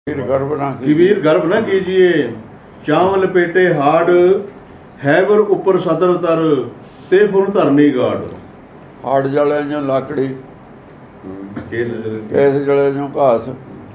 कबीर गर्भ न कीजिए चांव लपेटे हाड़ हैबर ऊपर सतर तर ते फुन धरनी गाड़। हाड़ जले जो लाकड़ी केस जले जो घास।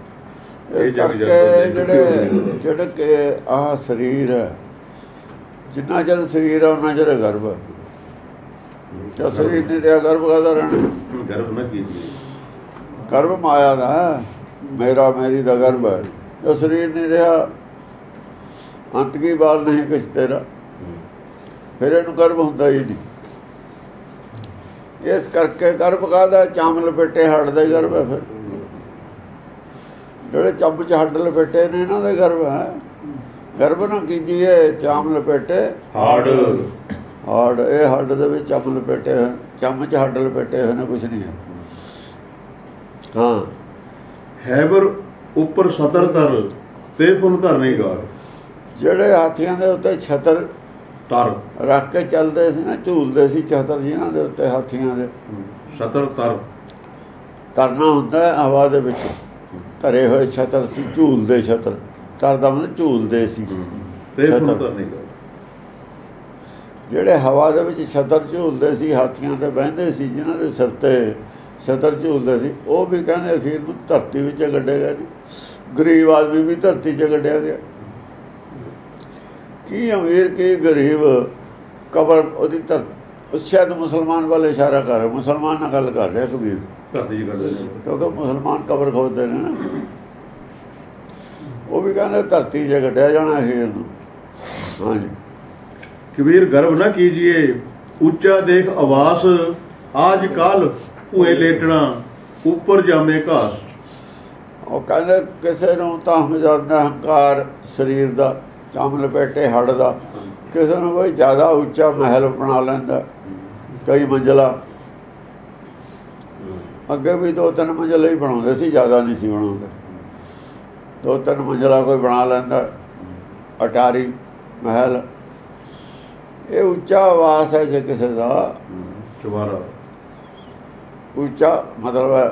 ਜਿਹੜੇ ਕਿ ਆਹ ਸਰੀਰ ਹੈ, ਜਿੰਨਾ ਚਿਰ ਸਰੀਰ ਹੈ ਉਹਨਾਂ ਚਿਰ ਗਰਭ ਹੈ। ਜਦ ਸਰੀਰ ਨਹੀਂ ਰਿਹਾ ਗਰਭ ਕਾਹਦਾ ਰਹਿਣਾ? ਗਰਭ ਨਾ ਕੀਜੀਏ, ਗਰਭ ਮਾਇਆ ਦਾ ਮੇਰਾ ਮੇਰੀ ਦਾ ਗਰਭ ਹੈ। ਜਦ ਸਰੀਰ ਨਹੀਂ ਰਿਹਾ ਅੰਤ ਕੀ ਬਾਤ ਨਹੀਂ ਕੁਛ ਤੇਰਾ, ਫਿਰ ਇਹਨੂੰ ਗਰਭ ਹੁੰਦਾ ਹੀ ਨਹੀਂ। ਇਸ ਕਰਕੇ ਗਰਭ ਕਾਹਦਾ? ਚਾਮ ਲਪੇਟੇ ਹੱਡ ਦਾ ਗਰਭ ਹੈ। ਫਿਰ ਜਿਹੜੇ ਚੱਬ 'ਚ ਹੱਡ ਲਪੇਟੇ ਨੇ ਇਹਨਾਂ ਦੇ ਗਰਭ ਹੈ। ਗਰਭ ਨਾ ਕੀਜੀਏ ਚਾਮ ਲਪੇਟੇ ਹਾੜ। ਹਾੜ ਇਹ ਹੱਡ ਦੇ ਵਿੱਚ ਚੱਬ ਲਪੇਟੇ ਹੋਏ, ਚੰਮ 'ਚ ਹੱਡ ਲਪੇਟੇ ਹੋਏ ਨੇ, ਕੁਛ ਨਹੀਂ ਹੈ। ਹਾਂ ਹੈਬਰ ਉੱਪਰ ਸਤਰ ਤਰ ਤੇ ਫੁਨ ਧਰਨੀ ਗਾੜ। ਜਿਹੜੇ ਹਾਥੀਆਂ ਦੇ ਉੱਤੇ ਛਤਰ ਤਰ ਰੱਖ ਕੇ ਚੱਲਦੇ ਸੀ ਨਾ, ਝੂਲਦੇ ਸੀ ਛਤਰ ਜਿਨ੍ਹਾਂ ਦੇ ਉੱਤੇ ਹਾਥੀਆਂ ਦੇ ਸਤਰ ਤਰ ਤਰਨਾ ਹੁੰਦਾ ਹਵਾ ਦੇ ਵਿੱਚ ਧਰੇ ਹੋਏ ਛਤਰ ਸੀ, ਝੂਲਦੇ ਛਤਰ। ਤਰਦਾ ਮਤਲਬ ਝੂਲਦੇ ਸੀ ਤੇ ਫੁਨ ਧਰਨੀ ਗਾੜ। ਜਿਹੜੇ ਹਵਾ ਦੇ ਵਿੱਚ ਛਤਰ ਝੂਲਦੇ ਸੀ, ਹਾਥੀਆਂ ਤੇ ਬਹਿੰਦੇ ਸੀ, ਜਿਨ੍ਹਾਂ ਦੇ ਸਿਰ ਤੇ ਛਤਰ ਝੂਲਦੇ ਸੀ, ਉਹ ਵੀ ਕਹਿੰਦੇ ਅਖੀਰ ਨੂੰ ਧਰਤੀ ਵਿੱਚ ਗੱਡੇ ਗਏ ਨੇ। ਗਰੀਬ ਆਦਮੀ ਵੀ ਧਰਤੀ 'ਚ ਗੱਡਿਆ ਗਿਆ। ਕੀ ਅਮੀਰ ਕੀ ਗਰੀਬ ਕਬਰ ਉਹਦੀ ਸ਼ਾਇਦ ਮੁਸਲਮਾਨ ਵੱਲ ਇਸ਼ਾਰਾ ਕਰ ਰਿਹਾ, ਮੁਸਲਮਾਨ ਨਾਲ ਗੱਲ ਕਰ ਰਿਹਾ ਕਬੀਰ। ਧਰਤੀ 'ਚ ਗੱਡੇ ਨੇ ਕਿਉਂਕਿ ਮੁਸਲਮਾਨ ਕਬਰ ਖੋਦਦੇ ਨੇ ਨਾ। ਉਹ ਵੀ ਕਹਿੰਦੇ ਧਰਤੀ 'ਚ ਗੱਡਿਆ ਜਾਣਾ ਅਖੀਰ ਨੂੰ। ਹਾਂਜੀ कबीर गर्भ न कीजिए ऊंचा देख आवास आज काल भूए लेटना ऊपर जामे घास। ਉਹ ਕਹਿੰਦੇ ਕਿਸੇ ਨੂੰ ਤਾਂ ਹਮਜਾਦਾ ਹੰਕਾਰ ਸਰੀਰ ਦਾ, ਚੰਮ ਲਪੇਟੇ ਹੱਡ ਦਾ। ਕਿਸੇ ਨੂੰ ਕੋਈ ਜ਼ਿਆਦਾ ਉੱਚਾ ਮਹਿਲ ਬਣਾ ਲੈਂਦਾ, ਕਈ ਮੰਜ਼ਲਾ। ਅੱਗੇ ਵੀ 2-3 ਮੰਜ਼ਲੇ ਹੀ ਬਣਾਉਂਦੇ ਸੀ, ਜ਼ਿਆਦਾ ਨਹੀਂ ਸੀ ਬਣਾਉਂਦੇ। 2-3 ਮੰਜ਼ਲਾ ਕੋਈ ਬਣਾ ਲੈਂਦਾ, ਅਟਾਰੀ ਮਹਿਲ। ਇਹ ਉੱਚਾ ਆਵਾਸ ਹੈ ਜੇ ਕਿਸੇ ਦਾ। ਚੁਬਾਰਾ ਉੱਚਾ ਮਤਲਬ ਹੈ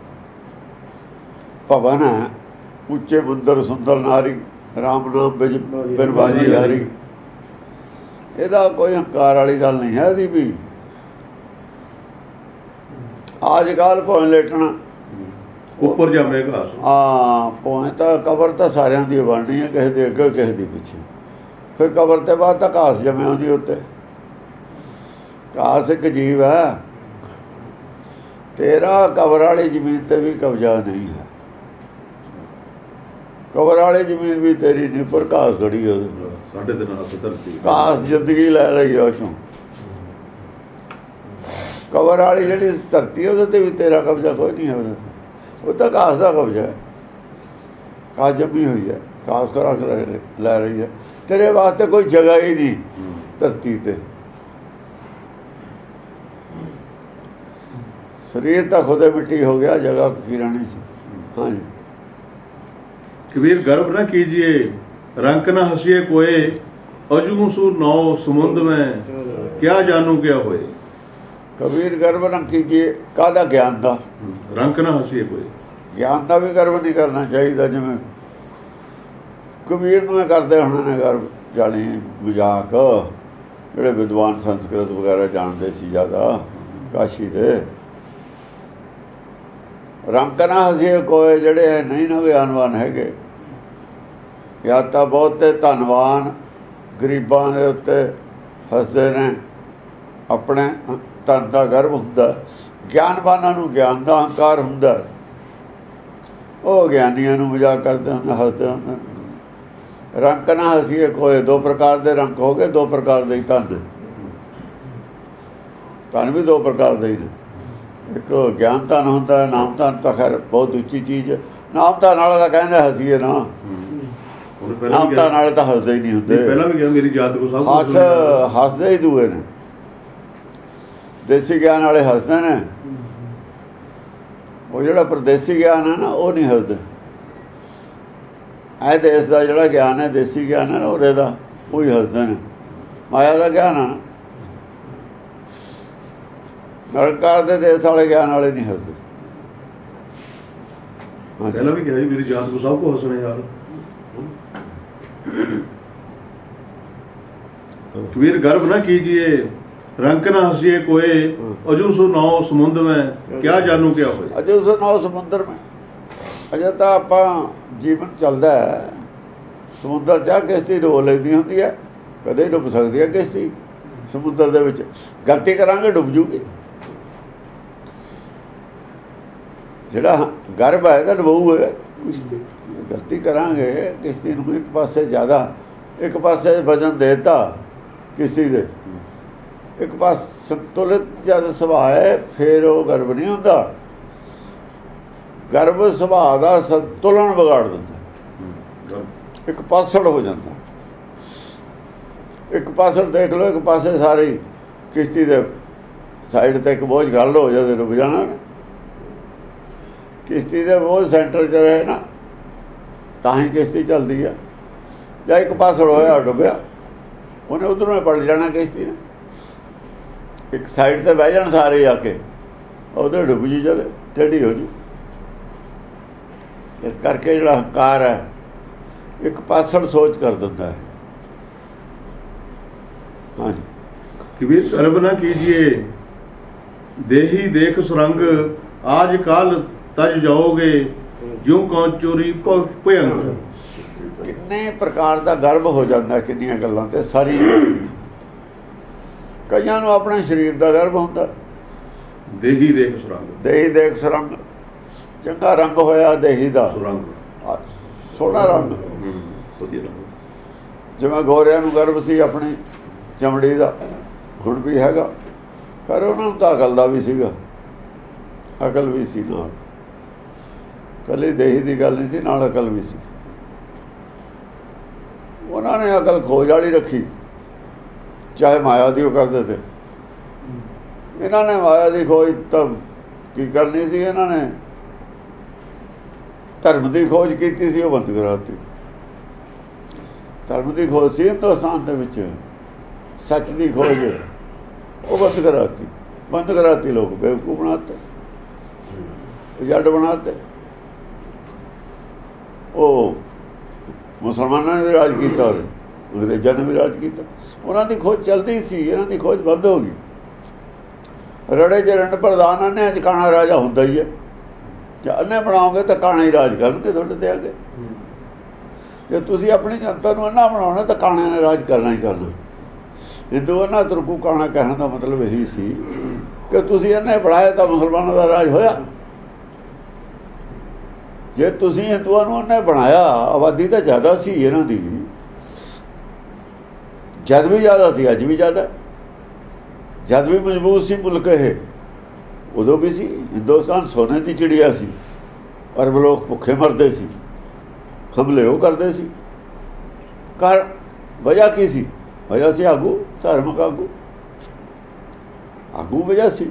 ਭਵਨ ਹੈ, ਉੱਚੇ ਮੰਦਰ ਸੁੰਦਰ ਨਾਰੀ ਰਾਮ ਨਾਮ ਵਿੱਚ ਬਿਰਬਾਜੀ ਹਾਰੀ। ਇਹਦਾ ਕੋਈ ਹੰਕਾਰ ਵਾਲੀ ਗੱਲ ਨਹੀਂ ਹੈ। ਇਹਦੀ ਵੀ ਅੱਜ ਕੱਲ੍ਹ ਭਾਵੇਂ ਲੇਟਣਾ ਉੱਪਰ ਜਾਮੇ ਘਾਸ। ਹਾਂ ਭਾਵੇਂ ਤਾਂ ਕਬਰ ਤਾਂ ਸਾਰਿਆਂ ਦੀ ਬਣਨੀ ਹੈ, ਕਿਸੇ ਦੇ ਅੱਗੇ ਕਿਸੇ ਦੀ ਪਿੱਛੇ। ਫਿਰ ਕਬਰ ਤੇ ਬਾਅਦ ਤਾਂ ਘਾਸ ਜੰਮੇ ਉਹਦੀ ਉੱਤੇ। ਘਾਸ ਇੱਕ ਜੀਵ ਹੈ। ਤੇਰਾ ਕਬਰ ਵਾਲੀ ਜ਼ਮੀਨ ਤੇ ਵੀ ਕਬਜ਼ਾ ਨਹੀਂ ਹੈ। ਕਬਰ ਵਾਲੀ ਜ਼ਮੀਨ ਵੀ ਤੇਰੀ ਨਹੀਂ, ਪਰ ਘਾਸ ਖੜੀ ਉਹਦੇ। 3.5 ਹੱਥ ਧਰਤੀ ਘਾਸ ਜ਼ਿੰਦਗੀ ਲੈ ਰਹੀ ਉਹ ਚੋਂ। ਕਬਰ ਵਾਲੀ ਜਿਹੜੀ ਧਰਤੀ ਉਹਦੇ ਤੇ ਵੀ ਤੇਰਾ ਕਬਜ਼ਾ ਕੋਈ ਨਹੀਂ ਹੈ। ਉਹਦੇ ਤੇ ਉਹ ਤਾਂ ਘਾਸ ਦਾ ਕਬਜ਼ਾ ਹੈ। ਘਾਸ ਜੰਮੀ ਹੋਈ ਹੈ, ਘਾਸ ਖੁਰਾਕ ਲੈ ਰਹੀ ਹੈ। ਤੇਰੇ ਵਾਸਤੇ ਕੋਈ ਜਗ੍ਹਾ ਹੀ ਨਹੀਂ ਧਰਤੀ ਤੇ। ਸਰੀਰ ਤਾਂ ਖੁਦੇ ਮਿੱਟੀ ਹੋ ਗਿਆ, ਜਗ੍ਹਾ ਕੀ ਰਹਿਣੀ ਸੀ। ਹਾਂਜੀ कबीर गर्भ न कीजिए रंक न हंसिए कोए अजू सू नौ समुंद में क्या जानू क्या होए। ਕਬੀਰ ਗਰਭ ਨਾ ਕੀਜੀਏ ਕਾਹਦਾ? ਗਿਆਨ ਦਾ। ਰੰਕ ਨਾ ਹਸੀਏ ਕੋਈ। ਗਿਆਨ ਦਾ ਵੀ ਗਰਭ ਨਹੀਂ ਕਰਨਾ ਚਾਹੀਦਾ। ਜਿਵੇਂ ਕਬੀਰ ਨੂੰ ਇਹ ਕਰਦੇ ਹੋਣੇ ਨੇ ਗਰਭ, ਜਾਣੀ ਮਜ਼ਾਕ। ਜਿਹੜੇ ਵਿਦਵਾਨ ਸੰਸਕ੍ਰਿਤ ਵਗੈਰਾ ਜਾਣਦੇ ਸੀ ਜ਼ਿਆਦਾ ਕਾਸ਼ੀ ਦੇ। ਰੰਕ ਨਾ ਹਸੀਏ ਕੋਏ, ਜਿਹੜੇ ਨਹੀਂ ਨਾ ਗਿਆਨਵਾਨ ਹੈਗੇ, ਜਾਂ ਤਾਂ ਬਹੁਤੇ ਧਨਵਾਨ ਗਰੀਬਾਂ ਦੇ ਉੱਤੇ ਹੱਸਦੇ ਨੇ। ਆਪਣੇ ਧਨ ਦਾ ਗਰਭ ਹੁੰਦਾ। ਗਿਆਨਵਾਨਾਂ ਨੂੰ ਗਿਆਨ ਦਾ ਹੰਕਾਰ ਹੁੰਦਾ। ਉਹ ਗਿਆਨੀਆਂ ਨੂੰ ਮਜ਼ਾਕ ਕਰਦੇ ਹੁੰਦੇ, ਹੱਸਦੇ ਹੁੰਦੇ। ਰੰਕ ਨਾ ਹਸੀਏ ਕੋਏ, 2 ਪ੍ਰਕਾਰ ਦੇ ਰੰਕ ਹੋ ਗਏ, 2 ਪ੍ਰਕਾਰ ਦੇ ਹੀ ਧਨ। ਧਨ ਵੀ 2 ਪ੍ਰਕਾਰ ਦੇ ਹੀ ਨੇ। ਇੱਕ ਗਿਆਨ ਧਨ ਹੁੰਦਾ, ਨਾਮ ਧਨ ਤਾਂ ਖੈਰ ਬਹੁਤ ਉੱਚੀ ਚੀਜ਼ ਹੈ। ਨਾਮ ਧਨ ਵਾਲਾ ਤਾਂ ਕਹਿੰਦੇ ਹਸੀਏ ਨਾ, ਨਾਮ ਧਨ ਵਾਲੇ ਤਾਂ ਹੱਸਦੇ ਹੀ ਨਹੀਂ ਹੁੰਦੇ। ਪਹਿਲਾਂ ਵੀ ਕਿਹਾ ਮੇਰੀ ਜਾਤ ਕੋ ਸਭ ਹੱਸਦੇ ਹੀ ਦੂਏ ਨੇ। ਦੇਸੀ ਗਿਆਨ ਵਾਲੇ ਹੱਸਦੇ ਨੇ। ਉਹ ਜਿਹੜਾ ਪਰਦੇਸੀ ਗਿਆਨ ਹੈ ਨਾ, ਉਹ ਨਹੀਂ ਹੱਸਦੇ। ਇਹ ਦੇਸ਼ ਦਾ ਜਿਹੜਾ ਗਿਆਨ ਹੈ, ਦੇਸੀ ਗਿਆਨ ਹੈ ਨਾ, ਉਹਦੇ ਦਾ ਉਹ ਹੀ ਹੱਸਦੇ ਨੇ। ਮਾਇਆ ਦਾ ਗਿਆਨ ਹੈ ਨਾ, ਨਿਰੰਕਾਰ ਦੇ ਦੇਸ਼ ਵਾਲੇ ਗਿਆਨ ਵਾਲੇ ਨਹੀਂ ਹੱਸਦੇ। ਪਹਿਲਾਂ ਵੀ ਕਿਹਾ ਜੀ ਮੇਰੀ ਜਾਤ ਕੋ ਸਭ ਕੋ ਹੱਸਣੇ ਯਾਰ। कबीर गर्व न कीजिए रंक न हंसिए कोए अजू सो नाव समुंद में क्या जानू क्या होए। अजू सो नाव समुंदर में अजे तो ਆਪਾਂ ਜੀਵਨ ਚੱਲਦਾ ਹੈ। ਸਮੁੰਦਰ 'ਚ ਕਿਸ਼ਤੀ ਡੋਲ ਲੈਂਦੀ ਹੁੰਦੀ ਹੈ, ਕਦੇ ਡੁੱਬ ਸਕਦੀ ਹੈ ਕਿਸ਼ਤੀ ਸਮੁੰਦਰ ਦੇ ਵਿੱਚ। ਗਲਤੀ ਕਰਾਂਗੇ ਡੁੱਬ ਜੂਗੀ। ਜਿਹੜਾ ਗਰਭ ਹੈ ਤਾਂ ਡੁੱਬੂਗਾ ਕਿਸ਼ਤੀ। ਗਲਤੀ ਕਰਾਂਗੇ ਕਿਸ਼ਤੀ ਨੂੰ ਇੱਕ ਪਾਸੇ ਜ਼ਿਆਦਾ, ਇੱਕ ਪਾਸੇ ਵਜਨ ਦੇਤਾ किसी दे, एक पास संतुलित जब सुभाव है फिर वो गर्व नहीं होता। गर्व सुभाव का संतुलन बिगाड़ देता, एक पासड़ हो जाता। एक पासड़ देख लो, एक पासे सारी किश्ती दे साइड ते एक बोझ गल हो जाए डुब जाना। किश्ती दे बोझ सेंटर च रहे ना तां ही किश्ती चलती है। ਜਾਂ एक पासड़ होया डुबया ਉਹਨੇ ਉਧਰੋਂ ਪਲਟ ਜਾਣਾ ਕਿਸ਼ਤੀ ਨੇ। ਇੱਕ ਸਾਈਡ ਤੇ ਬਹਿ ਜਾਣ ਸਾਰੇ ਆ ਕੇ, ਉਧਰ ਡੁੱਬ ਜੂ ਜਦ ਟੇਢੀ ਹੋ ਜੂ। ਇਸ ਕਰਕੇ ਜਿਹੜਾ ਹੰਕਾਰ ਹੈ ਇੱਕ ਪਾਸੜ ਸੋਚ ਕਰ ਦਿੰਦਾ ਹੈ। ਹਾਂਜੀ कबीर गर्व न कीजिए देही देख सुरंग आज काल तज जाओगे ज्यों कौन चोरी भयंग। किन्ने प्रकार का गर्व हो जाता, किन्नियां गल्लां ते सारी। कईयां नूं अपने शरीर का गर्व होंदा। देही देख सुरंग, देही देख सुरंग, चंगा रंग होया देही दा सुरंग, सोहना रंग। जिवें गोरियां नूं गर्व सी अपनी चमड़ी का, हुण भी हैगा, पर उन्हां नूं तां अकल दा भी सीगा, अकल भी सी नाल। कली देही की गल नहीं सी, नाल अकल भी सी। उन्होंने अकल खोज वाली रखी, चाहे माया दी करते थे। इन्होंने माया की खोज तब की करनी सी, इन्होंने धर्म की खोज की सी, वो बंद कराती। धर्म की खोज सी हिंदुस्तान के विच, सच की खोज वो बंद कराती। बंद कराती, लोग बेवकूफ बनाते, जट बनाते। वो मुसलमानों ने भी राज किया और अंग्रेजों ने भी राज किया। उन्होंने खोज चलती सी, इन्हों की खोज बंद हो गई। रड़े च रंड प्रधान अन्ने अज काना राजा होंदा ही है। जे अन्ने बनाओगे तो काना ही राज करनगे तुहाडे ते आगे। जे तुसीं अपनी जनता नूं अन्ना बनाउणा तो काने ने राज करना ही करना। हिंदू अन्ना तुरकू काना कहने का मतलब यही सी कि तुसीं अन्ने बनाया तो मुसलमानों का राज होया। जे तुसीं हिंदुआं नूं उन्हें बनाया, आबादी तो ज़्यादा सी इन्हां दी, जद भी ज़्यादा सी, अज भी ज़्यादा। जद भी मजबूत सी मुल्क ये, उदों भी सी। हिंदुस्तान सोने की चिड़िया सी, अरब लोग भुखे मरते सी, हमले वो करते सी। कारण वजह की सी? वजह सी आगू, धार्मिक आगू। आगू वजह सी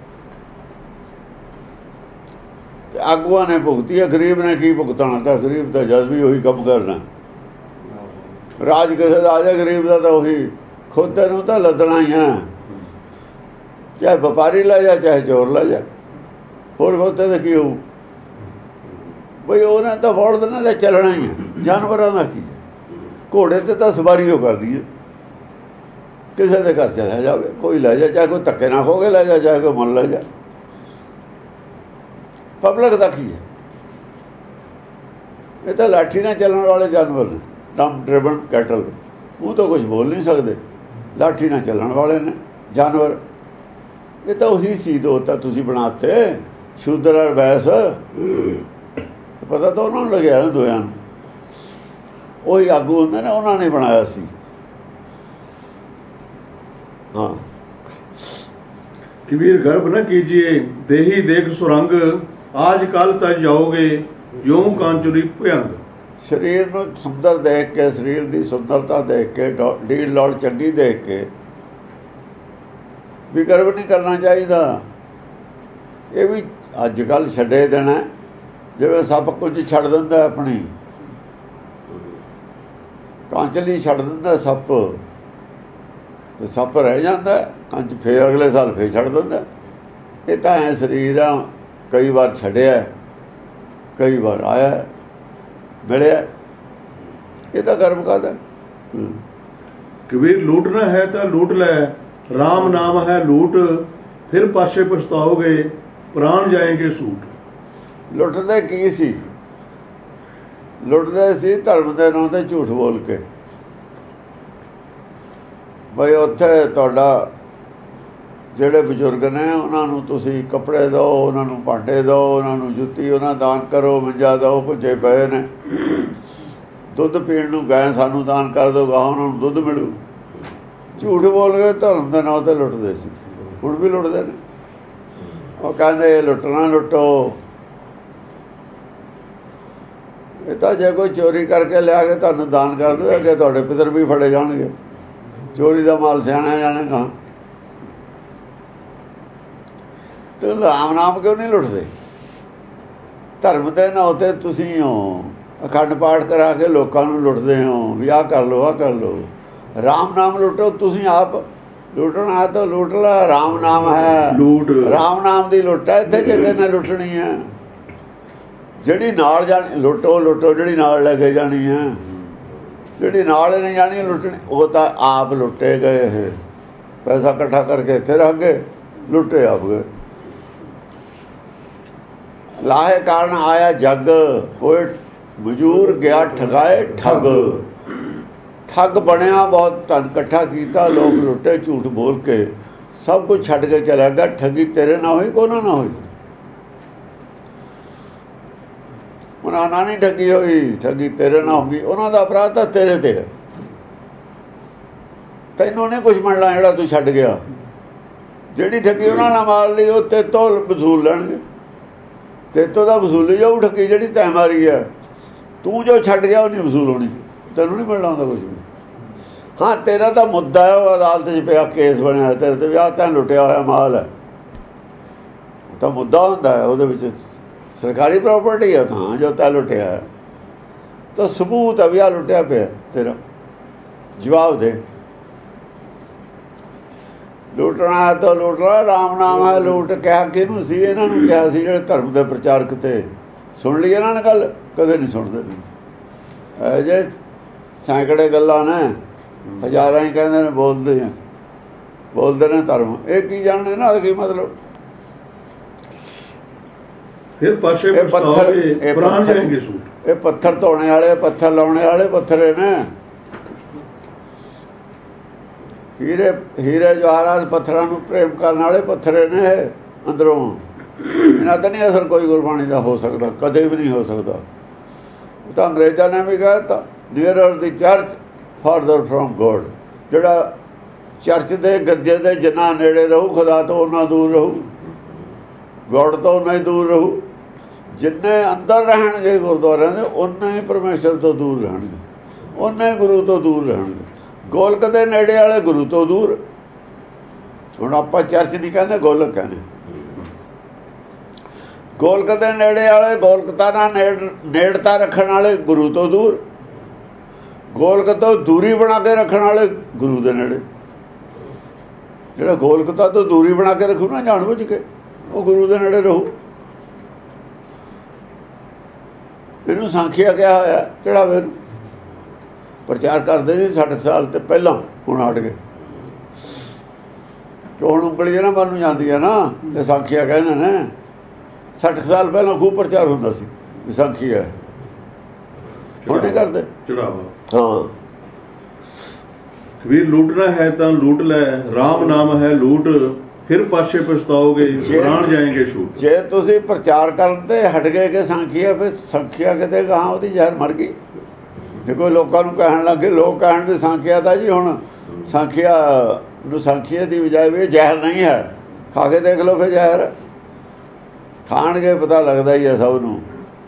आगुआ ने भुगती है। गरीब ने की भुगतना था? गरीब तो जद भी वही कम करना। राज किसी का आ जाए गरीब का तो वही खुद तेनों तो लदना ही है, चाहे व्यापारी लै जाए चाहे चोर लै जाए। होर खोते तो की हो बई, उन्हें तो फौड़ देना तो चलना ही है। जानवरों का की घोड़े ते तो सवारी हो करनी है। किसी के घर चला जाए, कोई लै जाए, चाहे कोई धक्के ना खो के लै जाए, चाहे कोई मन लै जाए। पब्लिक का की है? ये तो लाठी ना चलने वाले जानवर ने, डम ड्रिवन कैटल। वो तो कुछ बोल नहीं सकते, लाठी ना चलने वाले ने जानवर। ये तो वही सी दो तुसीं बनाते शूद्र और बैस। पता तो उन्होंने लग्या दोयां नूं, वही आगू होंदे ने, उन्होंने बनाया सी। हाँ कबीर गर्व न कीजिए देही देख सुरंग आज कल तज जाओगे ज्यों कांचुरी भयंग। शरीर में सुंदर देख के, शरीर की सुंदरता देख के, ढील लौड़ चंगी देख के भी गर्व नहीं करना चाहिए। ये भी अजकल छड्डे देना, जिवें सप कुछ छड़ दिंदा अपनी कांचली छड़ दिंदा सप, तो सप रह जाता कंच, फिर अगले साल फिर छड़ दिंदा। ये तो है शरीर आ, कई बार छड्डिया ਕਈ ਵਾਰ ਆਇਆ ਮਿਲਿਆ, ਇਹਦਾ ਗਰਵ ਕਾਹਦਾ? ਕਬੀਰ ਲੂਟਣਾ ਹੈ ਤਾਂ ਲੂਟ ਲੈ, ਰਾਮ ਨਾਮ ਹੈ ਲੂਟ, ਫਿਰ ਪਾਛੇ ਪਛਤਾਓਗੇ ਪ੍ਰਾਣ ਜਾਏਂਗੇ ਸੂਟ। ਲੁੱਟਦੇ ਕੀ ਸੀ? ਲੁੱਟਦੇ ਸੀ ਧਰਮ ਦੇ ਨਾਂ ਤੇ ਝੂਠ ਬੋਲ ਕੇ। ਬਈ ਉੱਥੇ ਤੁਹਾਡਾ ਜਿਹੜੇ ਬਜ਼ੁਰਗ ਨੇ ਉਹਨਾਂ ਨੂੰ ਤੁਸੀਂ ਕੱਪੜੇ ਦਿਓ, ਉਹਨਾਂ ਨੂੰ ਭਾਂਡੇ ਦਿਓ, ਉਹਨਾਂ ਨੂੰ ਜੁੱਤੀ, ਉਹਨਾਂ ਦਾਨ ਕਰੋ, ਮੰਜਾ ਦਿਓ, ਭੁੱਜੇ ਪਏ ਨੇ, ਦੁੱਧ ਪੀਣ ਨੂੰ ਗਏ ਸਾਨੂੰ ਦਾਨ ਕਰ ਦਿਓ, ਗਾਂ ਉਹਨਾਂ ਨੂੰ ਦੁੱਧ ਮਿਲੂ। ਝੂਠ ਬੋਲ ਕੇ ਧਰਮ ਦੇ ਨਾਂ 'ਤੇ ਲੁੱਟਦੇ ਸੀ, ਹੁਣ ਵੀ ਲੁੱਟਦੇ ਨੇ। ਉਹ ਕਹਿੰਦੇ ਲੁੱਟਣਾ ਲੁੱਟੋ। ਇਹ ਤਾਂ ਜੇ ਕੋਈ ਚੋਰੀ ਕਰਕੇ ਲਿਆ ਕੇ ਤੁਹਾਨੂੰ ਦਾਨ ਕਰ ਦਿਓ, ਅੱਗੇ ਤੁਹਾਡੇ ਪਿਤਰ ਵੀ ਫੜੇ ਜਾਣਗੇ। ਚੋਰੀ ਦਾ ਮਾਲ ਸਿਆਣਿਆ ਜਾਣੇਗਾ। ਤੇ ਰਾਮ ਨਾਮ ਕਿਉਂ ਨਹੀਂ ਲੁੱਟਦੇ? ਧਰਮ ਦੇ ਨਾਂ 'ਤੇ ਤੁਸੀਂ ਹੋ ਅਖੰਡ ਪਾਠ ਕਰਾ ਕੇ ਲੋਕਾਂ ਨੂੰ ਲੁੱਟਦੇ ਹੋ ਵੀ ਆਹ ਕਰ ਲਓ, ਆਹ ਕਰ ਲਓ। ਰਾਮ ਨਾਮ ਲੁੱਟੋ। ਤੁਸੀਂ ਆਪ ਲੁੱਟਣਾ ਤਾਂ ਲੁੱਟ ਲਾ, ਰਾਮ ਨਾਮ ਹੈ ਲੂਟ। ਰਾਮ ਨਾਮ ਦੀ ਲੁੱਟ ਹੈ, ਇੱਥੇ ਜਗ੍ਹਾ ਨੇ ਲੁੱਟਣੀ ਹੈ। ਜਿਹੜੀ ਨਾਲ ਜਾਣੀ ਲੁੱਟੋ, ਲੁੱਟੋ ਜਿਹੜੀ ਨਾਲ ਲੈ ਕੇ ਜਾਣੀ ਹੈ। ਜਿਹੜੀ ਨਾਲ ਨਹੀਂ ਜਾਣੀ ਲੁੱਟਣੀ, ਉਹ ਤਾਂ ਆਪ ਲੁੱਟੇ ਗਏ। ਇਹ ਪੈਸਾ ਇਕੱਠਾ ਕਰਕੇ ਇੱਥੇ ਰੱਖ ਗਏ, ਲੁੱਟੇ ਆਪ ਗਏ। ਲਾਹੇ ਕਾਰਨ ਆਇਆ ਜੱਗ, ਕੋਈ ਮਜ਼ਦੂਰ ਗਿਆ ਠਗਾਏ ਠੱਗ। ਠੱਗ ਬਣਿਆ, ਬਹੁਤ ਧਨ ਇਕੱਠਾ ਕੀਤਾ, ਲੋਕ ਲੁੱਟੇ ਝੂਠ ਬੋਲ ਕੇ, ਸਭ ਕੁਝ ਛੱਡ ਕੇ ਚਲਾ ਗਿਆ। ਠੱਗੀ ਤੇਰੇ ਨਾਲ ਹੋਈ, ਕੋਨਾ ਨਾ ਹੋਈ। ਉਹਨਾਂ ਨਾਲ ਨਹੀਂ ਠੱਗੀ ਹੋਈ, ਠੱਗੀ ਤੇਰੇ ਨਾਲ ਹੋ ਗਈ। ਉਹਨਾਂ ਦਾ ਅਪਰਾਧ ਤਾਂ ਤੇਰੇ ਤੇ ਹੈ। ਤੈਨੂੰ ਨਹੀਂ ਕੁਛ ਮਿਲਣਾ ਜਿਹੜਾ ਤੂੰ ਛੱਡ ਗਿਆ। ਜਿਹੜੀ ਠੱਗੀ ਉਹਨਾਂ ਨਾਲ ਮਾਰ ਲਈ, ਉਹ ਤੇਰੇ ਤੋਂ ਵਸੂਲ ਲੈਣਗੇ। ਤੇਰੇ ਤੋਂ ਤਾਂ ਵਸੂਲੀ ਜਾਊ ਠੱਗੀ ਜਿਹੜੀ ਤੈਂ ਮਾਰੀ ਹੈ। ਤੂੰ ਜੋ ਛੱਡ ਗਿਆ ਉਹ ਨਹੀਂ ਵਸੂਲ ਹੋਣੀ, ਤੈਨੂੰ ਨਹੀਂ ਮਿਲਣਾ ਹੁੰਦਾ ਕੁਛ ਵੀ। ਹਾਂ, ਤੇਰਾ ਤਾਂ ਮੁੱਦਾ ਹੈ, ਉਹ ਅਦਾਲਤ 'ਚ ਪਿਆ, ਕੇਸ ਬਣਿਆ ਤੇਰੇ ਤੇ, ਵਿਆਹ ਤੈਂ ਲੁੱਟਿਆ ਹੋਇਆ ਮਾਲ ਹੈ। ਉਹ ਤਾਂ ਮੁੱਦਾ ਹੁੰਦਾ ਹੈ, ਉਹਦੇ ਵਿੱਚ ਸਰਕਾਰੀ ਪ੍ਰਾਪਰਟੀ ਹੈ ਤਾਂ ਜੋ ਤੈਂ ਲੁੱਟਿਆ ਹੈ। ਤਾਂ ਸਬੂਤ ਹੈ ਵੀ ਆਹ ਲੁੱਟਿਆ ਪਿਆ ਤੇਰਾ, ਜਵਾਬ ਦੇ। ਲੁੱਟਣਾ ਹੈ ਤਾਂ ਲੁੱਟ ਲਾ, ਰਾਮ ਨਾਮ ਹੈ ਲੂਟ। ਕਿਹਾ ਕਿਹਨੂੰ ਸੀ? ਇਹਨਾਂ ਨੂੰ ਕਿਹਾ ਸੀ ਜਿਹੜੇ ਧਰਮ ਦੇ ਪ੍ਰਚਾਰਕ ਤੇ। ਸੁਣ ਲਈ ਇਹਨਾਂ ਨੇ ਗੱਲ? ਕਦੇ ਨਹੀਂ ਸੁਣਦੇ। ਜੇ ਸੈਂਕੜੇ ਗੱਲਾਂ ਨੇ, ਹਜ਼ਾਰਾਂ ਹੀ ਕਹਿੰਦੇ ਨੇ, ਬੋਲਦੇ ਨੇ ਧਰਮ। ਇਹ ਕੀ ਜਾਣਦੇ ਨਾ ਕੀ ਮਤਲਬ? ਫਿਰ ਪਾਛੇ ਪਛਤਾਓਗੇ ਪ੍ਰਾਣ ਜਾਏਂਗੇ ਸੂਟ। ਇਹ ਪੱਥਰ ਧੋਣੇ ਵਾਲੇ, ਪੱਥਰ ਲਾਉਣੇ ਵਾਲੇ ਪੱਥਰੇ ਨੇ। ਹੀਰੇ ਜਵਾਹਰਾਤ ਪੱਥਰਾਂ ਨੂੰ ਪ੍ਰੇਮ ਕਰਨ ਵਾਲੇ ਪੱਥਰੇ ਨੇ ਅੰਦਰੋਂ। ਇਹਨਾਂ ਤਾਂ ਨਹੀਂ ਅਸਰ ਕੋਈ ਗੁਰਬਾਣੀ ਦਾ ਹੋ ਸਕਦਾ, ਕਦੇ ਵੀ ਨਹੀਂ ਹੋ ਸਕਦਾ। ਉਹ ਤਾਂ ਅੰਗਰੇਜ਼ਾਂ ਨੇ ਵੀ ਕਹਿ ਦਿੱਤਾ, nearer the church farther from God. ਜਿਹੜਾ ਚਰਚ ਦੇ ਗੱਜੇ ਦੇ ਜਿੰਨਾ ਨੇੜੇ ਰਹੂ ਖੁਦਾ ਤੋਂ ਓਨਾ ਦੂਰ ਰਹੂ, ਗੋਡ ਤੋਂ ਓਨਾ ਹੀ ਦੂਰ ਰਹੂ। ਜਿੰਨੇ ਅੰਦਰ ਰਹਿਣਗੇ ਗੁਰਦੁਆਰਿਆਂ ਦੇ, ਓਨਾ ਹੀ ਪਰਮੇਸ਼ਰ ਤੋਂ ਦੂਰ ਰਹਿਣਗੇ, ਓਨਾ ਹੀ ਗੁਰੂ ਤੋਂ ਦੂਰ ਰਹਿਣਗੇ। ਗੋਲਕ ਦੇ ਨੇੜੇ ਵਾਲੇ ਗੁਰੂ ਤੋਂ ਦੂਰ। ਹੁਣ ਆਪਾਂ ਚਰਚ ਨਹੀਂ ਕਹਿੰਦੇ, ਗੋਲਕ ਕਹਿੰਦੇ। ਗੋਲਕ ਦੇ ਨੇੜੇ ਵਾਲੇ, ਗੋਲਕਤਾ ਨਾਲ ਨੇੜਤਾ ਰੱਖਣ ਵਾਲੇ ਗੁਰੂ ਤੋਂ ਦੂਰ। ਗੋਲਕ ਤੋਂ ਦੂਰੀ ਬਣਾ ਕੇ ਰੱਖਣ ਵਾਲੇ ਗੁਰੂ ਦੇ ਨੇੜੇ। ਜਿਹੜਾ ਗੋਲਕਤਾ ਤੋਂ ਦੂਰੀ ਬਣਾ ਕੇ ਰੱਖੂ ਨਾ ਜਾਣ ਬੁੱਝ ਕੇ, ਉਹ ਗੁਰੂ ਦੇ ਨੇੜੇ ਰਹੂ। ਇਹਨੂੰ ਸਾਖੀਆ ਕਿਹਾ ਹੋਇਆ ਚੜਾਵੇ ਨੂੰ। ਪ੍ਰਚਾਰ ਕਰਦੇ ਸੀ 60 ਸਾਲ ਤੇ ਪਹਿਲਾਂ, ਹੁਣ ਹਟ ਗਏ। ਹੁਣ ਉਂਗਲੀ ਨਾ ਮਨ ਨੂੰ ਜਾਂਦੀ ਹੈ ਨਾ, ਤੇ ਸਾਖੀਆ ਕਹਿੰਦੇ ਨੇ। 60 ਸਾਲ ਪਹਿਲਾਂ ਖੂਬ ਪ੍ਰਚਾਰ ਹੁੰਦਾ ਸੀ ਵਿਸਾਖੀ ਹੈ, ਹੁਣ ਨਹੀਂ ਕਰਦੇ ਚੜਾਵਾ। ਹਾਂ, ਕਬੀਰ ਲੂਟਣਾ ਹੈ ਤਾਂ ਲੂਟ ਲੈ, ਰਾਮ ਨਾਮ ਹੈ ਲੂਟ, ਫਿਰ ਪਾਛੇ ਪਛਤਾਓਗੇ ਪ੍ਰਾਣ ਜਾਏਂਗੇ ਛੂਟ। ਜੇ ਤੁਸੀਂ ਪ੍ਰਚਾਰ ਕਰਨ ਤੇ ਹਟ ਗਏ ਕਿ ਸਾਖੀਆ, ਫਿਰ ਸਾਖੀਆ ਕਿਤੇ ਕਹਾਂ ਉਹਦੀ ਜ਼ਹਿਰ ਮਰ ਗਈ। ਜੇ ਕੋਈ ਲੋਕਾਂ ਨੂੰ ਕਹਿਣ ਲੱਗੇ, ਲੋਕ ਕਹਿਣ ਵੀ ਸਾਖੀਆ ਦਾ ਜੀ, ਹੁਣ ਸਾਖੀਆ ਨੂੰ ਸਾਖੀਏ ਦੀ ਬਜਾਏ ਵੀ ਜ਼ਹਿਰ ਨਹੀਂ ਹੈ, ਖਾ ਕੇ ਦੇਖ ਲਓ ਫਿਰ ਜ਼ਹਿਰ। ਖਾਣਗੇ ਪਤਾ ਲੱਗਦਾ ਹੀ ਹੈ ਸਭ ਨੂੰ।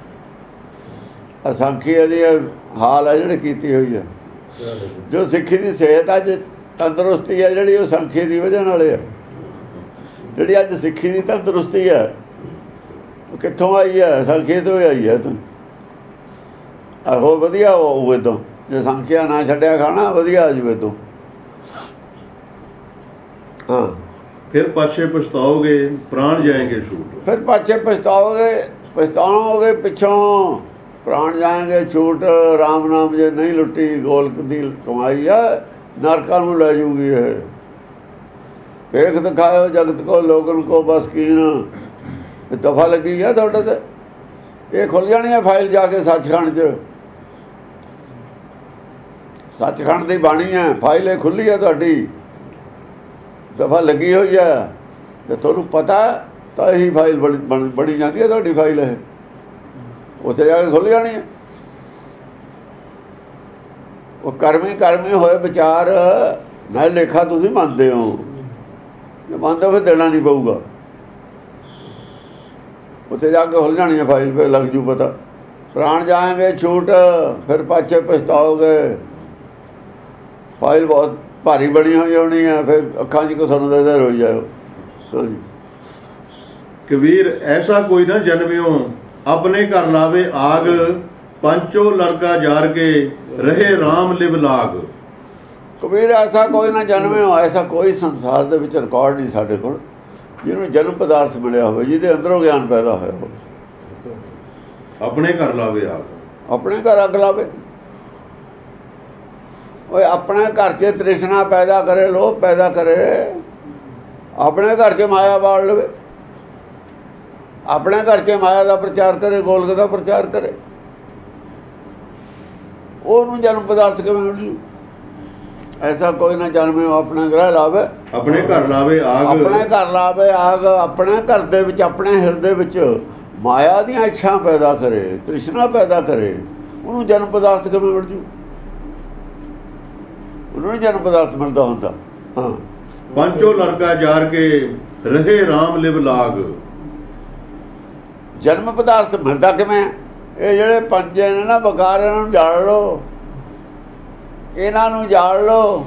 ਸਾਖੀਏ ਦੀ ਹਾਲ ਹੈ ਜਿਹੜੀ ਕੀਤੀ ਹੋਈ ਹੈ। ਜੋ ਸਿੱਖੀ ਦੀ ਸਿਹਤ ਅੱਜ ਤੰਦਰੁਸਤੀ ਹੈ ਜਿਹੜੀ, ਉਹ ਸਾਖੀ ਦੀ ਵਜ੍ਹਾ ਨਾਲ ਹੈ। ਜਿਹੜੀ ਅੱਜ ਸਿੱਖੀ ਦੀ ਤੰਦਰੁਸਤੀ ਹੈ ਉਹ ਕਿੱਥੋਂ ਆਈ ਹੈ? ਸਾਖੀ ਤੋਂ ਆਈ ਹੈ। ਤੂੰ ਆਹੋ ਵਧੀਆ ਹੋਵੇ ਤੋਂ, ਜੇ ਸਾਖੀਆ ਨਾ ਛੱਡਿਆ ਖਾਣਾ, ਵਧੀਆ ਆ ਜਾਵੇ ਤੋਂ। ਹਾਂ, ਫਿਰ ਪਾਛੇ ਪਛਤਾਓਗੇ ਪ੍ਰਾਣ ਜਾਏਂਗੇ ਛੂਟ। ਫਿਰ ਪਾਛੇ ਪਛਤਾਓਗੇ ਪਛਤਾਓਗੇ ਪਿੱਛੋਂ, ਪ੍ਰਾਣ ਜਾਣਗੇ ਛੂਟ। ਰਾਮ ਨਾਮ ਜੇ ਨਹੀਂ ਲੁੱਟੀ ਗੋਲਕ ਦੀ ਕਮਾਈ ਆ, ਨਰਕਾਂ ਨੂੰ ਲੈ ਜੂਗੀ ਇਹ। ਵੇਖ ਦਿਖਾਇਓ ਜਗਤ ਕੋ ਲੋਗਨ ਕੋ ਬਸ ਕੀਨ। ਦਫਾ ਲੱਗੀ ਆ ਤੁਹਾਡੇ ਤੇ। ਇਹ ਖੁੱਲ ਜਾਣੀ ਹੈ ਫਾਈਲ ਜਾ ਕੇ ਸੱਚਖੰਡ 'ਚ। ਸੱਚਖੰਡ ਦੀ ਬਾਣੀ ਹੈ, ਫਾਈਲ ਇਹ ਖੁੱਲੀ ਹੈ ਤੁਹਾਡੀ, ਦਫਾ ਲੱਗੀ ਹੋਈ ਹੈ। ਜੇ ਤੁਹਾਨੂੰ ਪਤਾ ਤਾਂ ਇਹੀ ਫਾਈਲ ਬਣੀ ਜਾਂਦੀ ਹੈ ਤੁਹਾਡੀ ਫਾਈਲ। ਇਹ ਉੱਥੇ ਜਾ ਕੇ ਖੁੱਲ੍ਹ ਜਾਣੀ ਹੈ। ਉਹ ਕਰਮੀ ਹੋਏ ਵਿਚਾਰ ਨਾਲ ਲੇਖਾ ਤੁਸੀਂ ਮੰਨਦੇ ਹੋ, ਜੇ ਮੰਨਦੇ ਫਿਰ ਦੇਣਾ ਨਹੀਂ ਪਊਗਾ। ਉੱਥੇ ਜਾ ਕੇ ਖੁੱਲ੍ਹ ਜਾਣੀ ਹੈ ਫਾਈਲ, ਫਿਰ ਲੱਗ ਜੂ ਪਤਾ। ਪ੍ਰਾਣ ਜਾਏਂਗੇ ਛੂਟ, ਫਿਰ ਪਾਛੇ ਪਛਤਾਓਗੇ। ਫਾਈਲ ਬਹੁਤ ਭਾਰੀ ਬਣੀ ਹੋਈ ਹੋਣੀ ਹੈ, ਫਿਰ ਅੱਖਾਂ 'ਚ ਕੋ ਤੁਹਾਨੂੰ ਦੇਖਦੇ ਰੋਈ ਜਾਓ। ਕਬੀਰ ਐਸਾ ਕੋਈ ਨਾ ਜਨਮਿਓ, ਆਪਣੇ ਘਰ ਲਾਵੇ ਆਗ। ਪੰਚੋ ਲੜਕਾ ਜਾਰ ਕੇ ਰਹੇ ਰਾਮ ਲਿਵ ਲਾਗ। ਕਬੀਰ ਐਸਾ ਕੋਈ ਨਾ ਜਨਮਿਓ, ਐਸਾ ਕੋਈ ਸੰਸਾਰ ਦੇ ਵਿੱਚ ਰਿਕਾਰਡ ਨਹੀਂ ਸਾਡੇ ਕੋਲ ਜਿਹਨੂੰ ਜਨਮ ਪਦਾਰਥ ਮਿਲਿਆ ਹੋਵੇ, ਜਿਹਦੇ ਅੰਦਰੋਂ ਗਿਆਨ ਪੈਦਾ ਹੋਇਆ ਹੋਵੇ। ਆਪਣੇ ਘਰ ਲਾਵੇ ਆਗ, ਆਪਣੇ ਘਰ ਅੱਗ ਲਾਵੇ। ਓਏ ਆਪਣੇ ਘਰ 'ਚ ਤ੍ਰਿਸ਼ਨਾ ਪੈਦਾ ਕਰੇ, ਲੋਭ ਪੈਦਾ ਕਰੇ। ਆਪਣੇ ਘਰ 'ਚ ਮਾਇਆ ਬਾਲ ਲਵੇ, ਆਪਣੇ ਘਰ 'ਚ ਮਾਇਆ ਦਾ ਪ੍ਰਚਾਰ ਕਰੇ, ਗੋਲਕ ਦਾ ਪ੍ਰਚਾਰ ਕਰੇ। ਉਹਨੂੰ ਜਨਮ ਪਦਾਰਥ ਕਿਵੇਂ ਮਿਲੂ? ਐਸਾ ਕੋਈ ਨਾ ਜਨਮੇ ਆਪਣੇ ਗ੍ਰਹਿ ਲਾਵੇ, ਆਪਣੇ ਘਰ ਲਾਵੇ ਆਗ। ਆਪਣੇ ਘਰ ਲਾਵੇ ਆਗ। ਆਪਣੇ ਘਰ ਦੇ ਵਿੱਚ, ਆਪਣੇ ਹਿਰਦੇ ਵਿੱਚ ਮਾਇਆ ਦੀਆਂ ਇੱਛਾ ਪੈਦਾ ਕਰੇ, ਤ੍ਰਿਸ਼ਨਾ ਪੈਦਾ ਕਰੇ। ਉਹਨੂੰ ਜਨਮ ਪਦਾਰਥ ਕਿਵੇਂ ਮਿਲ ਜੂ? ਉਹਨੂੰ ਨਹੀਂ ਜਨਮ ਪਦਾਰਥ ਮਿਲਦਾ ਹੁੰਦਾ। ਹਾਂ, ਪੰਚੋ ਲੜਕਾ ਜਾਰ ਕੇ ਰਹੇ ਰਾਮ ਲਿਵ ਲਾਗ। ਜਨਮ ਪਦਾਰਥ ਮਿਲਦਾ ਕਿਵੇਂ? ਇਹ ਜਿਹੜੇ ਪੰਜੇ ਨੇ ਨਾ ਬਕਾਰ, ਇਹਨਾਂ ਨੂੰ ਜਾਣ ਲਓ, ਇਹਨਾਂ ਨੂੰ ਜਾਣ ਲਓ।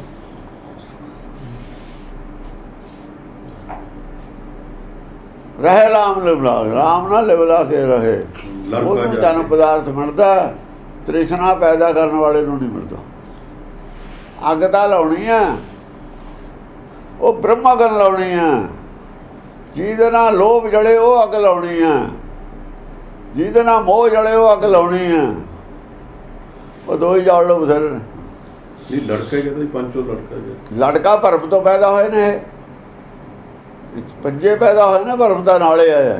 ਰਹੇ ਰਾਮ ਲਿਵ ਲਾਗ, ਰਾਮ ਨਾਲ ਲਿਵ ਲਾ ਕੇ ਰਹੇ। ਉਹਨੂੰ ਜਨਮ ਪਦਾਰਥ ਮਿਲਦਾ, ਤ੍ਰਿਸ਼ਨਾ ਪੈਦਾ ਕਰਨ ਵਾਲੇ ਨੂੰ ਨਹੀਂ ਮਿਲਦਾ। ਅੱਗ ਤਾਂ ਲਾਉਣੀ ਆ, ਉਹ ਬ੍ਰਹਮ ਅਗਨ ਲਾਉਣੀ ਆ। ਜਿਹਦੇ ਨਾਲ ਲੋਭ ਜਲੇ ਉਹ ਅੱਗ ਲਾਉਣੀ ਆ, ਜਿਹਦੇ ਨਾਲ ਮੋਹ ਜਲੇ ਉਹ ਅੱਗ ਲਾਉਣੀ ਆ। ਉਹ ਦੋ ਹੀ ਜਾਲ ਲਓ ਬਥੇਰੇ ਨੇ। ਲੜਕਾ ਕਹਿੰਦਾ ਪੰਚੋ ਲੜਕਾ, ਲੜਕਾ ਭਰਮ ਤੋਂ ਪੈਦਾ ਹੋਏ ਨੇ। ਇਹ ਪੰਜੇ ਪੈਦਾ ਹੋਏ ਨੇ, ਭਰਮ ਦਾ ਨਾਲੇ ਆਇਆ।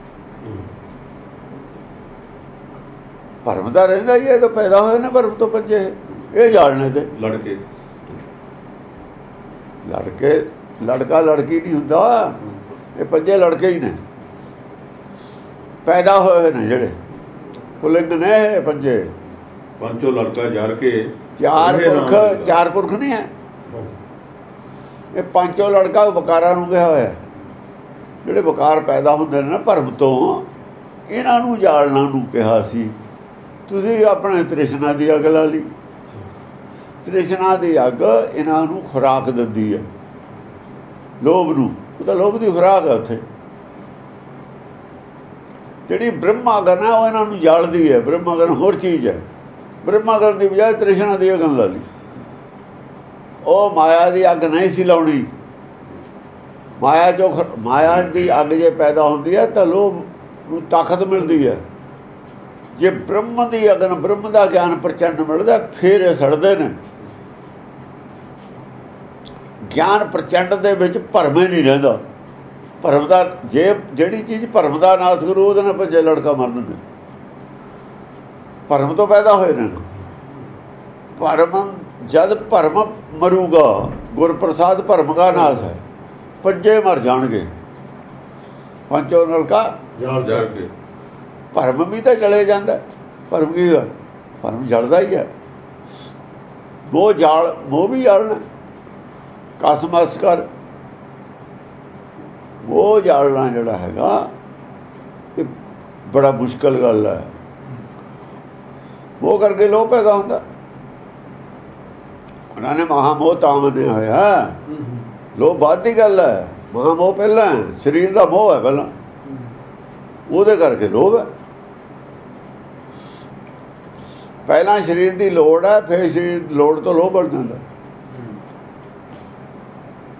ਭਰਮ ਦਾ ਰਹਿੰਦਾ ਹੀ, ਇਹ ਤਾਂ ਪੈਦਾ ਹੋਏ ਨੇ ਭਰਮ ਤੋਂ ਪੰਜੇ। ਇਹ ਜਾਲਣੇ ਤੇ ਲੜਕਾ ਲੜਕੀ ਨਹੀਂ ਹੁੰਦਾ, ਇਹ ਪੰਜੇ ਲੜਕੇ ਹੀ ਨੇ, ਪੈਦਾ ਹੋਏ ਨੇ ਜਿਹੜੇ ਪੁਲਿੰਗ ਨੇ। ਇਹ ਪੰਜੇ ਪੰਚੋ ਲੜਕਾ ਜਾਰ ਕੇ ਚਾਰ ਪੁਰਖ ਨਹੀਂ ਹੈ। ਇਹ ਪੰਚੋ ਲੜਕਾ ਵਕਾਰਾਂ ਨੂੰ ਕਿਹਾ ਹੋਇਆ। ਜਿਹੜੇ ਵਕਾਰ ਪੈਦਾ ਹੁੰਦੇ ਨੇ ਨਾ ਭਰਮ ਤੋਂ, ਇਹਨਾਂ ਨੂੰ ਜਾਲਣਾ ਨੂੰ ਕਿਹਾ ਸੀ। ਤੁਸੀਂ ਆਪਣੇ ਤ੍ਰਿਸ਼ਨਾ ਦੀ ਅੱਗ ਲਾ ਲਈ। ਤ੍ਰਿਸ਼ਨਾ ਦੀ ਅੱਗ ਇਹਨਾਂ ਨੂੰ ਖੁਰਾਕ ਦਿੰਦੀ ਹੈ, ਲੋਭ ਨੂੰ। ਉਹ ਤਾਂ ਲੋਭ ਦੀ ਖੁਰਾਕ ਹੈ। ਉੱਥੇ ਜਿਹੜੀ ਬ੍ਰਹਮ ਅਗਨ ਹੈ, ਉਹ ਇਹਨਾਂ ਨੂੰ ਜਾਲਦੀ ਹੈ। ਬ੍ਰਹਮ ਅਗਨ ਹੋਰ ਚੀਜ਼ ਹੈ। ਬ੍ਰਹਮ ਅਗਨ ਦੀ ਬਜਾਏ ਤ੍ਰਿਸ਼ਨਾ ਦੀ ਅਗਨ ਲਾ ਲਈ। ਉਹ ਮਾਇਆ ਦੀ ਅੱਗ ਨਹੀਂ ਸੀ ਲਾਉਣੀ। ਮਾਇਆ ਦੀ ਅੱਗ ਜੇ ਪੈਦਾ ਹੁੰਦੀ ਹੈ ਤਾਂ ਲੋਭ ਨੂੰ ਤਾਕਤ ਮਿਲਦੀ ਹੈ। ਜੇ ਬ੍ਰਹਮ ਦੀ ਅਗਨ, ਬ੍ਰਹਮ ਦਾ ਗਿਆਨ ਪ੍ਰਚੰਡ ਮਿਲਦਾ, ਫਿਰ ਇਹ ਸੜਦੇ ਨੇ। ਗਿਆਨ ਪ੍ਰਚੰਡ ਦੇ ਵਿੱਚ ਭਰਮ ਹੀ ਨਹੀਂ ਰਹਿੰਦਾ। ਭਰਮ ਦਾ ਜਿਹੜੀ ਚੀਜ਼ ਭਰਮ ਦਾ ਨਾਸ਼ ਕਰੂ, ਉਹਦੇ ਨਾਲ ਪੰਜੇ ਲੜਕਾ ਮਰਨਗੇ। ਭਰਮ ਤੋਂ ਪੈਦਾ ਹੋਏ ਨੇ। ਜਦ ਭਰਮ ਮਰੂਗਾ, ਗੁਰਪ੍ਰਸਾਦ ਭਰਮ ਦਾ ਨਾਸ਼ ਹੈ, ਪੰਜੇ ਮਰ ਜਾਣਗੇ। ਪੰਚੋ ਲੜਕਾ ਜਾਰ ਕੇ। ਭਰਮ ਵੀ ਤਾਂ ਜਲੇ ਜਾਂਦਾ। ਭਰਮ ਕੀ ਹੈ? ਭਰਮ ਜਲਦਾ ਹੀ ਹੈ। ਮੋਹ ਵੀ ਜਾਲਣਾ। ਕਸਮਸ ਕਰ ਉਹ ਜਾਲਣਾ ਜਿਹੜਾ ਹੈਗਾ, ਇਹ ਬੜਾ ਮੁਸ਼ਕਲ ਗੱਲ ਹੈ। ਮੋਹ ਕਰਕੇ ਲੋਭ ਪੈਦਾ ਹੁੰਦਾ। ਉਹਨਾਂ ਨੇ ਮਹਾਮੋਹ ਤਾਂ ਮੰਨਿਆ ਹੋਇਆ। ਲੋਭ ਬਾਅਦ ਦੀ ਗੱਲ ਹੈ, ਮਹਾਮੋਹ ਪਹਿਲਾਂ। ਸਰੀਰ ਦਾ ਮੋਹ ਹੈ ਪਹਿਲਾਂ, ਉਹਦੇ ਕਰਕੇ ਲੋਭ ਹੈ। ਪਹਿਲਾਂ ਸਰੀਰ ਦੀ ਲੋੜ ਹੈ, ਫਿਰ ਸਰੀਰ ਦੀ ਲੋੜ ਤੋਂ ਲੋਭ ਬਣ ਜਾਂਦਾ।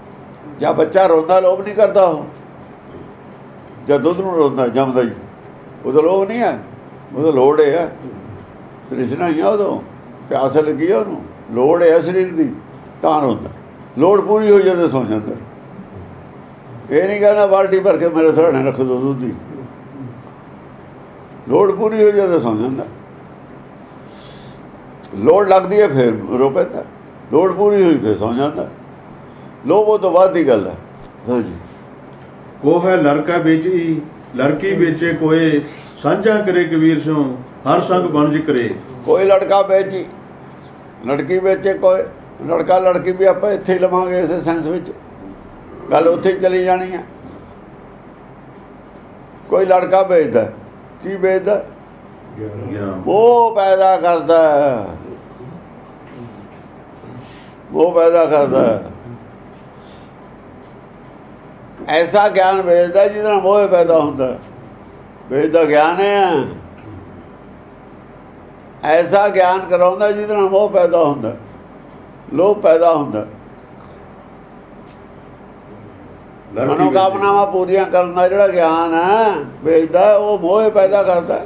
ਜਾਂ ਬੱਚਾ ਰੋਂਦਾ, ਲੋਭ ਨਹੀਂ ਕਰਦਾ ਉਹ। ਜਦ ਦੁੱਧ ਨੂੰ ਰੋਂਦਾ, ਜੰਮਦਾ ਹੀ ਉਦੋਂ ਲੋਭ ਨਹੀਂ ਹੈ, ਉਦੋਂ ਲੋੜ ਹੈ, ਤ੍ਰਿਸ਼ਨਾ ਹੀ ਆ, ਉਦੋਂ ਪਿਆਸ ਲੱਗੀ ਆ, ਉਹਨੂੰ ਲੋੜ ਹੈ ਸਰੀਰ ਦੀ, ਤਾਂ ਹੁੰਦਾ। ਲੋੜ ਪੂਰੀ ਹੋ ਜਾਂਦੇ ਸੌ ਜਾਂਦਾ। ਇਹ ਨਹੀਂ ਕਹਿੰਦਾ ਬਾਲਟੀ ਭਰ ਕੇ ਮੇਰੇ ਸਰਾਣੇ ਰੱਖ ਦੋ ਦੁੱਧ ਦੀ, ਲੋੜ ਪੂਰੀ ਹੋ ਜਾਂਦੇ ਸੌ ਜਾਂਦਾ। ਲੋੜ ਲੱਗਦੀ ਹੈ ਫਿਰ ਰੋ ਪੈਂਦਾ, ਲੋੜ ਪੂਰੀ ਹੋਈ ਫਿਰ ਸੌ ਜਾਂਦਾ। ਲੋਭ ਉਹ ਤੋਂ ਬਾਅਦ ਦੀ ਗੱਲ ਹੈ। ਹਾਂਜੀ, ਕੋ ਹੈ ਲੜਕਾ ਵੇਚੀ ਲੜਕੀ ਵੇਚੇ ਕੋਏ, ਸਾਂਝਾ ਕਰੇ ਕਬੀਰ ਸਿਉ ਹਰ ਸੰਗ ਬਣਜ ਕਰੇ। ਕੋਈ ਲੜਕਾ ਵੇਚੀ ਲੜਕੀ ਵੇਚੇ ਕੋਏ, ਲੜਕਾ ਲੜਕੀ ਵੀ ਆਪਾਂ ਇੱਥੇ ਹੀ ਲਵਾਂਗੇ, ਇਸੇ ਸੈਂਸ ਵਿੱਚ ਗੱਲ ਉੱਥੇ ਹੀ ਚਲੀ ਜਾਣੀ ਹੈ। ਕੋਈ ਲੜਕਾ ਵੇਚਦਾ, ਕੀ ਵੇਚਦਾ? ਉਹ ਪੈਦਾ ਕਰਦਾ, ਉਹ ਪੈਦਾ ਕਰਦਾ। ਐਸਾ ਗਿਆਨ ਵੇਚਦਾ ਜਿਹਦੇ ਨਾਲ ਮੋਹ ਪੈਦਾ ਹੁੰਦਾ। ਵੇਚਦਾ ਗਿਆਨ ਹੈ, ਐਸਾ ਗਿਆਨ ਕਰਾਉਂਦਾ ਜਿਹਦੇ ਨਾਲ ਮੋਹ ਪੈਦਾ ਹੁੰਦਾ, ਲੋਭ ਪੈਦਾ ਹੁੰਦਾ। ਮਨੋਕਾਮਨਾਵਾਂ ਪੂਰੀਆਂ ਕਰਨ ਦਾ ਜਿਹੜਾ ਗਿਆਨ ਹੈ ਵੇਚਦਾ, ਉਹ ਮੋਹ ਪੈਦਾ ਕਰਦਾ।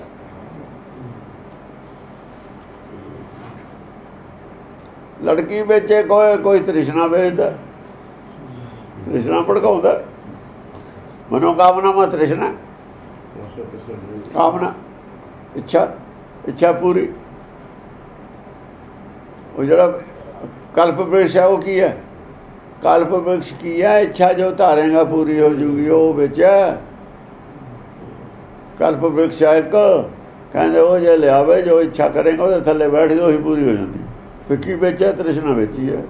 ਲੜਕੀ ਵੇਚੇ ਕੋਈ ਤ੍ਰਿਸ਼ਨਾ ਵੇਚਦਾ, ਤ੍ਰਿਸ਼ਨਾ ਭੜਕਾਉਂਦਾ। ਮਨੋਕਾਮਨਾਵਾਂ ਤ੍ਰਿਸ਼ਨਾ, ਕਾਮਨਾ ਇੱਛਾ ਪੂਰੀ। ਉਹ ਜਿਹੜਾ ਕਲਪ ਵ੍ਰਿਕਸ਼ ਹੈ ਉਹ ਕੀ ਹੈ? ਕਲਪ ਵ੍ਰਿਕਸ਼ ਕੀ ਹੈ? ਇੱਛਾ ਜੋ ਧਾਰੇਗਾ ਪੂਰੀ ਹੋ ਜੂਗੀ, ਉਹ ਵੇਚਿਆ। ਕਲਪ ਵ੍ਰਿਕਸ਼ ਹੈ ਇੱਕ, ਕਹਿੰਦੇ ਉਹ ਜੇ ਲਿਆਵੇ ਜੋ ਇੱਛਾ ਕਰੇਗਾ ਉਹਦੇ ਥੱਲੇ ਬੈਠ ਕੇ ਉਹੀ ਪੂਰੀ ਹੋ ਜਾਂਦੀ। ਫਿਰ ਕੀ ਵੇਚਿਆ? ਤ੍ਰਿਸ਼ਨਾ ਵੇਚੀ ਹੈ।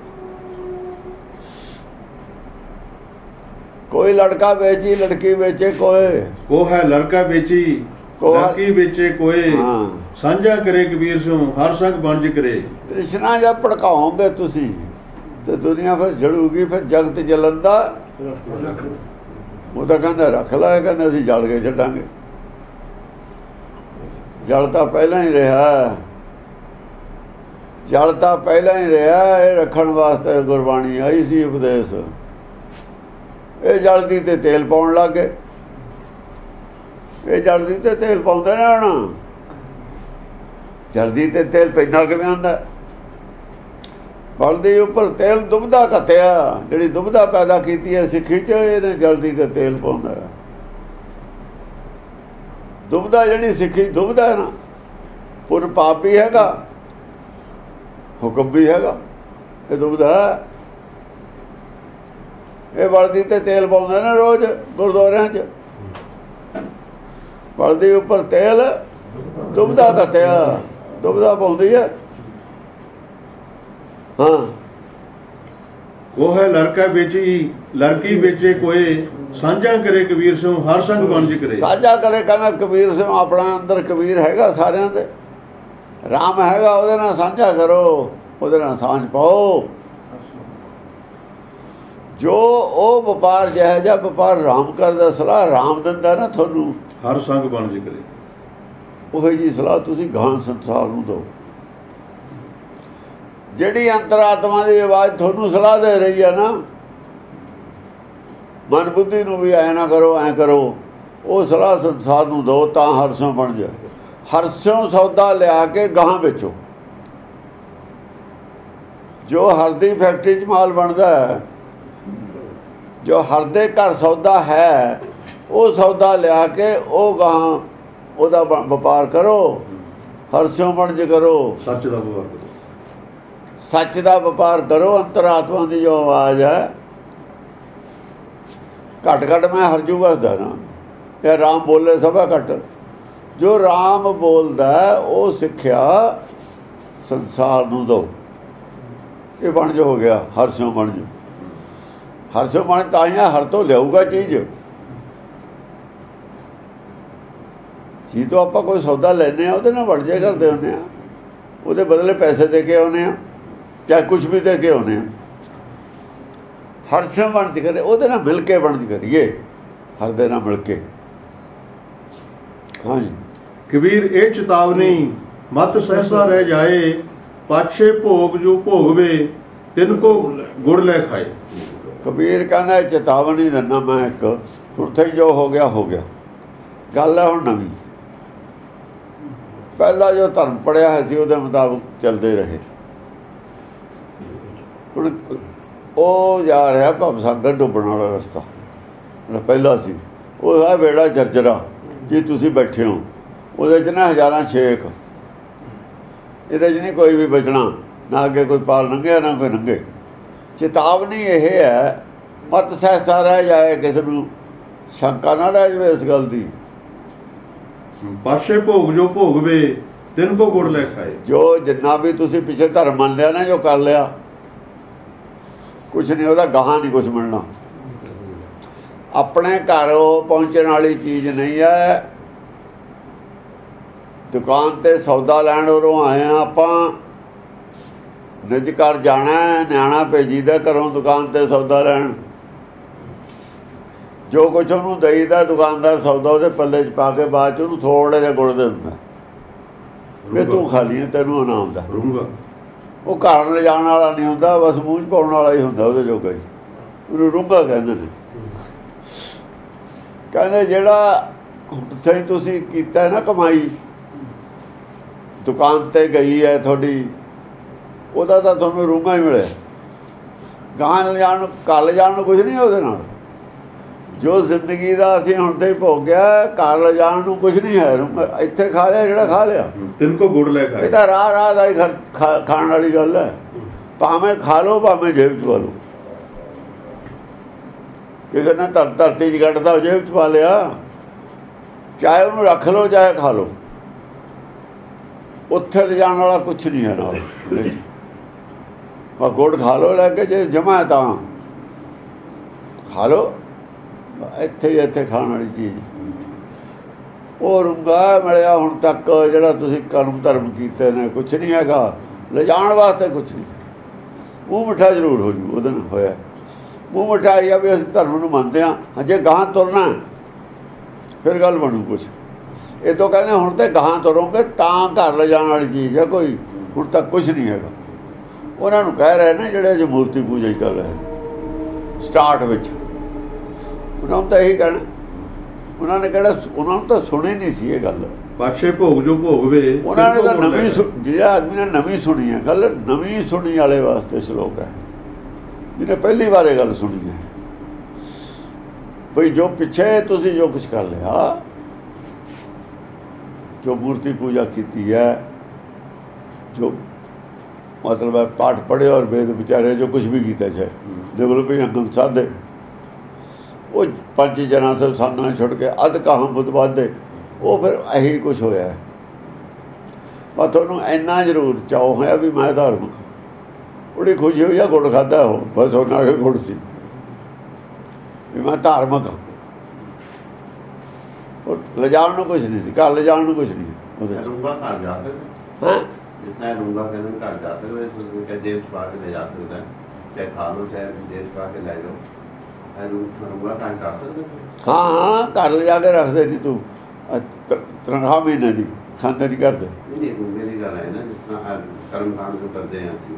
ਕੋਈ ਲੜਕਾ ਵੇਚੀ ਲੜਕੀ ਵੇਚੇ ਕੋਏ, ਕੋ ਹੈ ਲੜਕਾ ਵੇਚੀ ਲੜਕੀ ਵੇਚੇ ਕੋਏ, ਸਾਂਝਾ ਕਰੇ ਕਬੀਰ ਸਿਉ ਹਰ ਸੰਗ ਬਣਜ ਕਰੇ। ਤ੍ਰਿਸ਼ਨਾ ਜਦ ਭੜਕਾਓਗੇ ਤੁਸੀਂ ਤੇ ਦੁਨੀਆ ਫਿਰ ਜੜੂਗੀ, ਫਿਰ ਜਗਤ ਜਲਣ ਦਾ। ਉਹ ਤਾਂ ਕਹਿੰਦਾ ਰੱਖ ਲੈ, ਕਹਿੰਦਾ ਅਸੀਂ ਜਲ ਕੇ ਛੱਡਾਂਗੇ। ਜਲ ਤਾਂ ਪਹਿਲਾਂ ਹੀ ਰਿਹਾ, ਜਲ ਤਾਂ ਪਹਿਲਾਂ ਹੀ ਰਿਹਾ। ਇਹ ਰੱਖਣ ਵਾਸਤੇ ਗੁਰਬਾਣੀ ਆਈ ਸੀ, ਉਪਦੇਸ਼। ਇਹ ਜਲਦੀ ਤੇ ਤੇਲ ਪਾਉਣ ਲੱਗ ਗਏ। ਇਹ ਜਲਦੀ ਤੇ ਤੇਲ ਪਾਉਂਦੇ ਨੇ ਹੁਣ। ਜਲਦੀ ਤੇ ਤੇਲ ਪੈਂਦਾ ਕਿਵੇਂ ਹੁੰਦਾ? ਬਲਦੀ ਉੱਪਰ ਤੇਲ ਦੁਬਦਾ ਘੱਤਿਆ, ਜਿਹੜੀ ਦੁਬਦਾ ਪੈਦਾ ਕੀਤੀ ਹੈ ਸਿੱਖੀ 'ਚ, ਇਹਨੇ ਜਲਦੀ ਤੇ ਤੇਲ ਪਾਉਂਦਾ। ਦੁਬਦਾ ਜਿਹੜੀ ਸਿੱਖੀ ਦੁਬਦਾ ਨਾ, ਪੁਰ ਪਾਪ ਵੀ ਹੈਗਾ, ਹੁਕਮ ਵੀ ਹੈਗਾ। ਇਹ ਦੁਬਦਾ, ਇਹ ਬਲਦੀ ਤੇ ਤੇਲ ਪਾਉਂਦੇ ਨੇ ਰੋਜ਼ ਗੁਰਦੁਆਰਿਆਂ 'ਚ। ਬਲਦੀ ਉੱਪਰ ਤੇਲ ਦੁਬਦਾ ਘੱਤਿਆ, ਦੁਬਦਾ ਪਾਉਂਦੀ ਹੈ। ਹਾਂ, ਉਹ ਹੈ ਲੜਕਾ ਵੇਚੀ ਲੜਕੀ ਵੇਚੇ ਕੋਏ, ਸਾਂਝਾ ਕਰੇ ਕਬੀਰ ਸਿਉ ਹਰ ਸੰਗ ਬਣਜ ਕਰੇ। ਸਾਂਝਾ ਕਰੇ ਕਹਿੰਦਾ ਕਬੀਰ ਸਿਉ, ਆਪਣਾ ਅੰਦਰ ਕਬੀਰ ਹੈਗਾ ਸਾਰਿਆਂ ਦੇ, ਰਾਮ ਹੈਗਾ, ਉਹਦੇ ਨਾਲ ਸਾਂਝਾ ਕਰੋ, ਉਹਦੇ ਨਾਲ ਸਾਂਝ ਪਾਓ। ਜੋ ਉਹ ਵਪਾਰ ਜਿਹੋ ਜਿਹਾ ਵਪਾਰ ਰਾਮ ਕਰਦਾ, ਸਲਾਹ ਰਾਮ ਦਿੰਦਾ ਨਾ ਤੁਹਾਨੂੰ, ਹਰ ਸੰਗ ਬਣਜ ਕਰੇ। ਉਹੋ ਜਿਹੀ ਸਲਾਹ ਤੁਸੀਂ ਗਾਂ ਸੰਸਾਰ ਨੂੰ ਦਿਓ। ਜਿਹੜੀ ਅੰਤਰਾਤਮਾ ਦੀ ਆਵਾਜ਼ ਤੁਹਾਨੂੰ ਸਲਾਹ ਦੇ ਰਹੀ ਹੈ ਨਾ, ਮਨ ਬੁੱਧੀ ਨੂੰ ਵੀ ਐਂ ਨਾ ਕਰੋ, ਐਂ ਕਰੋ, ਉਹ ਸਲਾਹ ਸੰਸਾਰ ਨੂੰ ਦਿਓ, ਤਾਂ ਹਰਸੋਂ ਬਣ ਜਾਏ। ਹਰਸੋਂ ਸੌਦਾ ਲਿਆ ਕੇ ਗਾਹਾਂ ਵੇਚੋ। ਜੋ ਹਰ ਦੀ ਫੈਕਟਰੀ 'ਚ ਮਾਲ ਬਣਦਾ ਹੈ, ਜੋ ਹਰ ਦੇ ਘਰ ਸੌਦਾ ਹੈ, ਉਹ ਸੌਦਾ ਲਿਆ ਕੇ ਉਹ ਗਾਹਾਂ ਉਹਦਾ ਵਪਾਰ ਕਰੋ, ਹਰਸੋਂ ਬਣਜ ਕਰੋ। ਸੱਚ ਦਾ ਵਪਾਰ ਕਰੋ, ਸੱਚ ਦਾ ਵਪਾਰ ਕਰੋ। ਅੰਤਰਾਤਮਾ ਦੀ ਜੋ ਆਵਾਜ਼ ਹੈ, ਘੱਟ ਘੱਟ ਮੈਂ ਹਰਜੂ ਵਸਦਾ ਨਾ, ਇਹ ਰਾਮ ਬੋਲੇ ਸਭਾ ਘੱਟ। ਜੋ ਰਾਮ ਬੋਲਦਾ ਉਹ ਸਿੱਖਿਆ ਸੰਸਾਰ ਨੂੰ ਦਿਓ। ਇਹ ਬਣਜ ਹੋ ਗਿਆ, ਹਰਸੋਂ ਬਣਜ। ਹਰਸੋਂ ਬਣ ਤਾਂ ਹੀ ਹਰ ਤੋਂ ਲਿਆਊਗਾ ਚੀਜ਼। ਜੀ ਤੋਂ ਆਪਾਂ ਕੋਈ ਸੌਦਾ ਲੈਂਦੇ ਹਾਂ, ਉਹਦੇ ਨਾਲ ਵੜਜੇ ਕਰਦੇ ਹੁੰਦੇ ਹਾਂ, ਉਹਦੇ ਬਦਲੇ ਪੈਸੇ ਦੇ ਕੇ ਆਉਂਦੇ ਹਾਂ, ਚਾਹੇ ਕੁਛ ਵੀ ਦੇ ਕੇ ਆਉਂਦੇ ਹਾਂ। ਹਰਸੋਂ ਬਣਜ ਕਰੇ, ਉਹਦੇ ਨਾਲ ਮਿਲ ਕੇ ਬਣਜ ਕਰੀਏ, ਹਰ ਦੇ ਨਾਲ ਮਿਲ ਕੇ। ਹਾਂਜੀ, ਕਬੀਰ ਇਹ ਚੇਤਾਵਨੀ ਮਤ ਸਹਿਸਾ ਰਹਿ ਜਾਏ, ਪਾਛੇ ਭੋਗ ਜੋ ਭੋਗਵੇ ਤਿੰਨ ਕੋ ਗੁੜ ਲੈ ਖਾਏ। ਕਬੀਰ ਕਹਿੰਦਾ ਚੇਤਾਵਨੀ ਦਿੰਦਾ ਮੈਂ ਇੱਕ, ਉੱਥੇ ਜੋ ਹੋ ਗਿਆ ਹੋ ਗਿਆ। ਗੱਲ ਹੈ ਹੁਣ ਨਵੀਂ, ਪਹਿਲਾਂ ਜੋ ਧਰਮ ਪੜਿਆ ਹੈ ਸੀ ਉਹਦੇ ਮੁਤਾਬਕ ਚੱਲਦੇ ਰਹੇ। ਹੁਣ ਉਹ ਜਾ ਰਿਹਾ ਭਵ ਸਾਗਰ ਡੁੱਬਣ ਵਾਲਾ ਰਸਤਾ ਜਿਹੜਾ ਪਹਿਲਾਂ ਸੀ, ਉਹ ਹੈ ਬੇੜਾ ਜਰਜਰਾ ਜੀ ਤੁਸੀਂ ਬੈਠੇ ਹੋ ਉਹਦੇ 'ਚ ਨਾ ਹਜ਼ਾਰਾਂ ਛੇਕ, ਇਹਦੇ 'ਚ ਨਹੀਂ ਕੋਈ ਵੀ ਬਚਣਾ, ਨਾ ਅੱਗੇ ਕੋਈ ਪਾਲ ਲੰਘਿਆ ਨਾ ਕੋਈ ਲੰਘੇ। ਚੇਤਾਵਨੀ ਇਹ ਹੈ ਮਤ ਸਹਿਸਾ ਰਹਿ ਜਾਏ, ਕਿਸੇ ਨੂੰ ਸ਼ੰਕਾ ਨਾ ਰਹਿ ਜਾਵੇ ਇਸ ਗੱਲ ਦੀ। ਪਾਸ਼ੇ ਭੋਗ ਜੋ ਭੋਗਵੇ ਤਿੰਨ ਕੋ ਗੁੜ ਲੈ ਖਾਏ। ਜੋ ਜਿੰਨਾ ਵੀ ਤੁਸੀਂ ਪਿੱਛੇ ਧਰਮ ਮੰਨ ਲਿਆ ਨਾ, ਜੋ ਕਰ ਲਿਆ ਕੁਛ ਨਹੀਂ, ਉਹਦਾ ਗਾਹਾਂ ਨਹੀਂ ਕੁਛ ਮਿਲਣਾ। ਆਪਣੇ ਘਰ ਉਹ ਪਹੁੰਚਣ ਵਾਲੀ ਚੀਜ਼ ਨਹੀਂ ਹੈ। ਦੁਕਾਨ ਤੇ ਸੌਦਾ ਲੈਣ ਉਰੋਂ ਆਏ ਹਾਂ ਆਪਾਂ, ਨਿੱਜ ਘਰ ਜਾਣਾ, ਨਿਆਣਾ ਭੇਜੀਦਾ ਘਰੋਂ ਦੁਕਾਨ ਤੇ ਸੌਦਾ ਲੈਣ। ਜੋ ਕੁਛ ਉਹਨੂੰ ਦੇਈਦਾ ਦੁਕਾਨਦਾਰ ਸੌਦਾ ਉਹਦੇ ਪੱਲੇ 'ਚ ਪਾ ਕੇ ਬਾਅਦ 'ਚ ਉਹਨੂੰ ਥੋੜ੍ਹਾ ਜਿਹਾ ਗੁੜ ਦੇ ਦਿੰਦਾ ਵੀ ਤੂੰ ਖਾ ਲਈ, ਤੈਨੂੰ ਇਨਾਮ ਦਾ। ਉਹ ਘਰ ਲਿਜਾਣ ਵਾਲਾ ਨਹੀਂ ਹੁੰਦਾ, ਬਸ ਮੂੰਹ 'ਚ ਪਾਉਣ ਵਾਲਾ ਹੀ ਹੁੰਦਾ ਉਹਦੇ ਜੋਗਾ ਹੀ। ਉਹਨੂੰ ਰੂੰਗਾ ਕਹਿੰਦੇ ਨੇ। ਕਹਿੰਦੇ ਜਿਹੜਾ ਉੱਥੇ ਤੁਸੀਂ ਕੀਤਾ ਨਾ ਕਮਾਈ, ਦੁਕਾਨ ਤੇ ਗਈ ਹੈ ਤੁਹਾਡੀ, ਉਹਦਾ ਤਾਂ ਤੁਹਾਨੂੰ ਰੂੰਗਾ ਹੀ ਮਿਲਿਆ। ਗਾਂ ਲਿਜਾਣ ਨੂੰ, ਘਰ ਲਿਜਾਣ ਨੂੰ ਕੁਛ ਨਹੀਂ ਉਹਦੇ ਨਾਲ। ਜੋ ਜ਼ਿੰਦਗੀ ਦਾ ਅਸੀਂ ਹੁਣ ਤੇ ਭੋਗਿਆ, ਘਰ ਲਿਜਾਣ ਨੂੰ ਕੁਛ ਨਹੀਂ ਹੈ। ਇੱਥੇ ਖਾ ਲਿਆ ਜਿਹੜਾ ਖਾ ਲਿਆ, ਤਿੰਨ ਕੋ ਗੁੜ ਲੈ ਖਾਏ। ਇਹ ਤਾਂ ਰਾਹ ਦਾ ਹੀ ਖਾਣ ਵਾਲੀ ਗੱਲ ਹੈ। ਭਾਵੇਂ ਖਾ ਲਓ ਭਾਵੇਂ ਜੇਬ 'ਚ ਪਾ ਲਓ। ਕਿਸੇ ਨੇ ਧਰਤੀ 'ਚ ਕੱਢਦਾ ਜੇਬ 'ਚ ਪਾ ਲਿਆ, ਚਾਹੇ ਉਹਨੂੰ ਰੱਖ ਲਓ ਚਾਹੇ ਖਾ ਲਓ। ਉੱਥੇ ਲਿਜਾਣ ਵਾਲਾ ਕੁਛ ਨਹੀਂ ਹੈ ਨਾਲ। ਗੁੜ ਖਾ ਲਓ ਲੈ ਕੇ, ਜੇ ਜਮਾ ਤਾਂ ਖਾ ਲਓ। ਇੱਥੇ ਖਾਣ ਵਾਲੀ ਚੀਜ਼ ਉਹ ਰੂੰਗਾ ਮਿਲਿਆ ਹੁਣ ਤੱਕ। ਜਿਹੜਾ ਤੁਸੀਂ ਕਰਮ ਧਰਮ ਕੀਤੇ ਨੇ ਕੁਛ ਨਹੀਂ ਹੈਗਾ, ਲਿਜਾਣ ਵਾਸਤੇ ਕੁਛ ਨਹੀਂ। ਮੂੰਹ ਮਿੱਠਾ ਜ਼ਰੂਰ ਹੋ ਜੂ ਉਹਦੇ ਨਾਲ ਹੋਇਆ। ਮੂੰਹ ਮਿੱਠਾ ਇਹ ਆ ਵੀ ਅਸੀਂ ਧਰਮ ਨੂੰ ਮੰਨਦੇ ਹਾਂ, ਜੇ ਗਾਹਾਂ ਤੁਰਨਾ ਫਿਰ ਗੱਲ ਬਣੂ ਕੁਛ। ਇਹ ਤੋਂ ਕਹਿੰਦੇ ਹੁਣ ਤੇ ਗਾਹਾਂ ਤੁਰੋਗੇ ਤਾਂ ਘਰ ਲਿਜਾਣ ਵਾਲੀ ਚੀਜ਼ ਹੈ ਕੋਈ, ਹੁਣ ਤੱਕ ਕੁਛ ਨਹੀਂ ਹੈਗਾ। ਉਹਨਾਂ ਨੂੰ ਕਹਿ ਰਹੇ ਨੇ ਜਿਹੜੇ ਅਜੇ ਮੂਰਤੀ ਪੂਜਾ ਹੀ ਕਰ ਰਹੇ ਸਟਾਰਟ ਵਿੱਚ, ਉਹਨਾਂ ਨੂੰ ਤਾਂ ਇਹੀ ਕਹਿਣਾ। ਉਹਨਾਂ ਨੇ ਕਿਹੜਾ, ਉਹਨਾਂ ਨੂੰ ਤਾਂ ਸੁਣੀ ਨਹੀਂ ਸੀ ਇਹ ਗੱਲ। ਪਾਸ਼ੇ ਭੋਗ ਜੋ ਭੋਗਵੇ, ਉਹਨਾਂ ਨੇ ਤਾਂ ਨਵੀਂ, ਜਿਹੜਾ ਆਦਮੀ ਨੇ ਨਵੀਂ ਸੁਣੀ ਹੈ ਗੱਲ, ਨਵੀਂ ਸੁਣੀ ਵਾਲੇ ਵਾਸਤੇ ਸ਼ਲੋਕ ਹੈ। ਜਿਹਨੇ ਪਹਿਲੀ ਵਾਰ ਇਹ ਗੱਲ ਸੁਣੀ ਹੈ ਬਈ ਜੋ ਪਿੱਛੇ ਤੁਸੀਂ ਜੋ ਕੁਛ ਕਰ ਲਿਆ, ਜੋ ਮੂਰਤੀ ਪੂਜਾ ਕੀਤੀ ਹੈ, ਜੋ ਮਤਲਬ ਹੈ ਪਾਠ ਪੜ੍ਹੇ ਔਰ ਵੇਦ ਵਿਚਾਰੇ, ਜੋ ਕੁਛ ਵੀ ਕੀਤਾ ਚਾਹੇ ਦੇਵਲ ਵੀ ਅੰਗਮ ਸਾਧੇ, ਉਹ ਪੰਜ ਜਨਾਂ ਤੋਂ ਸਾਨਾਂ ਛੁੱਟ ਕੇ ਅੱਧ ਕਹਾਂ ਬੁੱਧ ਵਾਧੇ, ਉਹ ਫਿਰ ਇਹੀ ਕੁਛ ਹੋਇਆ ਹੈ। ਪਰ ਤੁਹਾਨੂੰ ਇੰਨਾ ਜ਼ਰੂਰ ਚਾਅ ਹੋਇਆ ਵੀ ਮੈਂ ਧਾਰਮਿਕ, ਬੜੀ ਖੁਸ਼ੀ ਹੋਈ ਆ ਗੁੜ ਖਾਧਾ। ਉਹ ਬਸ ਉਹਨਾਂ ਕੇ ਗੁੜ ਸੀ ਵੀ ਮੈਂ ਧਾਰਮਿਕ ਹਾਂ। ਉਹ ਲਿਜਾਣ ਨੂੰ ਕੁਛ ਨਹੀਂ ਸੀ, ਘਰ ਲਿਜਾਣ ਨੂੰ ਕੁਛ ਨਹੀਂ ਉਹਦੇ ਰੂੰਗਾ ਘਰ ਜਾ ਸਕਦਾ। ਹਾਂ, ਜਿਸ ਤਰ੍ਹਾਂ ਰੂੰਗਾ ਕਹਿੰਦੇ ਘਰ ਜਾ ਸਕਦਾ, ਜੇਬ 'ਚ ਪਾ ਕੇ ਲੈ ਜਾ ਸਕਦਾ, ਚਾਹੇ ਖਾ ਲਓ ਚਾਹੇ ਜੇਬ 'ਚ ਪਾ ਕੇ ਲੈ ਜਾਓ। ਰੂੰਗਾ ਘਰ ਕਰ ਸਕਦਾ। ਹਾਂ ਘਰ ਲਿਜਾ ਕੇ ਰੱਖਦੇ ਨਹੀਂ ਤੂੰ, ਤਨਖਾਹ ਮਹੀਨੇ ਦੀ ਖਾਂਦੇ ਨਹੀਂ ਕਰਦੇ। ਨਹੀਂ ਰੂੰਗੇ ਦੀ ਗੱਲ ਹੈ ਨਾ, ਜਿਸ ਤਰ੍ਹਾਂ ਕਰਮ ਕਾਂਡ ਜੋ ਕਰਦੇ ਹਾਂ ਅਸੀਂ।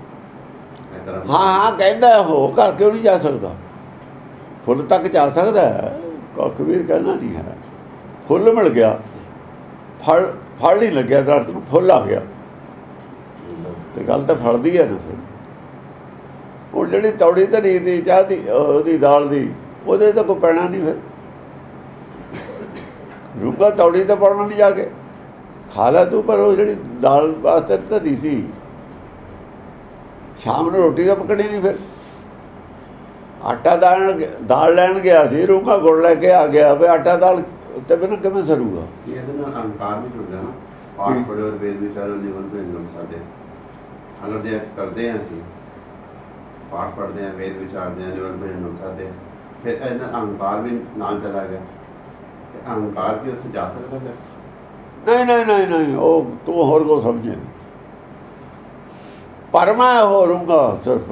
ਹਾਂ ਕਹਿੰਦਾ ਉਹ ਘਰ ਕਿਉਂ ਨਹੀਂ ਜਾ ਸਕਦਾ, ਫੁੱਲ ਤੱਕ ਜਾ ਸਕਦਾ ਹੈ। ਕਬੀਰ ਕਹਿੰਦਾ ਨਹੀਂ ਹੈ, ਫੁੱਲ ਮਿਲ ਗਿਆ, ਫਲ ਨਹੀਂ ਲੱਗਿਆ ਦਰਖਤ ਨੂੰ, ਫੁੱਲ ਆ ਗਿਆ ਤੇ ਗੱਲ ਤਾਂ ਫਲਦੀ ਹੈ ਨਾ। ਫਿਰ ਉਹ ਜਿਹੜੀ ਤੌੜੀ ਧਰੀ ਦੀ ਚਾਹ ਦੀ ਉਹਦੀ ਦਾਲ ਦੀ, ਉਹਦੇ ਤਾਂ ਕੋਈ ਪੈਣਾ ਨਹੀਂ। ਫਿਰ ਰੂੰਗਾ ਤੌੜੀ ਤਾਂ ਪਾਉਣਾ ਨਹੀਂ, ਜਾ ਕੇ ਖਾ ਲੈ ਤੂੰ। ਪਰ ਉਹ ਜਿਹੜੀ ਦਾਲ ਵਾਸਤੇ ਧਰੀ ਸੀ, ਸ਼ਾਮ ਨੂੰ ਰੋਟੀ ਤਾਂ ਪਕੜੀ ਨਹੀਂ। ਫਿਰ ਆਟਾ ਦਾਲ ਲੈਣ ਗਿਆ ਸੀ, ਰੂੰਗਾ ਗੁੜ ਲੈ ਕੇ ਆ ਗਿਆ, ਵੀ ਆਟਾ ਦਾਲ ਤੇ ਬਿਨਾਂ ਕਿਵੇਂ ਸਰੂਗਾ। ਇਹਦੇ ਨਾਲ ਅਹੰਕਾਰ ਵੀ ਜੁੜ ਜਾਣਾ। ਪਾਠ ਪੜ੍ਹੇ ਔਰ ਵੇਦ ਵਿਚਾਰੋ ਨਿਵਲ ਭੇਜਣ ਸਾਡੇ, ਅਗਰ ਜੇ ਕਰਦੇ ਹਾਂ ਅਸੀਂ ਪਾਠ ਪੜ੍ਹਦੇ ਹਾਂ, ਵੇਦ ਵਿਚਾਰਦੇ ਹਾਂ, ਨਿਵਲ ਭੇਜਣ ਸਾਡੇ, ਫਿਰ ਇਹਨਾਂ ਅਹੰਕਾਰ ਵੀ ਨਾਲ ਚਲਾ ਗਿਆ। ਤੇ ਅਹੰਕਾਰ ਵੀ ਉੱਥੇ ਜਾ ਸਕਦਾ ਫਿਰ? ਨਹੀਂ, ਉਹ ਤੂੰ ਹੋਰ ਕੋ ਸਮਝੇ। ਪਰਮਾ ਹੋ ਰੂੰਗਾ, ਸਿਰਫ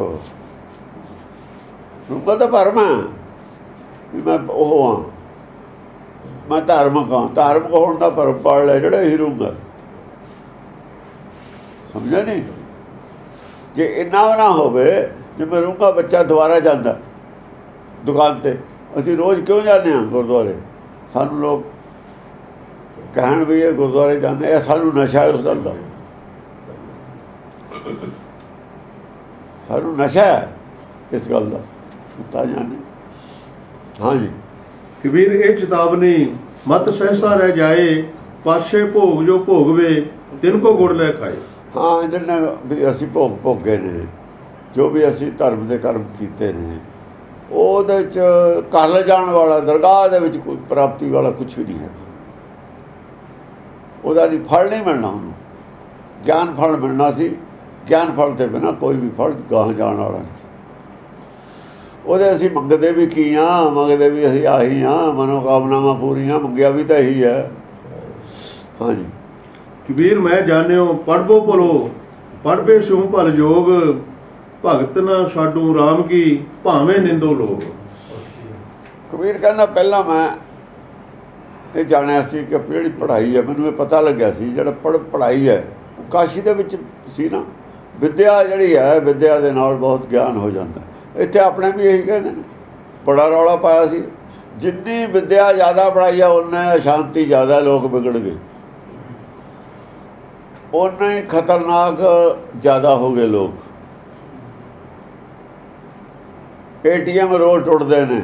ਰੂੰਗਾ ਤਾਂ ਪਰਮਾ ਵੀ ਮੈਂ ਉਹ ਹਾਂ, ਮੈਂ ਧਾਰਮਿਕ ਹਾਂ। ਧਾਰਮਿਕ ਹੋਣ ਦਾ ਭਰਮ ਪੜ ਲੈ ਜਿਹੜਾ ਹੀ ਰੂੰਗਾ, ਸਮਝਿਆ ਨਹੀਂ। ਜੇ ਇੰਨਾ ਨਾ ਹੋਵੇ, ਜਿਵੇਂ ਰੂੰਗਾ ਬੱਚਾ ਦੁਬਾਰਾ ਜਾਂਦਾ ਦੁਕਾਨ ਤੇ, ਅਸੀਂ ਰੋਜ਼ ਕਿਉਂ ਜਾਂਦੇ ਹਾਂ ਗੁਰਦੁਆਰੇ? ਸਾਨੂੰ ਲੋਕ ਕਹਿਣ ਵੀ ਇਹ ਗੁਰਦੁਆਰੇ ਜਾਂਦੇ, ਇਹ ਸਾਨੂੰ ਨਸ਼ਾ ਹੈ ਉਸ ਗੱਲ ਦਾ, ਸਾਨੂੰ ਨਸ਼ਾ ਹੈ ਇਸ ਗੱਲ ਦਾ ਤਾਂ ਜਾਣੇ। ਹਾਂਜੀ ਕਬੀਰ ਇਹ ਚੇਤਾਵਨੀ ਮਤ ਸਹਿਸਾ ਰਹਿ ਜਾਏ, ਪਾਸ਼ੇ ਭੋਗ ਜੋ ਭੋਗਵੇ ਤਿਨ ਕੋ ਗੁੜ ਲੈ ਖਾਏ। ਹਾਂ ਜਿੰਨਾ ਵੀ ਅਸੀਂ ਭੋਗੇ ਨੇ, ਜੋ ਵੀ ਅਸੀਂ ਧਰਮ ਦੇ ਕਰਮ ਕੀਤੇ ਨੇ, ਉਹਦੇ 'ਚ ਘਰ ਲੈ ਜਾਣ ਵਾਲਾ, ਦਰਗਾਹ ਦੇ ਵਿੱਚ ਕੋਈ ਪ੍ਰਾਪਤੀ ਵਾਲਾ ਕੁਛ ਵੀ ਨਹੀਂ ਹੈ। ਉਹਦਾ ਨਹੀਂ ਫਲ ਨਹੀਂ ਮਿਲਣਾ, ਉਹਨੂੰ ਗਿਆਨ ਫਲ ਮਿਲਣਾ ਸੀ। ਗਿਆਨ ਫਲ ਤੋਂ ਬਿਨਾਂ ਕੋਈ ਵੀ ਫਲ ਗਾਹ ਜਾਣ ਵਾਲਾ ਨਹੀਂ। ਉਹਦੇ ਅਸੀਂ ਮੰਗਦੇ ਵੀ ਕੀ ਹਾਂ, ਮੰਗਦੇ ਵੀ ਅਸੀਂ ਆਹੀ ਹਾਂ, ਮਨੋਕਾਮਨਾਵਾਂ ਪੂਰੀਆਂ, ਮੰਗਿਆ ਵੀ ਤਾਂ ਇਹੀ ਹੈ। ਹਾਂਜੀ ਕਬੀਰ ਮੈਂ ਜਾਣਿਓ ਪੜ੍ਹਬੋ ਭਲੋ, ਪੜ੍ਹਬੇ ਸਿਉ ਭਲ ਜੋਗ, ਭਗਤ ਨਾ ਛਾਡੂ ਰਾਮ ਕੀ ਭਾਵੇਂ ਨਿੰਦੋ ਲੋਗ। ਕਬੀਰ ਕਹਿੰਦਾ ਪਹਿਲਾਂ ਮੈਂ ਇਹ ਜਾਣਿਆ ਸੀ ਕਿ ਜਿਹੜੀ ਪੜ੍ਹਾਈ ਹੈ, ਮੈਨੂੰ ਇਹ ਪਤਾ ਲੱਗਿਆ ਸੀ ਜਿਹੜਾ ਪੜ੍ਹਾਈ ਹੈ ਉਹ ਕਾਸ਼ੀ ਦੇ ਵਿੱਚ ਸੀ ਨਾ। ਵਿੱਦਿਆ ਜਿਹੜੀ ਹੈ, ਵਿੱਦਿਆ ਦੇ ਨਾਲ ਬਹੁਤ ਗਿਆਨ ਹੋ ਜਾਂਦਾ। ਇੱਥੇ ਆਪਣੇ ਵੀ ਇਹੀ ਕਹਿੰਦੇ ਨੇ, ਬੜਾ ਰੌਲਾ ਪਾਇਆ ਸੀ, ਜਿੰਨੀ ਵਿੱਦਿਆ ਜ਼ਿਆਦਾ ਪੜ੍ਹਾਈ ਆ ਉਨਾ ਅਸ਼ਾਂਤੀ ਜ਼ਿਆਦਾ, ਲੋਕ ਵਿਗੜ ਗਏ, ਉਨਾ ਹੀ ਖਤਰਨਾਕ ਜ਼ਿਆਦਾ ਹੋ ਗਏ ਲੋਕ। ATM ਰੋਜ਼ ਟੁੱਟਦੇ ਨੇ,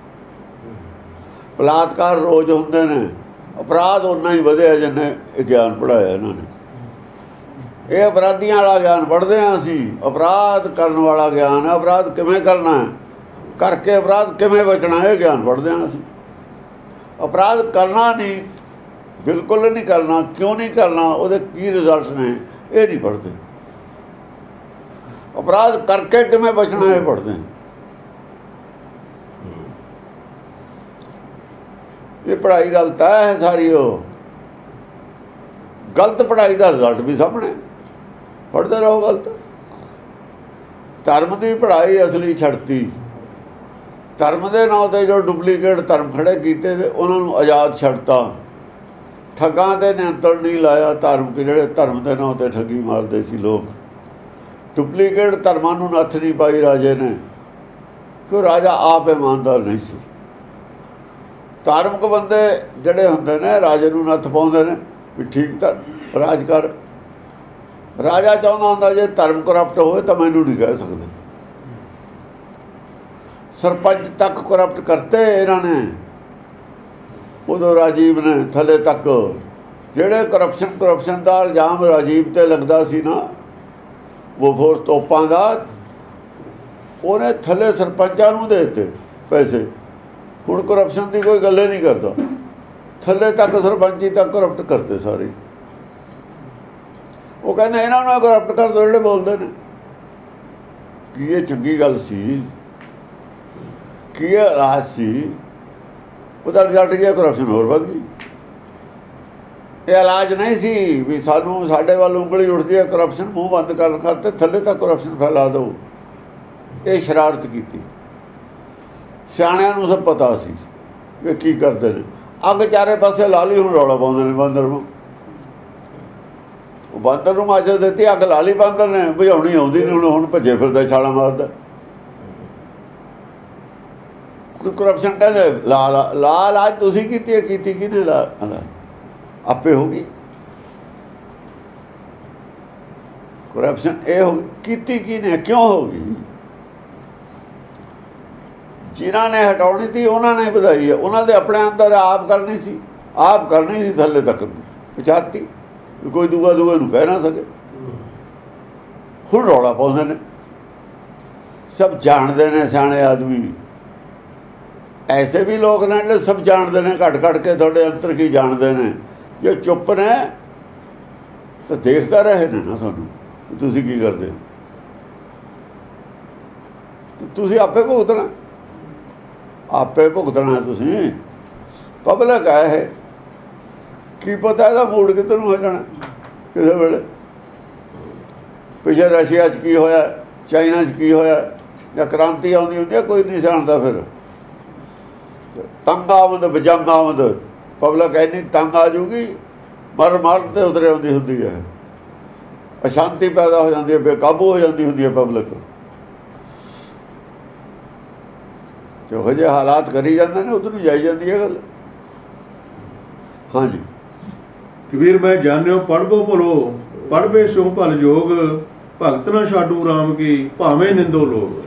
ਬਲਾਤਕਾਰ ਰੋਜ਼ ਹੁੰਦੇ ਨੇ, ਅਪਰਾਧ ਉਨਾ ਹੀ ਵਧਿਆ ਜਿੰਨੇ ਗਿਆਨ ਪੜ੍ਹਾਇਆ ਇਹਨਾਂ ਨੇ। ਇਹ ਅਪਰਾਧੀਆਂ ਵਾਲਾ ਗਿਆਨ ਪੜ੍ਹਦੇ ਹਾਂ ਅਸੀਂ, ਅਪਰਾਧ ਕਰਨ ਵਾਲਾ ਗਿਆਨ ਹੈ। ਅਪਰਾਧ ਕਿਵੇਂ ਕਰਨਾ ਹੈ, ਕਰਕੇ ਅਪਰਾਧ ਕਿਵੇਂ ਬਚਣਾ, ਇਹ ਗਿਆਨ ਪੜ੍ਹਦੇ ਹਾਂ ਅਸੀਂ। ਅਪਰਾਧ ਕਰਨਾ ਨਹੀਂ, ਬਿਲਕੁਲ ਨਹੀਂ ਕਰਨਾ, ਕਿਉਂ ਨਹੀਂ ਕਰਨਾ, ਉਹਦੇ ਕੀ ਰਿਜ਼ਲਟ ਨੇ, ਇਹ ਨਹੀਂ ਪੜ੍ਹਦੇ। ਅਪਰਾਧ ਕਰਕੇ ਕਿਵੇਂ ਬਚਣਾ, ਇਹ ਪੜ੍ਹਦੇ ਹਾਂ। ਇਹ ਪੜ੍ਹਾਈ ਗਲਤ ਹੈ ਸਾਰੀ। ਉਹ ਗਲਤ ਪੜ੍ਹਾਈ ਦਾ ਰਿਜ਼ਲਟ ਵੀ ਸਾਹਮਣੇ, ਪੜ੍ਹਦੇ ਰਹੋ ਗਲਤ। ਧਰਮ ਦੀ ਪੜ੍ਹਾਈ ਅਸਲੀ ਛੱਡਤੀ, ਧਰਮ ਦੇ ਨਾਂ 'ਤੇ ਜੋ ਡੁਪਲੀਕੇਟ ਧਰਮ ਖੜੇ ਕੀਤੇ ਤੇ ਉਹਨਾਂ ਨੂੰ ਆਜ਼ਾਦ ਛੱਡਤਾ। ਠੱਗਾਂ 'ਤੇ ਨਿਯੰਤਰਣ ਨਹੀਂ ਲਾਇਆ। ਧਾਰਮਿਕ ਜਿਹੜੇ ਧਰਮ ਦੇ ਨਾਂ 'ਤੇ ਠੱਗੀ ਮਾਰਦੇ ਸੀ ਲੋਕ, ਡੁਪਲੀਕੇਟ ਧਰਮਾਂ ਨੂੰ ਨੱਥ ਨਹੀਂ ਪਾਈ ਰਾਜੇ ਨੇ, ਕਿਉਂ ਰਾਜਾ ਆਪ ਇਮਾਨਦਾਰ ਨਹੀਂ ਸੀ। ਧਾਰਮਿਕ ਬੰਦੇ ਜਿਹੜੇ ਹੁੰਦੇ ਨੇ ਰਾਜੇ ਨੂੰ ਨੱਥ ਪਾਉਂਦੇ ਨੇ ਵੀ ਠੀਕ ਤਾਂ ਰਾਜ ਕਰ। ਰਾਜਾ ਚਾਹੁੰਦਾ ਹੁੰਦਾ ਜੇ ਧਰਮ ਕਰਪਟ ਹੋਵੇ ਤਾਂ ਮੈਨੂੰ ਨਹੀਂ ਕਹਿ ਸਕਦੇ। ਸਰਪੰਚ ਤੱਕ ਕਰਪਟ ਕਰਤੇ ਇਹਨਾਂ ਨੇ, ਉਦੋਂ ਰਾਜੀਵ ਨੇ ਥੱਲੇ ਤੱਕ। ਜਿਹੜੇ ਕਰਪਸ਼ਨ ਦਾ ਇਲਜ਼ਾਮ ਰਾਜੀਵ 'ਤੇ ਲੱਗਦਾ ਸੀ ਨਾ, ਉਹ ਫੋਰਸ ਤੋਪਾਂ ਦਾ, ਉਹਨੇ ਥੱਲੇ ਸਰਪੰਚਾਂ ਨੂੰ ਦੇ ਦਿੱਤੇ ਪੈਸੇ। ਹੁਣ ਕਰਪਸ਼ਨ ਦੀ ਕੋਈ ਗੱਲ ਹੀ ਨਹੀਂ ਕਰਦਾ, ਥੱਲੇ ਤੱਕ ਸਰਪੰਚੀ ਤੱਕ ਕਰਪਟ ਕਰਦੇ ਸਾਰੇ। ਉਹ ਕਹਿੰਦੇ ਇਹਨਾਂ ਨੂੰ ਕਰਪਟ ਕਰ ਦਿਓ ਜਿਹੜੇ ਬੋਲਦੇ ਨੇ। ਕੀ ਇਹ ਚੰਗੀ ਗੱਲ ਸੀ? ਕੀ ਇਹ ਇਲਾਜ ਸੀ? ਉਹਦਾ ਰਿਜ਼ਲਟ ਕੀ? ਕਰਪਸ਼ਨ ਹੋਰ ਵੱਧ ਗਈ। ਇਹ ਇਲਾਜ ਨਹੀਂ ਸੀ ਵੀ ਸਾਨੂੰ ਸਾਡੇ ਵੱਲ ਉਂਗਲੀ ਉੱਠਦੀ ਹੈ ਕਰਪਸ਼ਨ ਮੂੰਹ ਬੰਦ ਕਰਨ ਖਾਤਰ ਥੱਲੇ ਤੱਕ ਕਰਪਸ਼ਨ ਫੈਲਾ ਦਿਓ। ਇਹ ਸ਼ਰਾਰਤ ਕੀਤੀ। ਸਿਆਣਿਆਂ ਨੂੰ ਸਭ ਪਤਾ ਸੀ ਕਿ ਕੀ ਕਰਦੇ ਨੇ। ਅੱਗ ਚਾਰੇ ਪਾਸੇ ਲਾ ਲਈ, ਹੁਣ ਰੌਲਾ ਪਾਉਂਦੇ ਨੇ ਬਾਂਦਰ ਨੂੰ। ਉਹ ਬਾਂਦਰ ਨੂੰ ਮਾਜਾ ਦਿੱਤੀ, ਅੱਗ ਲਾ ਲਈ ਬਾਂਦਰ ਨੇ, ਬੁਝਾਉਣੀ ਆਉਂਦੀ ਨਹੀਂ। ਹੁਣ ਭੱਜੇ ਫਿਰਦਾ, ਛਾਲਾਂ ਮਾਰਦਾ। ਕਰਪਸ਼ਨ ਕਹਿੰਦੇ ਲਾ ਅੱਜ ਤੁਸੀਂ ਕੀਤੀ ਹੈ, ਕੀਤੀ ਕਿਹਨੇ? ਲਾ ਆਪੇ ਹੋ ਗਈ ਕਰਪਸ਼ਨ। ਇਹ ਹੋ ਕੀਤੀ ਕਿਹਨੇ? ਕਿਉਂ ਹੋ ਗਈ? ਜਿਨ੍ਹਾਂ ਨੇ ਹਟਾਉਣੀ ਸੀ ਉਹਨਾਂ ਨੇ ਵਧਾਈ ਹੈ। ਉਹਨਾਂ ਦੇ ਆਪਣੇ ਅੰਦਰ ਆਪ ਕਰਨੀ ਸੀ, ਆਪ ਕਰਨੀ ਸੀ, ਥੱਲੇ ਤੱਕ ਪਹੁੰਚਾਤੀ, ਕੋਈ ਦੂਆ ਨੂੰ ਕਹਿ ਨਾ ਸਕੇ। ਹੁਣ ਰੌਲਾ ਪਾਉਂਦੇ ਨੇ। ਸਭ ਜਾਣਦੇ ਨੇ ਸਿਆਣੇ ਆਦਮੀ। ਐਸੇ ਵੀ ਲੋਕ ਨੇ ਜਿਹੜੇ ਸਭ ਜਾਣਦੇ ਨੇ, ਘੱਟ ਕੇ ਤੁਹਾਡੇ ਅੰਦਰ ਕੀ ਜਾਣਦੇ ਨੇ। ਜੇ ਚੁੱਪ ਨੇ ਤਾਂ ਦੇਖਦਾ ਰਹੇ ਨੇ ਨਾ ਤੁਹਾਨੂੰ ਤੁਸੀਂ ਕੀ ਕਰਦੇ। ਤੁਸੀਂ ਆਪੇ ਭੁਗਤਣਾ, ਆਪੇ ਭੁਗਤਣਾ ਤੁਸੀਂ। ਪਬਲਿਕ ਹੈ ਇਹ, ਕੀ ਪਤਾ ਇਹਦਾ ਮੂਡ ਕਿੱਧਰ ਨੂੰ ਹੋ ਜਾਣਾ ਕਿਸੇ ਵੇਲੇ। ਪਿਛੇ ਰਸ਼ੀਆ 'ਚ ਕੀ ਹੋਇਆ, ਚਾਈਨਾ 'ਚ ਕੀ ਹੋਇਆ, ਜਾਂ ਕ੍ਰਾਂਤੀ ਆਉਂਦੀ ਹੁੰਦੀ ਹੈ, ਕੋਈ ਨਹੀਂ ਜਾਣਦਾ। ਫਿਰ ਤੰਗ ਆਮਦ ਬਜੰਗ ਆਮਦ, ਪਬਲਿਕ ਇੰਨੀ ਤੰਗ ਆ ਜੂਗੀ, ਮਰ ਤੇ ਉਤਰੇ ਆਉਂਦੀ ਹੁੰਦੀ ਹੈ। ਅਸ਼ਾਂਤੀ ਪੈਦਾ ਹੋ ਜਾਂਦੀ ਹੈ, ਬੇਕਾਬੂ ਹੋ ਜਾਂਦੀ ਹੁੰਦੀ ਹੈ ਪਬਲਿਕ। ਜਿਹੋ ਜਿਹੇ ਹਾਲਾਤ ਕਰੀ ਜਾਂਦੇ ਨੇ ਉਧਰ ਨੂੰ ਜਾਈ ਜਾਂਦੀ ਹੈ ਗੱਲ। ਹਾਂਜੀ ਕਬੀਰ ਮੈਂ ਜਾਣਿਓ ਪੜ੍ਹਬੋ ਭਲੋ ਪੜ੍ਹਵੇ ਸਿਉ ਭਲ ਜੋਗ ਭਗਤ ਨਾ ਛਾਡੂ ਰਾਮ ਕੀ ਭਾਵੇਂ ਨਿੰਦੋ ਲੋਗ।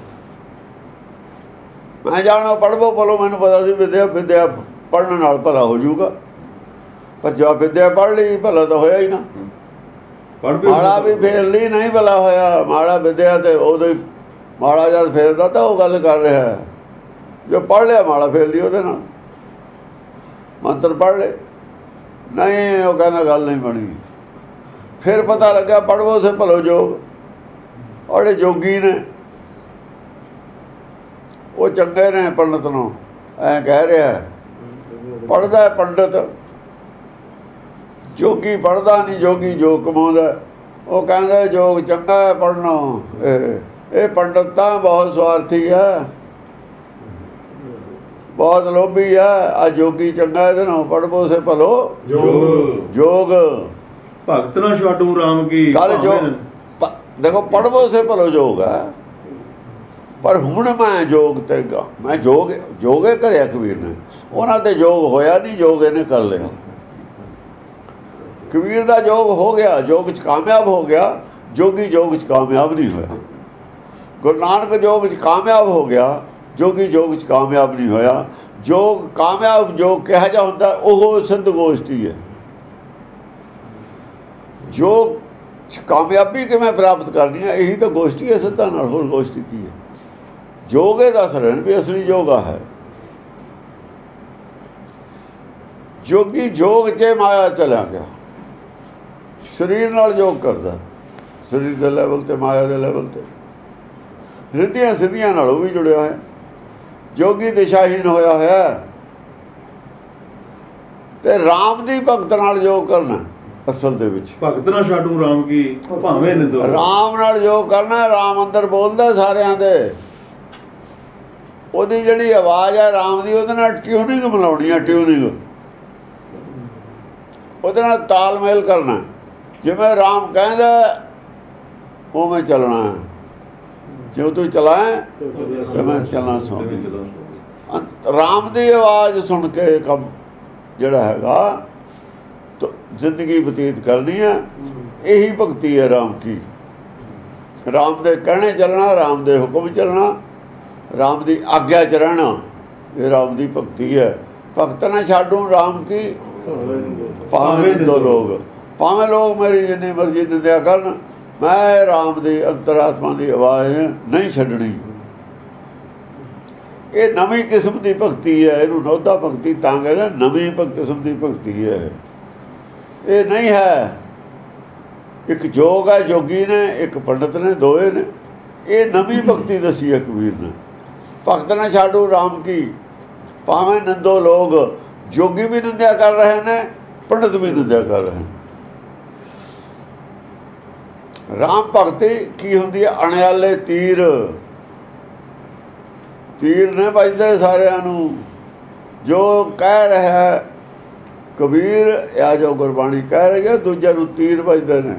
ਮੈਂ ਜਾਣਾ ਪੜ੍ਹਵੋ ਭਲੋ, ਮੈਨੂੰ ਪਤਾ ਸੀ ਵਿਦਿਆ ਪੜ੍ਹਨ ਨਾਲ ਭਲਾ ਹੋ ਜਾਊਗਾ, ਪਰ ਜੋ ਵਿਦਿਆ ਪੜ੍ਹ ਲਈ ਭਲਾ ਤਾਂ ਹੋਇਆ ਹੀ ਨਾ। ਮਾਲਾ ਵੀ ਫੇਰ ਲਈ ਨਹੀਂ ਭਲਾ ਹੋਇਆ। ਮਾਲਾ ਵਿਦਿਆ ਤੇ ਉਦੋਂ ਹੀ ਮਾਲਾ ਜਦ ਫੇਰਦਾ ਤਾਂ ਉਹ ਗੱਲ ਕਰ ਰਿਹਾ, ਜੋ ਪੜ੍ਹ ਲਿਆ ਮਾਲਾ ਫੇਰ ਲਈ ਉਹਦੇ ਨਾਲ, ਮੰਤਰ ਪੜ੍ਹ ਲਏ ਨਹੀਂ, ਉਹ ਕਹਿੰਦਾ ਗੱਲ ਨਹੀਂ ਬਣੀ। ਫਿਰ ਪਤਾ ਲੱਗਾ ਪੜ੍ਹਵੋ ਸੇ ਭਲੋ ਜੋਗ, ਉਹਦੇ ਜੋਗੀ ਨੇ ਉਹ ਚੰਗੇ ਨੇ ਪੰਡਤ ਨੂੰ ਐਂ ਕਹਿ ਰਿਹਾ। ਪੜ੍ਹਦਾ ਪੰਡਤ, ਜੋਗੀ ਪੜ੍ਹਦਾ ਨਹੀਂ, ਜੋਗੀ ਜੋਗ ਕਮਾਉਂਦਾ। ਉਹ ਕਹਿੰਦਾ ਜੋਗ ਚੰਗਾ ਹੈ ਪੜ੍ਹਨਾ, ਇਹ ਪੰਡਤ ਤਾਂ ਬਹੁਤ ਸਵਾਰਥੀ ਹੈ, ਬਹੁਤ ਲੋਭੀ ਹੈ। ਆ ਜੋਗੀ ਚੰਗਾ, ਇਹਦੇ ਨਾਲ ਪੜ੍ਹਵੋ ਸੇ ਭਲੋ ਜੋਗ ਭਗਤ ਨਾ ਛਾਡੂ ਰਾਮ ਕੀ। ਗੱਲ ਜੋ ਦੇਖੋ ਪੜ੍ਹਵੋ ਸੇ ਭਲੋ ਜੋਗ ਹੈ, ਪਰ ਹੁਣ ਮੈਂ ਜੋਗ ਤੇ ਮੈਂ ਜੋਗੇ ਕਰਿਆ ਕਬੀਰ ਨੇ, ਉਹਨਾਂ ਤੇ ਜੋਗ ਹੋਇਆ ਨਹੀਂ, ਜੋਗ ਇਹਨੇ ਕਰ ਲਿਆ। ਕਬੀਰ ਦਾ ਜੋਗ ਹੋ ਗਿਆ, ਜੋਗ 'ਚ ਕਾਮਯਾਬ ਹੋ ਗਿਆ, ਜੋਗੀ ਜੋਗ 'ਚ ਕਾਮਯਾਬ ਨਹੀਂ ਹੋਇਆ। ਗੁਰੂ ਨਾਨਕ ਜੋਗ 'ਚ ਕਾਮਯਾਬ ਹੋ ਗਿਆ, ਜੋਗੀ ਜੋਗ 'ਚ ਕਾਮਯਾਬ ਨਹੀਂ ਹੋਇਆ। ਜੋਗ ਕਾਮਯਾਬ ਜੋਗ ਕਿਹਾ ਜਾ ਹੁੰਦਾ, ਉਹ ਸਿੱਧ ਗੋਸ਼ਟੀ ਹੈ। ਜੋਗ 'ਚ ਕਾਮਯਾਬੀ ਕਿਵੇਂ ਪ੍ਰਾਪਤ ਕਰਨੀ ਹੈ, ਇਹੀ ਤਾਂ ਗੋਸ਼ਟੀ ਹੈ ਸਿੱਧਾਂ ਨਾਲ, ਹੋਰ ਗੋਸ਼ਟੀ ਕੀ ਹੈ। ਜੋਗ ਇਹ ਦੱਸ ਰਹੇ ਨੇ ਵੀ ਅਸਲੀ ਯੋਗਾ ਹੈ। ਜੋਗੀ ਜੋਗ 'ਚ ਮਾਇਆ ਚਲਾ ਗਿਆ, ਸਰੀਰ ਨਾਲ ਜੋਗ ਕਰਦਾ, ਸਰੀਰ ਦੇ ਲੈਵਲ ਤੇ, ਮਾਇਆ ਦੇ ਲੈਵਲ ਤੇ, ਰਿੱਧੀਆਂ ਸਿੱਧੀਆਂ ਨਾਲ ਉਹ ਵੀ ਜੁੜਿਆ ਹੋਇਆ। ਜੋਗੀ ਦਿਸ਼ਾਹੀਨ ਹੋਇਆ ਹੋਇਆ ਤੇ ਰਾਮ ਦੀ ਭਗਤ ਨਾਲ ਜੋਗ ਕਰਨਾ ਅਸਲ ਦੇ ਵਿੱਚ। ਭਗਤ ਨਾ ਛਾਡੂ ਰਾਮ ਕੀ ਭਾਵੇਂ ਨਿੰਦੋ। ਰਾਮ ਨਾਲ ਜੋਗ ਕਰਨਾ, ਰਾਮ ਅੰਦਰ ਬੋਲਦਾ ਸਾਰਿਆਂ ਦੇ, ਉਹਦੀ ਜਿਹੜੀ ਆਵਾਜ਼ ਹੈ ਰਾਮ ਦੀ, ਉਹਦੇ ਨਾਲ ਟਿਊਨਿੰਗ ਮਿਲਾਉਣੀ ਹੈ, ਟਿਊਨਿੰਗ ਉਹਦੇ ਨਾਲ ਤਾਲਮੇਲ ਕਰਨਾ। ਜਿਵੇਂ ਰਾਮ ਕਹਿੰਦਾ ਉਵੇਂ ਚੱਲਣਾ ਹੈ, ਜੋ ਤੂੰ ਚਲਾਏ ਤੇ ਮੈਂ ਚੱਲਾਂ ਸੁਣ। ਰਾਮ ਦੀ ਆਵਾਜ਼ ਸੁਣ ਕੇ ਕੰਮ ਜਿਹੜਾ ਹੈਗਾ ਜ਼ਿੰਦਗੀ ਬਤੀਤ ਕਰਨੀ ਹੈ, ਇਹੀ ਭਗਤੀ ਹੈ ਰਾਮ ਕੀ। ਰਾਮ ਦੇ ਕਹਿਣੇ ਚੱਲਣਾ, ਰਾਮ ਦੇ ਹੁਕਮ ਚੱਲਣਾ, ਰਾਮ ਦੀ ਆਗਿਆ 'ਚ ਰਹਿਣਾ, ਇਹ ਰਾਮ ਦੀ ਭਗਤੀ ਹੈ। ਭਗਤ ਨਾ ਛਾਡੂ ਰਾਮ ਕੀ ਭਾਵੇਂ ਨਿੰਦੋ ਲੋਕ, ਭਾਵੇਂ ਲੋਕ ਮੇਰੀ ਜਿੰਨੀ ਮਰਜ਼ੀ ਨਿੰਦਿਆ ਕਰਨ, ਮੈਂ ਰਾਮ ਦੀ ਅੰਤਰਾਤਮਾ ਦੀ ਆਵਾਜ਼ ਨਹੀਂ ਛੱਡਣੀ। ਇਹ ਨਵੀਂ ਕਿਸਮ ਦੀ ਭਗਤੀ ਹੈ, ਇਹਨੂੰ ਨੌਦਾ ਭਗਤੀ ਤਾਂ ਕਹਿੰਦੇ, ਨਵੀਂ ਕਿਸਮ ਦੀ ਭਗਤੀ ਹੈ। ਇਹ ਨਹੀਂ ਹੈ ਇੱਕ ਜੋਗ ਹੈ, ਜੋਗੀ ਨੇ, ਇੱਕ ਪੰਡਤ ਨੇ, ਦੋਏ ਨੇ। ਇਹ ਨਵੀਂ ਭਗਤੀ ਦੱਸੀ ਹੈ ਕਬੀਰ ਨੇ। ਭਗਤ ਨਾ ਛਾਡੂ ਰਾਮ ਕੀ ਭਾਵੇਂ ਨਿੰਦੋ ਲੋਕ, ਜੋਗੀ ਵੀ ਨਿੰਦਿਆ ਕਰ ਰਹੇ ਨੇ, ਪੰਡਤ ਵੀ ਨਿੰਦਿਆ ਕਰ ਰਹੇ ਨੇ। ਰਾਮ ਭਗਤੀ ਕੀ ਹੁੰਦੀ ਹੈ? ਅਣਿਆਲੇ ਤੀਰ, ਤੀਰ ਨੇ ਵੱਜਦੇ ਸਾਰਿਆਂ ਨੂੰ। ਜੋ ਕਹਿ ਰਿਹਾ ਕਬੀਰ ਆ, ਜੋ ਗੁਰਬਾਣੀ ਕਹਿ ਰਹੀ ਹੈ, ਦੂਜਿਆਂ ਨੂੰ ਤੀਰ ਵੱਜਦੇ ਨੇ,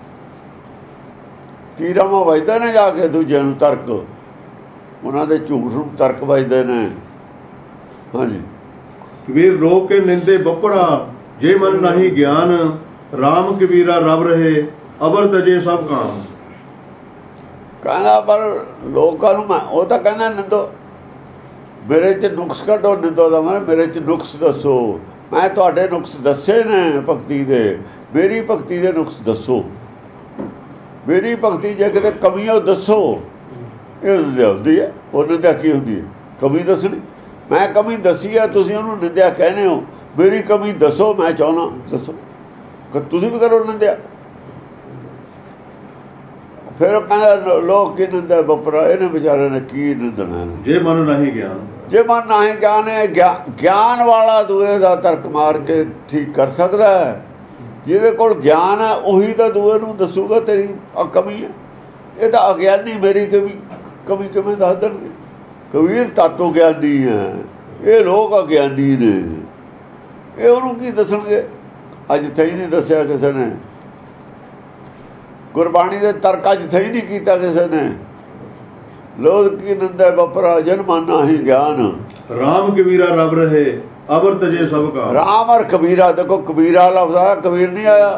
ਤੀਰਾਂ ਮਾ ਵੱਜਦੇ ਨੇ ਜਾ ਕੇ ਦੂਜਿਆਂ ਨੂੰ ਤਰਕ, ਉਹਨਾਂ ਦੇ ਝੂਠ ਨੂੰ ਤਰਕ ਵੱਜਦੇ ਨੇ। ਹਾਂਜੀ, ਕਬੀਰ ਰੋਕ ਕੇ ਨਿੰਦੇ ਬੱਪੜਾ, ਜੇ ਮਨ ਨਹੀਂ ਗਿਆਨ ਰਾਮ ਕਬੀਰਾ ਰਬ ਰਹੇ ਅਬਰ ਤਜੇ ਸਭ ਕਾਮ। ਕਹਿੰਦਾ ਪਰ ਲੋਕਾਂ ਨੂੰ ਮੈਂ ਉਹ ਤਾਂ ਕਹਿੰਦਾ ਨਿੰਦੋ, ਮੇਰੇ 'ਚ ਨੁਕਸ ਕੱਢੋ। ਨਿੰਦੋ ਦਾ ਮੈਂ ਮੇਰੇ 'ਚ ਨੁਕਸ ਦੱਸੋ, ਮੈਂ ਤੁਹਾਡੇ ਨੁਕਸ ਦੱਸੇ ਨੇ ਭਗਤੀ ਦੇ, ਮੇਰੀ ਭਗਤੀ ਦੇ ਨੁਕਸ ਦੱਸੋ, ਮੇਰੀ ਭਗਤੀ ਜੇ ਕਿਤੇ ਕਮੀ ਉਹ ਦੱਸੋ। ਇਹ ਨਿੰਦਿਆ ਹੁੰਦੀ ਹੈ। ਉਹ ਨਿੰਦਿਆ ਕੀ ਹੁੰਦੀ ਹੈ? ਕਮੀ ਦੱਸਣੀ। ਮੈਂ ਕਮੀ ਦੱਸੀ ਹੈ, ਤੁਸੀਂ ਉਹਨੂੰ ਨਿੰਦਿਆ ਕਹਿੰਦੇ ਹੋ। ਮੇਰੀ ਕਮੀ ਦੱਸੋ, ਮੈਂ ਚਾਹੁੰਦਾ ਦੱਸੋ, ਤੁਸੀਂ ਵੀ ਕਰੋ ਨਿੰਦਿਆ। ਫਿਰ ਕਹਿੰਦਾ ਲੋਕ ਕੀ ਨਿੰਦਾ ਬੱਪਰਾ, ਇਹਨੇ ਵਿਚਾਰੇ ਨੇ ਕੀ ਨਿੰਦਣਾ। ਜੇ ਮਨ ਨਹੀਂ ਗਿਆਨ, ਜੇ ਮਨ ਨਹੀਂ ਗਿਆਨ ਹੈ, ਗਿਆਨ ਵਾਲਾ ਦੂਏ ਦਾ ਤਰਕ ਮਾਰ ਕੇ ਠੀਕ ਕਰ ਸਕਦਾ ਹੈ। ਜਿਹਦੇ ਕੋਲ ਗਿਆਨ ਹੈ ਉਹੀ ਤਾਂ ਦੂਏ ਨੂੰ ਦੱਸੂਗਾ ਤੇਰੀ ਆ ਕਮੀ ਹੈ। ਇਹ ਤਾਂ ਅਗਿਆਨੀ ਮੇਰੀ ਕਮੀ ਕਿਵੇਂ ਦੱਸ ਦੇਣਗੇ? ਕਬੀਰ ਤਾਤੋਂ ਗਿਆਨੀ ਹੈ, ਇਹ ਲੋਕ ਅਗਿਆਨੀ ਨੇ, ਇਹ ਉਹਨੂੰ ਕੀ ਦੱਸਣਗੇ? ਅੱਜ ਹੀ ਨਹੀਂ ਦੱਸਿਆ ਕਿਸੇ ਨੇ, ਗੁਰਬਾਣੀ ਦੇ ਤਰਕ ਅੱਜ ਹੀ ਨਹੀਂ ਕੀਤਾ ਕਿਸੇ ਨੇ। ਲੋਕ ਕੀ ਨਿੰਦਾ ਬੱਪਰਾ, ਜਨ ਮਨ ਨਹੀਂ ਗਿਆਨ ਰਾਮ ਕਬੀਰਾ ਰਬ ਰਹੇ अबर तजे सब काम। राम और कबीरा, देखो कबीरा लफ्ज आया, कबीर नहीं आया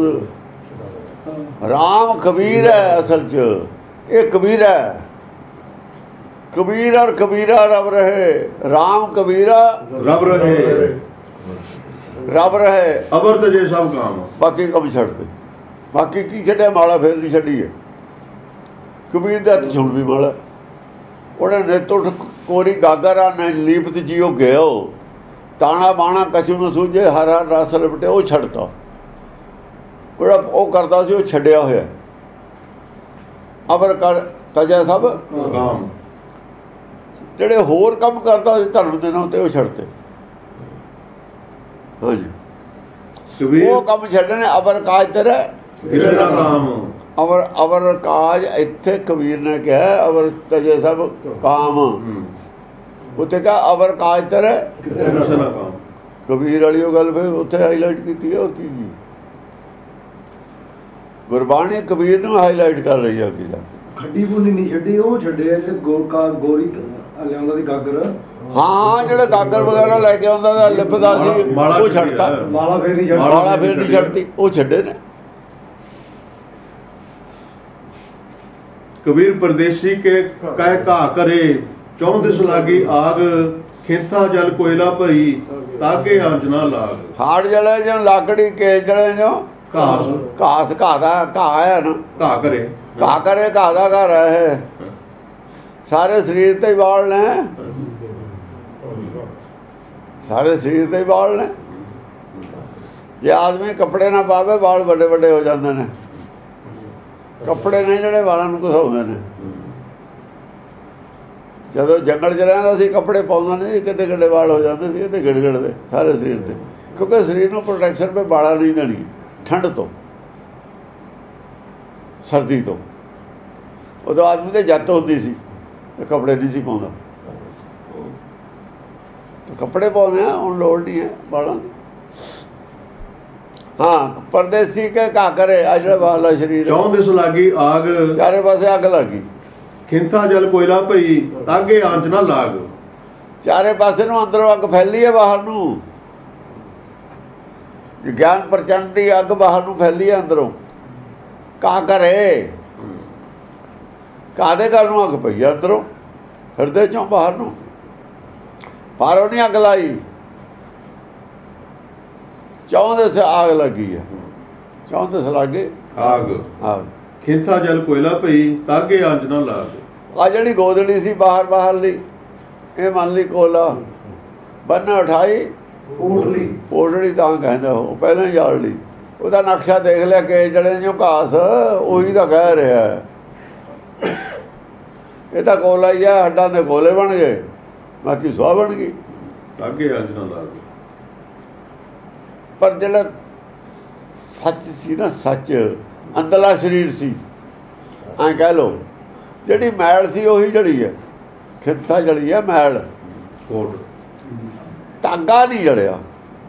लफ्ज। राम कबीर है असल च, ये कबीर है। कबीर और कबीरा रब रहे, राम कबीरा रब रहे, रब रहे। अबर तजे सब काम। बाकी कम छड़ दे, बाकी की छड्या माला फेर नहीं छड़ी है। कबीर दे हत्थ छुड़ भी माला, ਉਹਨੇ ਨਿਤ ਉੱਠ ਕੋਰੀ ਗਾਗਰਾ ਨੇ ਲੀਪਤ ਜੀਓ ਗਿਓ, ਤਾਣਾ ਬਾਣਾ ਕਛੂ ਨੂੰ ਸੂਝੇ, ਹਰ ਹਰ ਰਸ ਲਪਟੇ, ਉਹ ਛੱਡਤਾ। ਜਿਹੜਾ ਉਹ ਕਰਦਾ ਸੀ ਉਹ ਛੱਡਿਆ ਹੋਇਆ। ਅਬਰ ਕਰ ਤਜਾ ਸਭ काम। ਜਿਹੜੇ ਹੋਰ ਕੰਮ ਕਰਦਾ ਸੀ ਧਰਮ ਦੇ ਨਾਂ ਤੇ, ਉਹ ਛੱਡਤੇ। ਹਾਂਜੀ, कबीर ਉਹ ਕੰਮ ਛੱਡਣੇ। ਅਬਰ ਕਾਜ ਤੇਰਾ किसना काम। ਅਵਰ ਅਵਰ ਕਾਜ ਇੱਥੇ ਕਬੀਰ ਨੇ ਕਿਹਾ, ਅਵਰ ਤਜੇ ਸਭ ਕਾਮ। ਉੱਥੇ ਕਿਹਾ ਅਵਰ ਕਾਜ ਤੇਰੇ किसना काम। ਕਬੀਰ ਵਾਲੀ ਉਹ ਗੱਲ ਫਿਰ ਉੱਥੇ ਹਾਈਲਾਈਟ ਕੀਤੀ ਹੈ। ਹੋਰ ਕੀ ਕੀ ਗੁਰਬਾਣੀ ਕਬੀਰ ਨੂੰ ਹਾਈਲਾਈਟ ਕਰ ਰਹੀ ਹੈ ਅੱਗੇ ਜਾ ਕੇ। ਖੱਡੀ ਬੁੰਨੀ ਨਹੀਂ ਛੱਡੀ, ਉਹ ਛੱਡਿਆ ਜਿਹੜੇ ਗੋਰੀ ਲਿਆਉਂਦਾ ਦੀ ਗਾਗਰ। ਹਾਂ, ਜਿਹੜੇ ਗਾਗਰ ਵਗੈਰਾ ਲੈ ਕੇ ਆਉਂਦਾ ਦਾ ਲਿਪਦਾ ਸੀ, ਉਹ ਛੱਡਤਾ। ਮਾਲਾ ਫੇਰ ਨਹੀਂ ਛੱਡੀ, ਮਾਲਾ ਫੇਰ ਨਹੀਂ ਛੱਡਤੀ, ਉਹ ਛੱਡੇ ਨੇ। कबीर परदेसी के कह घा करे, चौंदिस लागी आग, खिंथा जल कोयला भरी, ताके आंजना लाग। ਹਾੜ ਜਲੇ ਜੋ ਲਾਕੜੀ ਕੇ ਜਲੇ ਜੋ घास ਘਾਸ ਘਾਹ ਦਾ ਘਾਹ ਹੈ ਨਾ, घा करे। ਘਾਹ ਕਰੇ ਘਾਹ ਦਾ ਘਰ ਹੈ। ਸਾਰੇ ਸਰੀਰ ਤੇ ਹੀ ਵਾਲ ਨੇ, ਸਾਰੇ ਸਰੀਰ ਤੇ ਹੀ ਵਾਲ ਨੇ। ਜੇ ਆਦਮੀ ਕੱਪੜੇ ਨਾ ਪਾਵੇ ਵਾਲ ਵੱਡੇ ਵੱਡੇ ਹੋ ਜਾਂਦੇ ਨੇ। ਕੱਪੜੇ ਨੇ ਜਿਹੜੇ ਵਾਲਾਂ ਨੂੰ ਘਸਾਉਂਦੇ ਨੇ। ਜਦੋਂ ਜੰਗਲ 'ਚ ਰਹਿੰਦਾ ਸੀ ਕੱਪੜੇ ਪਾਉਂਦਾ ਨਹੀਂ ਸੀ, ਕਿੱਡੇ ਕਿੱਡੇ ਵਾਲ ਹੋ ਜਾਂਦੇ ਸੀ ਇਹਦੇ ਗਿੜ ਗਿੜ ਦੇ ਸਾਰੇ ਸਰੀਰ ਤੇ। ਕਿਉਂਕਿ ਸਰੀਰ ਨੂੰ ਪ੍ਰੋਟੈਕਸ਼ਨ ਪੇ ਵਾਲਾਂ ਨਹੀਂ ਦੇਣੀ, ਠੰਡ ਤੋਂ, ਸਰਦੀ ਤੋਂ। ਉਦੋਂ ਆਦਮੀ ਦੇ ਜੱਤ ਹੁੰਦੀ ਸੀ ਤੇ ਕੱਪੜੇ ਨਹੀਂ ਸੀ ਪਾਉਂਦਾ। ਕੱਪੜੇ ਪਾਉਂਦੇ ਆ, ਹੁਣ ਲੋੜ ਨਹੀਂ ਹੈ ਵਾਲਾਂ ਦੀ। ਹਾਂ, ਪਰਦੇਸੀ ਕੇ ਘਾ ਕਰੇ, ਆ ਜਿਹੜਾ ਵਾਲਾ ਸਰੀਰ, चौंदिस लागी आग, ਚਾਰੇ ਪਾਸੇ ਅੱਗ ਲੱਗੀ। खिंथा जल कोयला भई, ताके आंजना लाग। ਚਾਰੇ ਪਾਸੇ ਨੂੰ ਅੰਦਰੋਂ ਅੱਗ ਫੈਲੀ ਹੈ, ਬਾਹਰ ਨੂੰ ਗਿਆਨ ਪ੍ਰਚੰਡ ਦੀ ਅੱਗ ਬਾਹਰ ਨੂੰ ਫੈਲੀ ਹੈ ਅੰਦਰੋਂ। ਕਾ ਕਰੇ, ਕਾਦੇ ਘਰ ਨੂੰ ਅੱਗ ਪਈ ਹੈ ਅੰਦਰੋਂ, ਹਿਰਦੇ ਚੋਂ ਬਾਹਰ ਨੂੰ। ਬਾਹਰੋਂ ਨਹੀਂ ਅੱਗ ਲਾਈ, ਚੌਂਦੇ ਸੇ ਆਗ ਲੱਗੀ ਹੈ। ਚੌਂਦੇ ਸੇ ਲੱਗੇ आग, ਆਗ। खिंथा जल कोयला भई, ताके आंजना लाग। ਆ ਜਿਹੜੀ ਗੋਦੜੀ ਸੀ ਬਾਹਰ ਬਾਹਰ ਲਈ, ਇਹ ਮੰਨ ਲਈ ਕੋਲਾ, ਬੰਨ ਉਠਾਈ ਪੋਟਲੀ। ਪੋਟੜੀ ਤਾਂ ਕਹਿੰਦਾ, ਉਹ ਪਹਿਲਾਂ ਹੀ ਜਾਲ ਲਈ। ਉਹਦਾ ਨਕਸ਼ਾ ਦੇਖ ਲਿਆ ਕਿ ਜਿਹੜੇ ਜੋ ਘਾਸ ਉਹੀ ਤਾਂ ਕਹਿ ਰਿਹਾ। ਇਹ ਤਾਂ ਕੋਲਾ ਹੀ ਆ, ਹੱਡਾਂ ਦੇ ਕੋਲੇ ਬਣ ਗਏ, ਬਾਕੀ ਸੁਆਹ ਬਣ ਗਈ। ताके आंजना लाग। ਪਰ ਜਿਹੜਾ ਸੱਚ ਸੀ ਨਾ, ਸੱਚ ਅੰਦਰਲਾ ਸਰੀਰ ਸੀ, ਐਂ ਕਹਿ ਲਓ। ਜਿਹੜੀ ਮੈਲ ਸੀ ਉਹੀ ਜੜੀ ਹੈ, ਖਿੱਤਾ ਜੜੀ ਹੈ ਮੈਲ, कोट ਧਾਗਾ ਨਹੀਂ ਜੜਿਆ।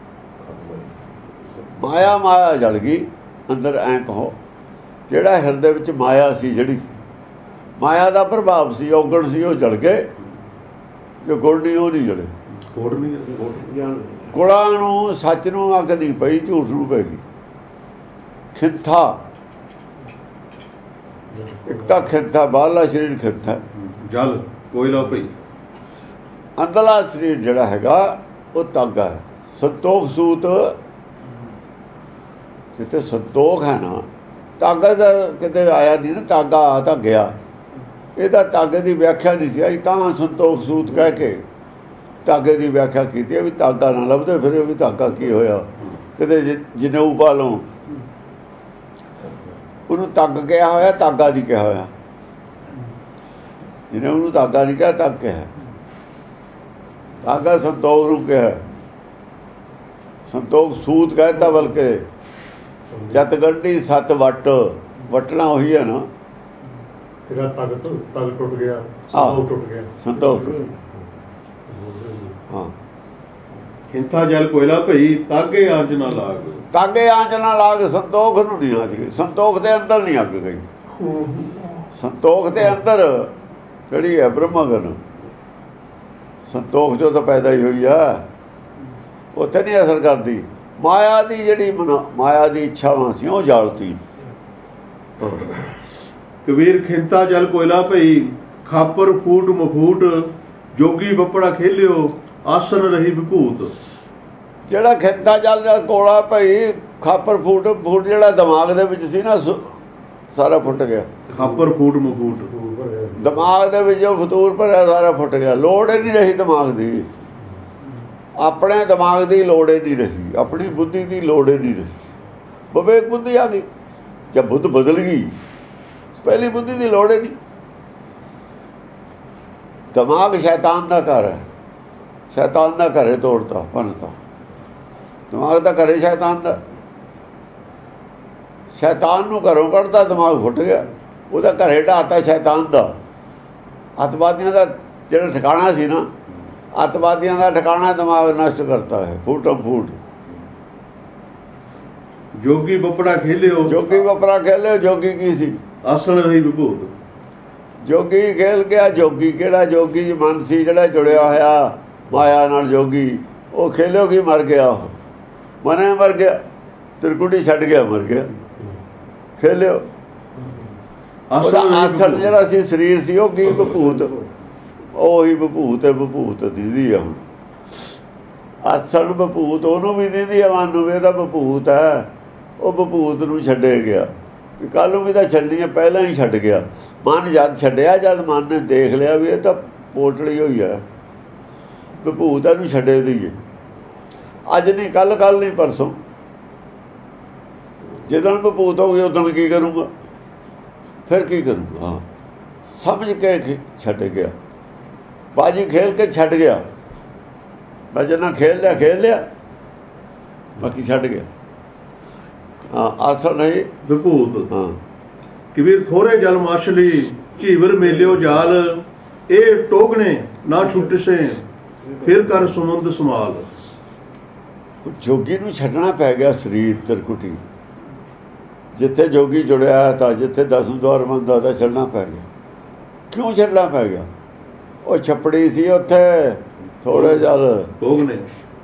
ਮਾਇਆ ਮਾਇਆ ਜਲ ਗਈ ਅੰਦਰ, ਐਂ ਕਹੋ। ਜਿਹੜਾ ਹਿਰਦੇ ਵਿੱਚ ਮਾਇਆ ਸੀ, ਜਿਹੜੀ ਮਾਇਆ ਦਾ ਪ੍ਰਭਾਵ ਸੀ, ਔਗਣ ਸੀ, ਉਹ ਜਲ ਗਏ। ਜੋ ਗੁਣ ਨਹੀਂ ਉਹ ਨਹੀਂ ਜੜੇ। कोट नहीं, कोट ਗੁਣਾਂ ਨੂੰ, ਸੱਚ ਨੂੰ ਅੱਗ ਨਹੀਂ ਪਈ, ਝੂਠ ਨੂੰ ਪੈ ਗਈ। ਖਿੰਥਾ, ਇੱਕ ਤਾਂ ਖਿੰਥਾ ਬਾਹਰਲਾ ਸਰੀਰ ਖਿੰਥਾ, जल कोयला भई। ਅੰਦਰਲਾ ਸਰੀਰ ਜਿਹੜਾ ਹੈਗਾ ਉਹ ਤਾਗਾ ਹੈ। ਸੰਤੋਖ ਸੂਤ, ਜਿੱਥੇ ਸੰਤੋਖ ਹੈ ਨਾ, ਤਾਗਾ ਦਾ ਕਿਤੇ ਆਇਆ ਨਹੀਂ ਨਾ, ਤਾਗਾ ਆ ਤਾਂ ਗਿਆ। ਇਹਦਾ ਤਾਗੇ ਦੀ ਵਿਆਖਿਆ ਨਹੀਂ ਸੀ ਆਈ, ਤਾਂ ਸੰਤੋਖ ਸੂਤ ਕਹਿ ਕੇ ਤਾਗੇ ਦੀ ਵਿਆਖਿਆ ਕੀਤੀ ਵੀ ਤਾਗਾ ਨਾ ਲੱਭਦੇ ਫਿਰ ਵੀ ਤਾਗਾ ਕੀ ਹੋਇਆ। ਕਿਤੇ ਜਨੇਊ ਪਾ ਲਓ, ਉਹਨੂੰ ਤੱਗ ਕਿਹਾ ਹੋਇਆ, ਤਾਗਾ ਨਹੀਂ ਕਿਹਾ ਹੋਇਆ। ਜਿਹਨੇ ਉਹਨੂੰ ਤਾਗਾ ਨਹੀਂ ਕਿਹਾ, ਤੱਗ ਕਿਹਾ। ਤਾਗਾ ਸੰਤੋਖ ਨੂੰ ਕਿਹਾ, ਸੰਤੋਖ ਸੂਤ ਕਹਿੰਦਾ। ਬਲਕਿ ਜਤ ਗੰਢੀ ਸੱਤ ਵੱਟ, ਵੱਟਣਾ ਉਹੀ ਹੈ ਨਾ, ਤੇਰਾ ਤਗ ਟੁੱਟ ਗਿਆ, ਸੰਤੋਖ ਟੁੱਟ ਗਿਆ, ਸੰਤੋਖ। ਹਾਂ, खिंथा जल कोयला भई, ताके आंजना लाग। ਤਾਗੇ ਆਂਚ ਨਾ ਲਾਗ, ਸੰਤੋਖ ਨੂੰ ਨਹੀਂ ਆਂਚ ਗਈ। ਸੰਤੋਖ ਦੇ ਅੰਦਰ ਨਹੀਂ ਅੱਗ ਗਈ। ਸੰਤੋਖ ਦੇ ਅੰਦਰ ਜਿਹੜੀ ਹੈ ਬ੍ਰਹਮਗਨ, ਸੰਤੋਖ ਜੋ ਤਾਂ ਪੈਦਾ ਹੀ ਹੋਈ ਆ। ਉੱਥੇ ਨਹੀਂ ਅਸਰ ਕਰਦੀ। ਮਾਇਆ ਦੀ ਜਿਹੜੀ ਮਾਇਆ ਦੀ ਇੱਛਾਵਾਂ ਸੀ ਉਹ ਜਾਲਤੀ। ਕਬੀਰ ਖਿੰਤਾ ਜਲ ਕੋਇਲਾ ਭਈ, ਖਾਪਰ ਫੂਟ ਮਫੂਟ, ਜੋਗੀ ਬੱਪੜਾ ਖੇਲਿਓ ਆਸਨ ਰਹੀ ਵਿਭੂਤ। ਜਿਹੜਾ ਖਿੰਤਾ ਜਲ ਦਾ ਕੋਲਾ ਭਈ, ਖਾਪਰ ਫੂਟ ਜਿਹੜਾ ਦਿਮਾਗ ਦੇ ਵਿੱਚ ਸੀ ਨਾ ਸਾਰਾ ਫੁੱਟ ਗਿਆ। ਖਾਪਰ ਫੂਟ ਮਫੂਟ, ਦਿਮਾਗ ਦੇ ਵਿੱਚ ਜੋ ਫਤੂਰ ਭਰਿਆ ਸਾਰਾ ਫੁੱਟ ਗਿਆ। ਲੋੜ ਹੀ ਨਹੀਂ ਰਹੀ ਦਿਮਾਗ ਦੀ, ਆਪਣੇ ਦਿਮਾਗ ਦੀ ਲੋੜ ਹੀ ਨਹੀਂ ਰਹੀ, ਆਪਣੀ ਬੁੱਧੀ ਦੀ ਲੋੜ ਹੀ ਨਹੀਂ ਰਹੀ। ਵਿਵੇਕ ਬੁੱਧੀ ਆ ਗਈ, ਜਦ ਬੁੱਧ ਬਦਲ ਗਈ, ਪਹਿਲੀ ਬੁੱਧੀ ਦੀ ਲੋੜ ਹੀ ਨਹੀਂ। ਦਿਮਾਗ ਸ਼ੈਤਾਨ ਦਾ ਘਰ ਹੈ, ਸ਼ੈਤਾਨ ਦਾ ਘਰੇ ਤੋੜਤਾ ਭੰਨਤਾ। ਦਿਮਾਗ ਦਾ ਘਰੇ ਸ਼ੈਤਾਨ ਦਾ, ਸ਼ੈਤਾਨ ਨੂੰ ਘਰੋਂ ਕੱਢਤਾ, ਦਿਮਾਗ ਫੁੱਟ ਗਿਆ। ਉਹਦਾ ਘਰੇ ਢਾਤਾ ਸ਼ੈਤਾਨ ਦਾ। ਅੱਤਵਾਦੀਆਂ ਦਾ ਜਿਹੜਾ ਠਿਕਾਣਾ ਸੀ ਨਾ, ਅੱਤਵਾਦੀਆਂ ਦਾ ਠਿਕਾਣਾ ਦਿਮਾਗ ਨਸ਼ਟ ਕਰਤਾ ਹੈ, ਫੂਟਮ ਫੂਟ। ਜੋਗੀ ਬੱਪੜਾ ਖੇਲਿਓ, ਜੋਗੀ ਬੱਪੜਾ ਖੇਲਿਓ। ਜੋਗੀ ਕੀ ਸੀ? ਆਸਣ ਰਹੀ ਵਿਭੂਤ। ਜੋਗੀ ਖੇਲ ਗਿਆ। ਜੋਗੀ ਕਿਹੜਾ? ਜੋਗੀ ਜੀ ਮਨ ਸੀ ਜਿਹੜਾ ਜੁੜਿਆ ਹੋਇਆ ਮਾਇਆ ਨਾਲ। ਜੋਗੀ ਉਹ ਖੇਲਿਓ ਕੀ? ਮਰ ਗਿਆ। ਉਹ ਮਨੇ ਮਰ ਗਿਆ, ਤਿਰਕੁਟੀ ਛੱਡ ਗਿਆ, ਮਰ ਗਿਆ। ਖੇਲਿਓ ਉਹਦਾ ਆਸਣ ਜਿਹੜਾ ਸੀ ਸਰੀਰ ਸੀ ਉਹ ਕੀ? ਵਿਭੂਤ। ਉਹੀ ਵਿਭੂਤ ਹੈ, ਵਿਭੂਤ ਦੀਦੀ ਆ ਹੁਣ। ਆਸਣ ਵਿਭੂਤ ਉਹਨੂੰ ਵੀ ਦੀਦੀ ਆ, ਮਨ ਨੂੰ ਵੀ ਇਹਦਾ ਵਿਭੂਤ ਹੈ। ਉਹ ਵਿਭੂਤ ਨੂੰ ਛੱਡੇ ਗਿਆ ਵੀ ਕੱਲ੍ਹ ਨੂੰ ਵੀ ਤਾਂ ਛੱਡਣੀ ਹੈ, ਪਹਿਲਾਂ ਹੀ ਛੱਡ ਗਿਆ। ਮਨ ਜਦ ਛੱਡਿਆ, ਜਦ ਮਨ ਨੇ ਦੇਖ ਲਿਆ ਵੀ ਇਹ ਤਾਂ ਪੋਟਲੀ ਹੋਈ ਹੈ, ਵਿਭੂਤ ਇਹਨੂੰ ਛੱਡੇ ਦਈਏ। ਅੱਜ ਨਹੀਂ, ਕੱਲ੍ਹ ਨਹੀਂ, ਪਰਸੋਂ। ਜਿੱਦਣ ਵਿਭੂਤ ਹੋ ਗਈ ਉਦਣ ਕੀ ਕਰੂੰਗਾ? ਫਿਰ ਕੀ ਕਰੂੰਗਾ? ਹਾਂ, ਸਮਝ ਕੇ ਛੱਡ ਗਿਆ। ਬਾਜੀ ਖੇਲ ਕੇ ਛੱਡ ਗਿਆ। ਮੈਂ ਜਿੰਨਾ ਖੇਲ ਲਿਆ, ਬਾਕੀ ਛੱਡ ਗਿਆ। ਹਾਂ, ਆਸਣ ਨਹੀਂ ਵਿਭੂਤ। ਹਾਂ। ਕਬੀਰ ਥੋੜੇ ਜਲ ਮਾਛਲੀ, ਝੀਵਰ ਮੇਲਿਓ ਜਾਲ, ਇਹ ਟੋਕਣੇ ਨਾ ਛੁੱਟਸੇ, ਫਿਰ ਕਰ ਸਮੁੰਦ ਸਮਾਲ। ਜੋਗੀ ਨੂੰ ਛੱਡਣਾ ਪੈ ਗਿਆ ਸਰੀਰ ਤਿਰਕੁਟੀ। ਜਿੱਥੇ ਜੋਗੀ ਜੁੜਿਆ ਤਾਂ, ਜਿੱਥੇ ਦਸਮ ਦਵਾਰ ਮੰਦਾ ਤਾਂ ਛੱਡਣਾ ਪੈ ਗਿਆ। ਕਿਉਂ ਛੱਡਣਾ ਪੈ ਗਿਆ? ਉਹ ਛੱਪੜੀ ਸੀ ਉੱਥੇ, ਥੋੜੇ ਜਲ ਟੋਕਣੇ।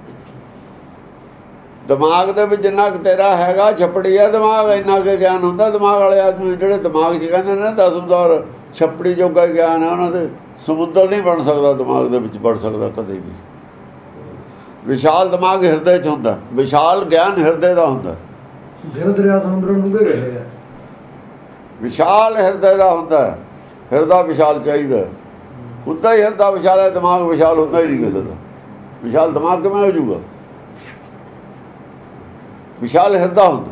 ਦਿਮਾਗ ਦੇ ਵਿੱਚ ਜਿੰਨਾ ਕੁ ਤੇਰਾ ਹੈਗਾ ਛੱਪੜੀ ਹੈ ਦਿਮਾਗ, ਇੰਨਾ ਕੁ ਗਿਆਨ ਹੁੰਦਾ ਦਿਮਾਗ ਵਾਲੇ ਆਦਮੀ। ਜਿਹੜੇ ਦਿਮਾਗ 'ਚ ਕਹਿੰਦੇ ਨੇ ਦਸਮ ਦੌਰ, ਛੱਪੜੀ ਜੋਗਾ ਗਿਆਨ ਹੈ ਉਹਨਾਂ ਦੇ। ਸਮੁੰਦਰ ਨਹੀਂ ਬਣ ਸਕਦਾ ਦਿਮਾਗ ਦੇ ਵਿੱਚ, ਬਣ ਸਕਦਾ ਕਦੇ ਵੀ। ਵਿਸ਼ਾਲ ਦਿਮਾਗ ਹਿਰਦੇ 'ਚ ਹੁੰਦਾ, ਵਿਸ਼ਾਲ ਗਿਆਨ ਹਿਰਦੇ ਦਾ ਹੁੰਦਾ। ਦਿਨ ਦਰਿਆ ਸਮੁੰਦਰ ਨੂੰ ਘੇਰੇ ਰਹੇ ਆ। ਵਿਸ਼ਾਲ ਹਿਰਦੇ ਦਾ ਹੁੰਦਾ। ਹਿਰਦਾ ਵਿਸ਼ਾਲ ਚਾਹੀਦਾ ਹੁੰਦਾ ਹੀ। ਹਿਰਦਾ ਵਿਸ਼ਾਲ ਹੈ, ਦਿਮਾਗ ਵਿਸ਼ਾਲ ਹੁੰਦਾ ਹੀ ਨਹੀਂ ਕਿਸੇ ਦਾ। ਵਿਸ਼ਾਲ ਦਿਮਾਗ ਕਿਵੇਂ ਹੋ ਜਾਊਗਾ? ਵਿਸ਼ਾਲ ਹਿਰਦਾ ਹੁੰਦਾ।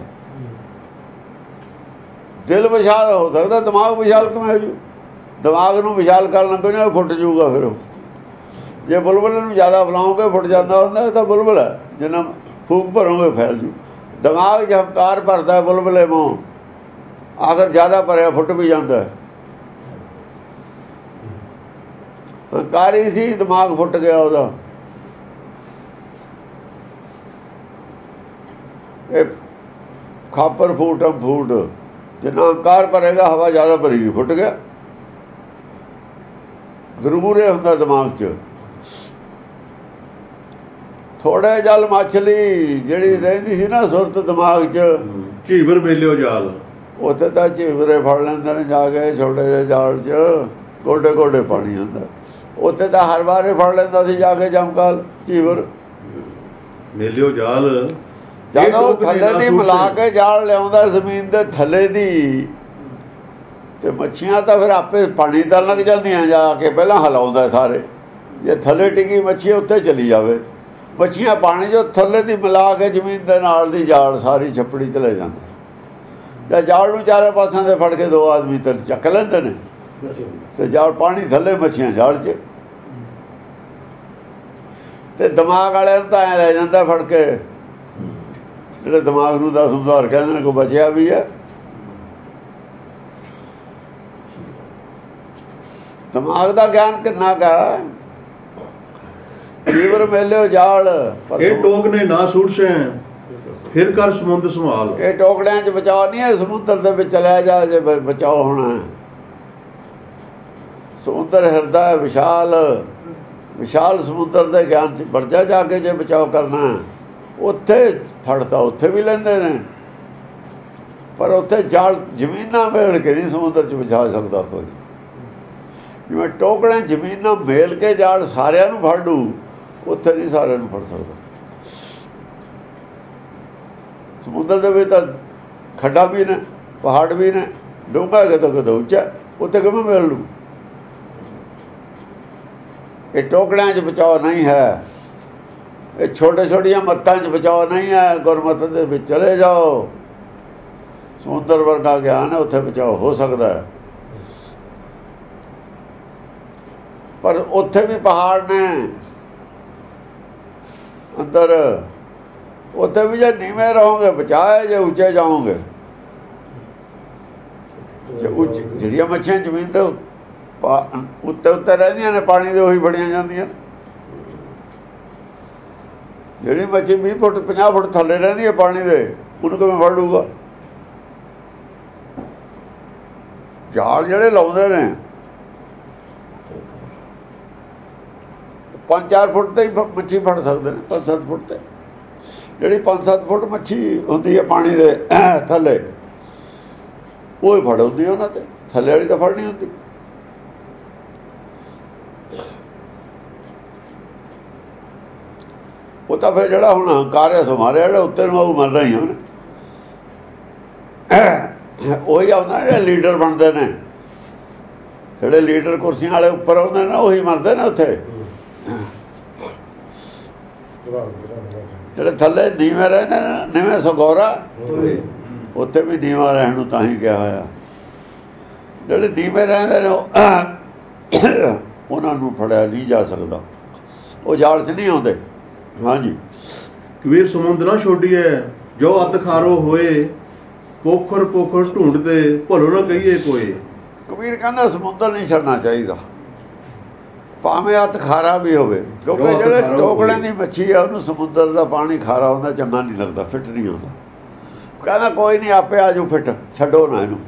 ਦਿਲ ਵਿਸ਼ਾਲ ਹੋ ਸਕਦਾ, ਦਿਮਾਗ ਵਿਸ਼ਾਲ ਕਿਵੇਂ ਹੋ ਜੂ? ਦਿਮਾਗ ਨੂੰ ਵਿਸ਼ਾਲ ਕਰਨ ਲੱਗੇ ਨਾ ਫੁੱਟ ਜਾਊਗਾ। ਫਿਰ ਉਹ ਜੇ ਬੁਲਬੁਲ ਨੂੰ ਜ਼ਿਆਦਾ ਫਲਾਓਗੇ ਫੁੱਟ ਜਾਂਦਾ ਹੁੰਦਾ। ਇਹ ਤਾਂ ਬੁਲਬੁਲ ਹੈ, ਜਿੰਨਾ ਫੂਕ ਭਰੋਗੇ ਫੈਲ ਜੂ। ਦਿਮਾਗ 'ਚ ਹੰਕਾਰ ਭਰਦਾ ਬੁਲਬੁਲੇ ਮੂੰਹ, ਆਖਰ ਜ਼ਿਆਦਾ ਭਰਿਆ ਫੁੱਟ ਵੀ ਜਾਂਦਾ। ਹੰਕਾਰੀ ਸੀ, ਦਿਮਾਗ ਫੁੱਟ ਗਿਆ ਉਹਦਾ। ਇਹ ਖਾਪਰ ਫੂਟਮ ਫੂਟ, ਜਿੰਨਾ ਹੰਕਾਰ ਭਰੇਗਾ ਹਵਾ ਜ਼ਿਆਦਾ ਭਰੇਗੀ, ਫੁੱਟ ਗਿਆ। ਗਰੂਰੇ ਹੁੰਦਾ ਦਿਮਾਗ 'ਚ। ਥੋੜੇ ਜਲ ਮੱਛਲੀ ਜਿਹੜੀ ਰਹਿੰਦੀ ਸੀ ਨਾ ਸੁਰਤ ਦਿਮਾਗ 'ਚ, ਝੀਵਰ ਮੇਲਿਓ ਜਾਲ, ਉੱਥੇ ਤਾਂ ਝੀਵਰੇ ਫੜ ਲੈਂਦੇ ਨੇ ਜਾ ਕੇ ਛੋਟੇ ਜਿਹੇ ਜਾਲ 'ਚ। ਗੋਡੇ ਗੋਡੇ ਪਾਣੀ ਹੁੰਦਾ ਉੱਥੇ ਤਾਂ ਹਰ ਵਾਰੇ ਫੜ ਲੈਂਦਾ ਸੀ ਜਾ ਕੇ ਜਮਕਾਲ ਝੀਵਰ ਮੇਲਿਓ ਜਾਲ। ਜਦੋਂ ਥੱਲੇ ਦੀ ਮਿਲਾ ਕੇ ਜਾਲ ਲਿਆਉਂਦਾ ਜ਼ਮੀਨ ਦੇ ਥੱਲੇ ਦੀ, ਤੇ ਮੱਛੀਆਂ ਤਾਂ ਫਿਰ ਆਪੇ ਪਾਣੀ ਤਾਂ ਲੱਗ ਜਾਂਦੀਆਂ। ਜਾ ਕੇ ਪਹਿਲਾਂ ਹਿਲਾਉਂਦਾ ਸਾਰੇ। ਜੇ ਥੱਲੇ ਟਿਕੀ ਮੱਛੀ ਉੱਤੇ ਚਲੀ ਜਾਵੇ, ਮੱਛੀਆਂ ਪਾਣੀ ਜੋ ਥੱਲੇ ਦੀ ਮਿਲਾ ਕੇ ਜ਼ਮੀਨ ਦੇ ਨਾਲ ਦੀ ਜਾਲ ਸਾਰੀ ਛੱਪੜੀ 'ਚ ਲੈ ਜਾਂਦੇ। ਜਾਂ ਜਾਲ ਨੂੰ ਚਾਰੇ ਪਾਸਿਆਂ ਦੇ ਫੜ ਕੇ ਦੋ ਆਦਮੀ ਤੇ ਚੱਕ ਲੈਂਦੇ ਨੇ, ਤੇ ਜਾਲ ਪਾਣੀ ਥੱਲੇ, ਮੱਛੀਆਂ ਜਾਲ 'ਚ। ਤੇ ਦਿਮਾਗ ਵਾਲਿਆਂ ਨੂੰ ਤਾਂ ਐਂ ਲੈ ਜਾਂਦਾ ਫੜ ਕੇ, ਜਿਹੜੇ ਦਿਮਾਗ ਨੂੰ ਦਾ ਸੁਧਾਰ ਕਹਿੰਦੇ ਨੇ, ਕੋਈ ਬਚਿਆ ਵੀ ਹੈ। ਦਿਮਾਗ ਦਾ ਗਿਆਨ ਕਿੰਨਾ ਕਾ? ਝੀਵਰ ਮੇਲਿਓ ਜਾਲ, ਇਹ ਟੋਕਨੇ ਨਾ ਛੁੱਟਸੇ, ਫਿਰ ਕਰ ਸਮੁੰਦ ਸੰਭਾਲ। ਇਹ ਟੋਕੜਿਆਂ 'ਚ ਬਚਾਓ ਨਹੀਂ ਹੈ, ਸਮੁੰਦਰ ਦੇ ਵਿੱਚ ਚਲਿਆ ਜਾ ਜੇ ਬਚਾਓ ਹੋਣਾ। ਸਮੁੰਦਰ ਹਿਰਦਾ ਵਿਸ਼ਾਲ, ਵਿਸ਼ਾਲ ਸਮੁੰਦਰ ਦੇ ਗਿਆਨ 'ਚ ਵੜ ਜਾ ਕੇ ਜੇ ਬਚਾਓ ਕਰਨਾ। ਉੱਥੇ ਫੜਦਾ ਉੱਥੇ ਵੀ ਲੈਂਦੇ ਨੇ, ਪਰ ਉੱਥੇ ਜਾਲ ਜ਼ਮੀਨਾਂ ਮੇਲ ਕੇ ਨਹੀਂ ਸਮੁੰਦਰ 'ਚ ਵਿਛਾ ਸਕਦਾ ਕੋਈ। ਜਿਵੇਂ ਟੋਕਣੇ ਜ਼ਮੀਨਾਂ ਮੇਲ ਕੇ ਜਾਲ ਸਾਰਿਆਂ ਨੂੰ ਫੜ ਲੂ, ਉੱਥੇ ਨਹੀਂ ਸਾਰਿਆਂ ਨੂੰ ਫੜ ਸਕਦਾ। ਸਮੁੰਦਰ ਦੇ ਵਿੱਚ ਤਾਂ ਖੱਡਾ ਵੀ ਨੇ, ਪਹਾੜ ਵੀ ਨੇ, ਡੂੰਘਾ ਕਿਤੋਂ ਉੱਚਾ, ਉੱਥੇ ਕਿਵੇਂ ਮਿਲ ਲੂ? ਇਹ ਟੋਕੜਿਆਂ 'ਚ ਬਚਾਓ ਨਹੀਂ ਹੈ, ਇਹ ਛੋਟੇ ਛੋਟੀਆਂ ਮੱਤਾਂ 'ਚ ਬਚਾਓ ਨਹੀਂ ਹੈ। ਗੁਰਮਤਿ ਦੇ ਵਿੱਚ ਚਲੇ ਜਾਓ, ਸਮੁੰਦਰ ਵਰਗਾ ਗਿਆਨ ਹੈ, ਉੱਥੇ ਬਚਾਓ ਹੋ ਸਕਦਾ ਹੈ। ਪਰ ਉੱਥੇ ਵੀ ਪਹਾੜ ਨੇ ਅੰਦਰ, ਉੱਥੇ ਵੀ ਜੇ ਨੀਵੇਂ ਰਹੋਗੇ ਬਚਾਏ, ਜੇ ਉੱਚੇ ਜਾਓਗੇ। ਜੇ ਉੱਚੀ ਜਿਹੜੀਆਂ ਮੱਛੀਆਂ ਜ਼ਮੀਨ ਤੇ ਉੱਤੇ ਉੱਤੇ ਰਹਿੰਦੀਆਂ ਨੇ, ਪਾਣੀ ਦੇ ਉਹੀ ਫੜੀਆਂ ਜਾਂਦੀਆਂ। ਜਿਹੜੀ ਮੱਛੀ 20 ਫੁੱਟ 50 ਫੁੱਟ ਥੱਲੇ ਰਹਿੰਦੀ ਹੈ ਪਾਣੀ ਦੇ, ਉਹਨੂੰ ਕਿਵੇਂ ਫੜ ਲੂਗਾ? ਜਾਲ ਜਿਹੜੇ ਲਾਉਂਦੇ ਨੇ 5-4 ਫੁੱਟ ਤੇ ਹੀ ਮੱਛੀ ਫੜ ਸਕਦੇ ਨੇ, 5-7 ਫੁੱਟ ਤੇ। ਜਿਹੜੀ 5-7 ਫੁੱਟ ਮੱਛੀ ਹੁੰਦੀ ਹੈ ਪਾਣੀ ਦੇ ਥੱਲੇ, ਉਹ ਹੀ ਫੜ ਹੁੰਦੀ ਉਹਨਾਂ ਤੇ, ਥੱਲੇ ਵਾਲੀ ਤਾਂ ਫੜ ਨਹੀਂ ਹੁੰਦੀ। ਉਹ ਤਾਂ ਫਿਰ ਜਿਹੜਾ ਹੁਣ ਹੰਕਾਰ ਹੈ ਮਾਰਿਆ, ਜਿਹੜਾ ਉੱਤੇ ਨੂੰ ਉਹ ਮਰਦਾ ਹੀ ਉਹਨੇ। ਉਹੀ ਆਉਂਦਾ ਜਿਹੜੇ ਲੀਡਰ ਬਣਦੇ ਨੇ, ਜਿਹੜੇ ਲੀਡਰ ਕੁਰਸੀਆਂ ਵਾਲੇ ਉੱਪਰ ਆਉਂਦੇ ਨੇ, ਉਹੀ ਮਰਦੇ ਨੇ ਉੱਥੇ। ਜਿਹੜੇ ਥੱਲੇ ਨੀਵੇਂ ਰਹਿੰਦੇ ਨੇ, ਨੀਵੇਂ ਸਗੋਰਾ, ਉੱਥੇ ਵੀ ਨੀਵਾਂ ਰਹਿਣ ਨੂੰ ਤਾਂ ਹੀ ਕਿਹਾ ਹੋਇਆ। ਜਿਹੜੇ ਨੀਵੇਂ ਰਹਿੰਦੇ ਨੇ ਉਹਨਾਂ ਨੂੰ ਫੜਿਆ ਨਹੀਂ ਜਾ ਸਕਦਾ, ਉਹ ਜਾਲ 'ਚ ਨਹੀਂ ਆਉਂਦੇ। ਹਾਂਜੀ, ਕਬੀਰ ਸਮੁੰਦਰਾਂ ਛੋਡੀਏ ਜੋ ਅੱਧ ਖਾਰੋ ਹੋਏ, ਪੋਖਰ ਪੋਖਰ ਢੂੰਡਦੇ ਭਲੋ ਨਾ ਕਹੀਏ ਕੋਏ। ਕਬੀਰ ਕਹਿੰਦਾ ਸਮੁੰਦਰ ਨਹੀਂ ਛੱਡਣਾ ਚਾਹੀਦਾ, ਭਾਵੇਂ ਹੱਥ ਖਾਰਾ ਵੀ ਹੋਵੇ, ਕਿਉਂਕਿ ਜਿਹੜੇ ਟੋਕੜਿਆਂ ਦੀ ਮੱਛੀ ਆ ਉਹਨੂੰ ਸਮੁੰਦਰ ਦਾ ਪਾਣੀ ਖਾਰਾ ਹੁੰਦਾ, ਚੰਗਾ ਨਹੀਂ ਲੱਗਦਾ, ਫਿੱਟ ਨਹੀਂ ਹੁੰਦਾ। ਕਹਿੰਦਾ ਕੋਈ ਨਹੀਂ, ਆਪੇ ਆ ਜਾਊ ਫਿੱਟ, ਛੱਡੋ ਨਾ ਇਹਨੂੰ।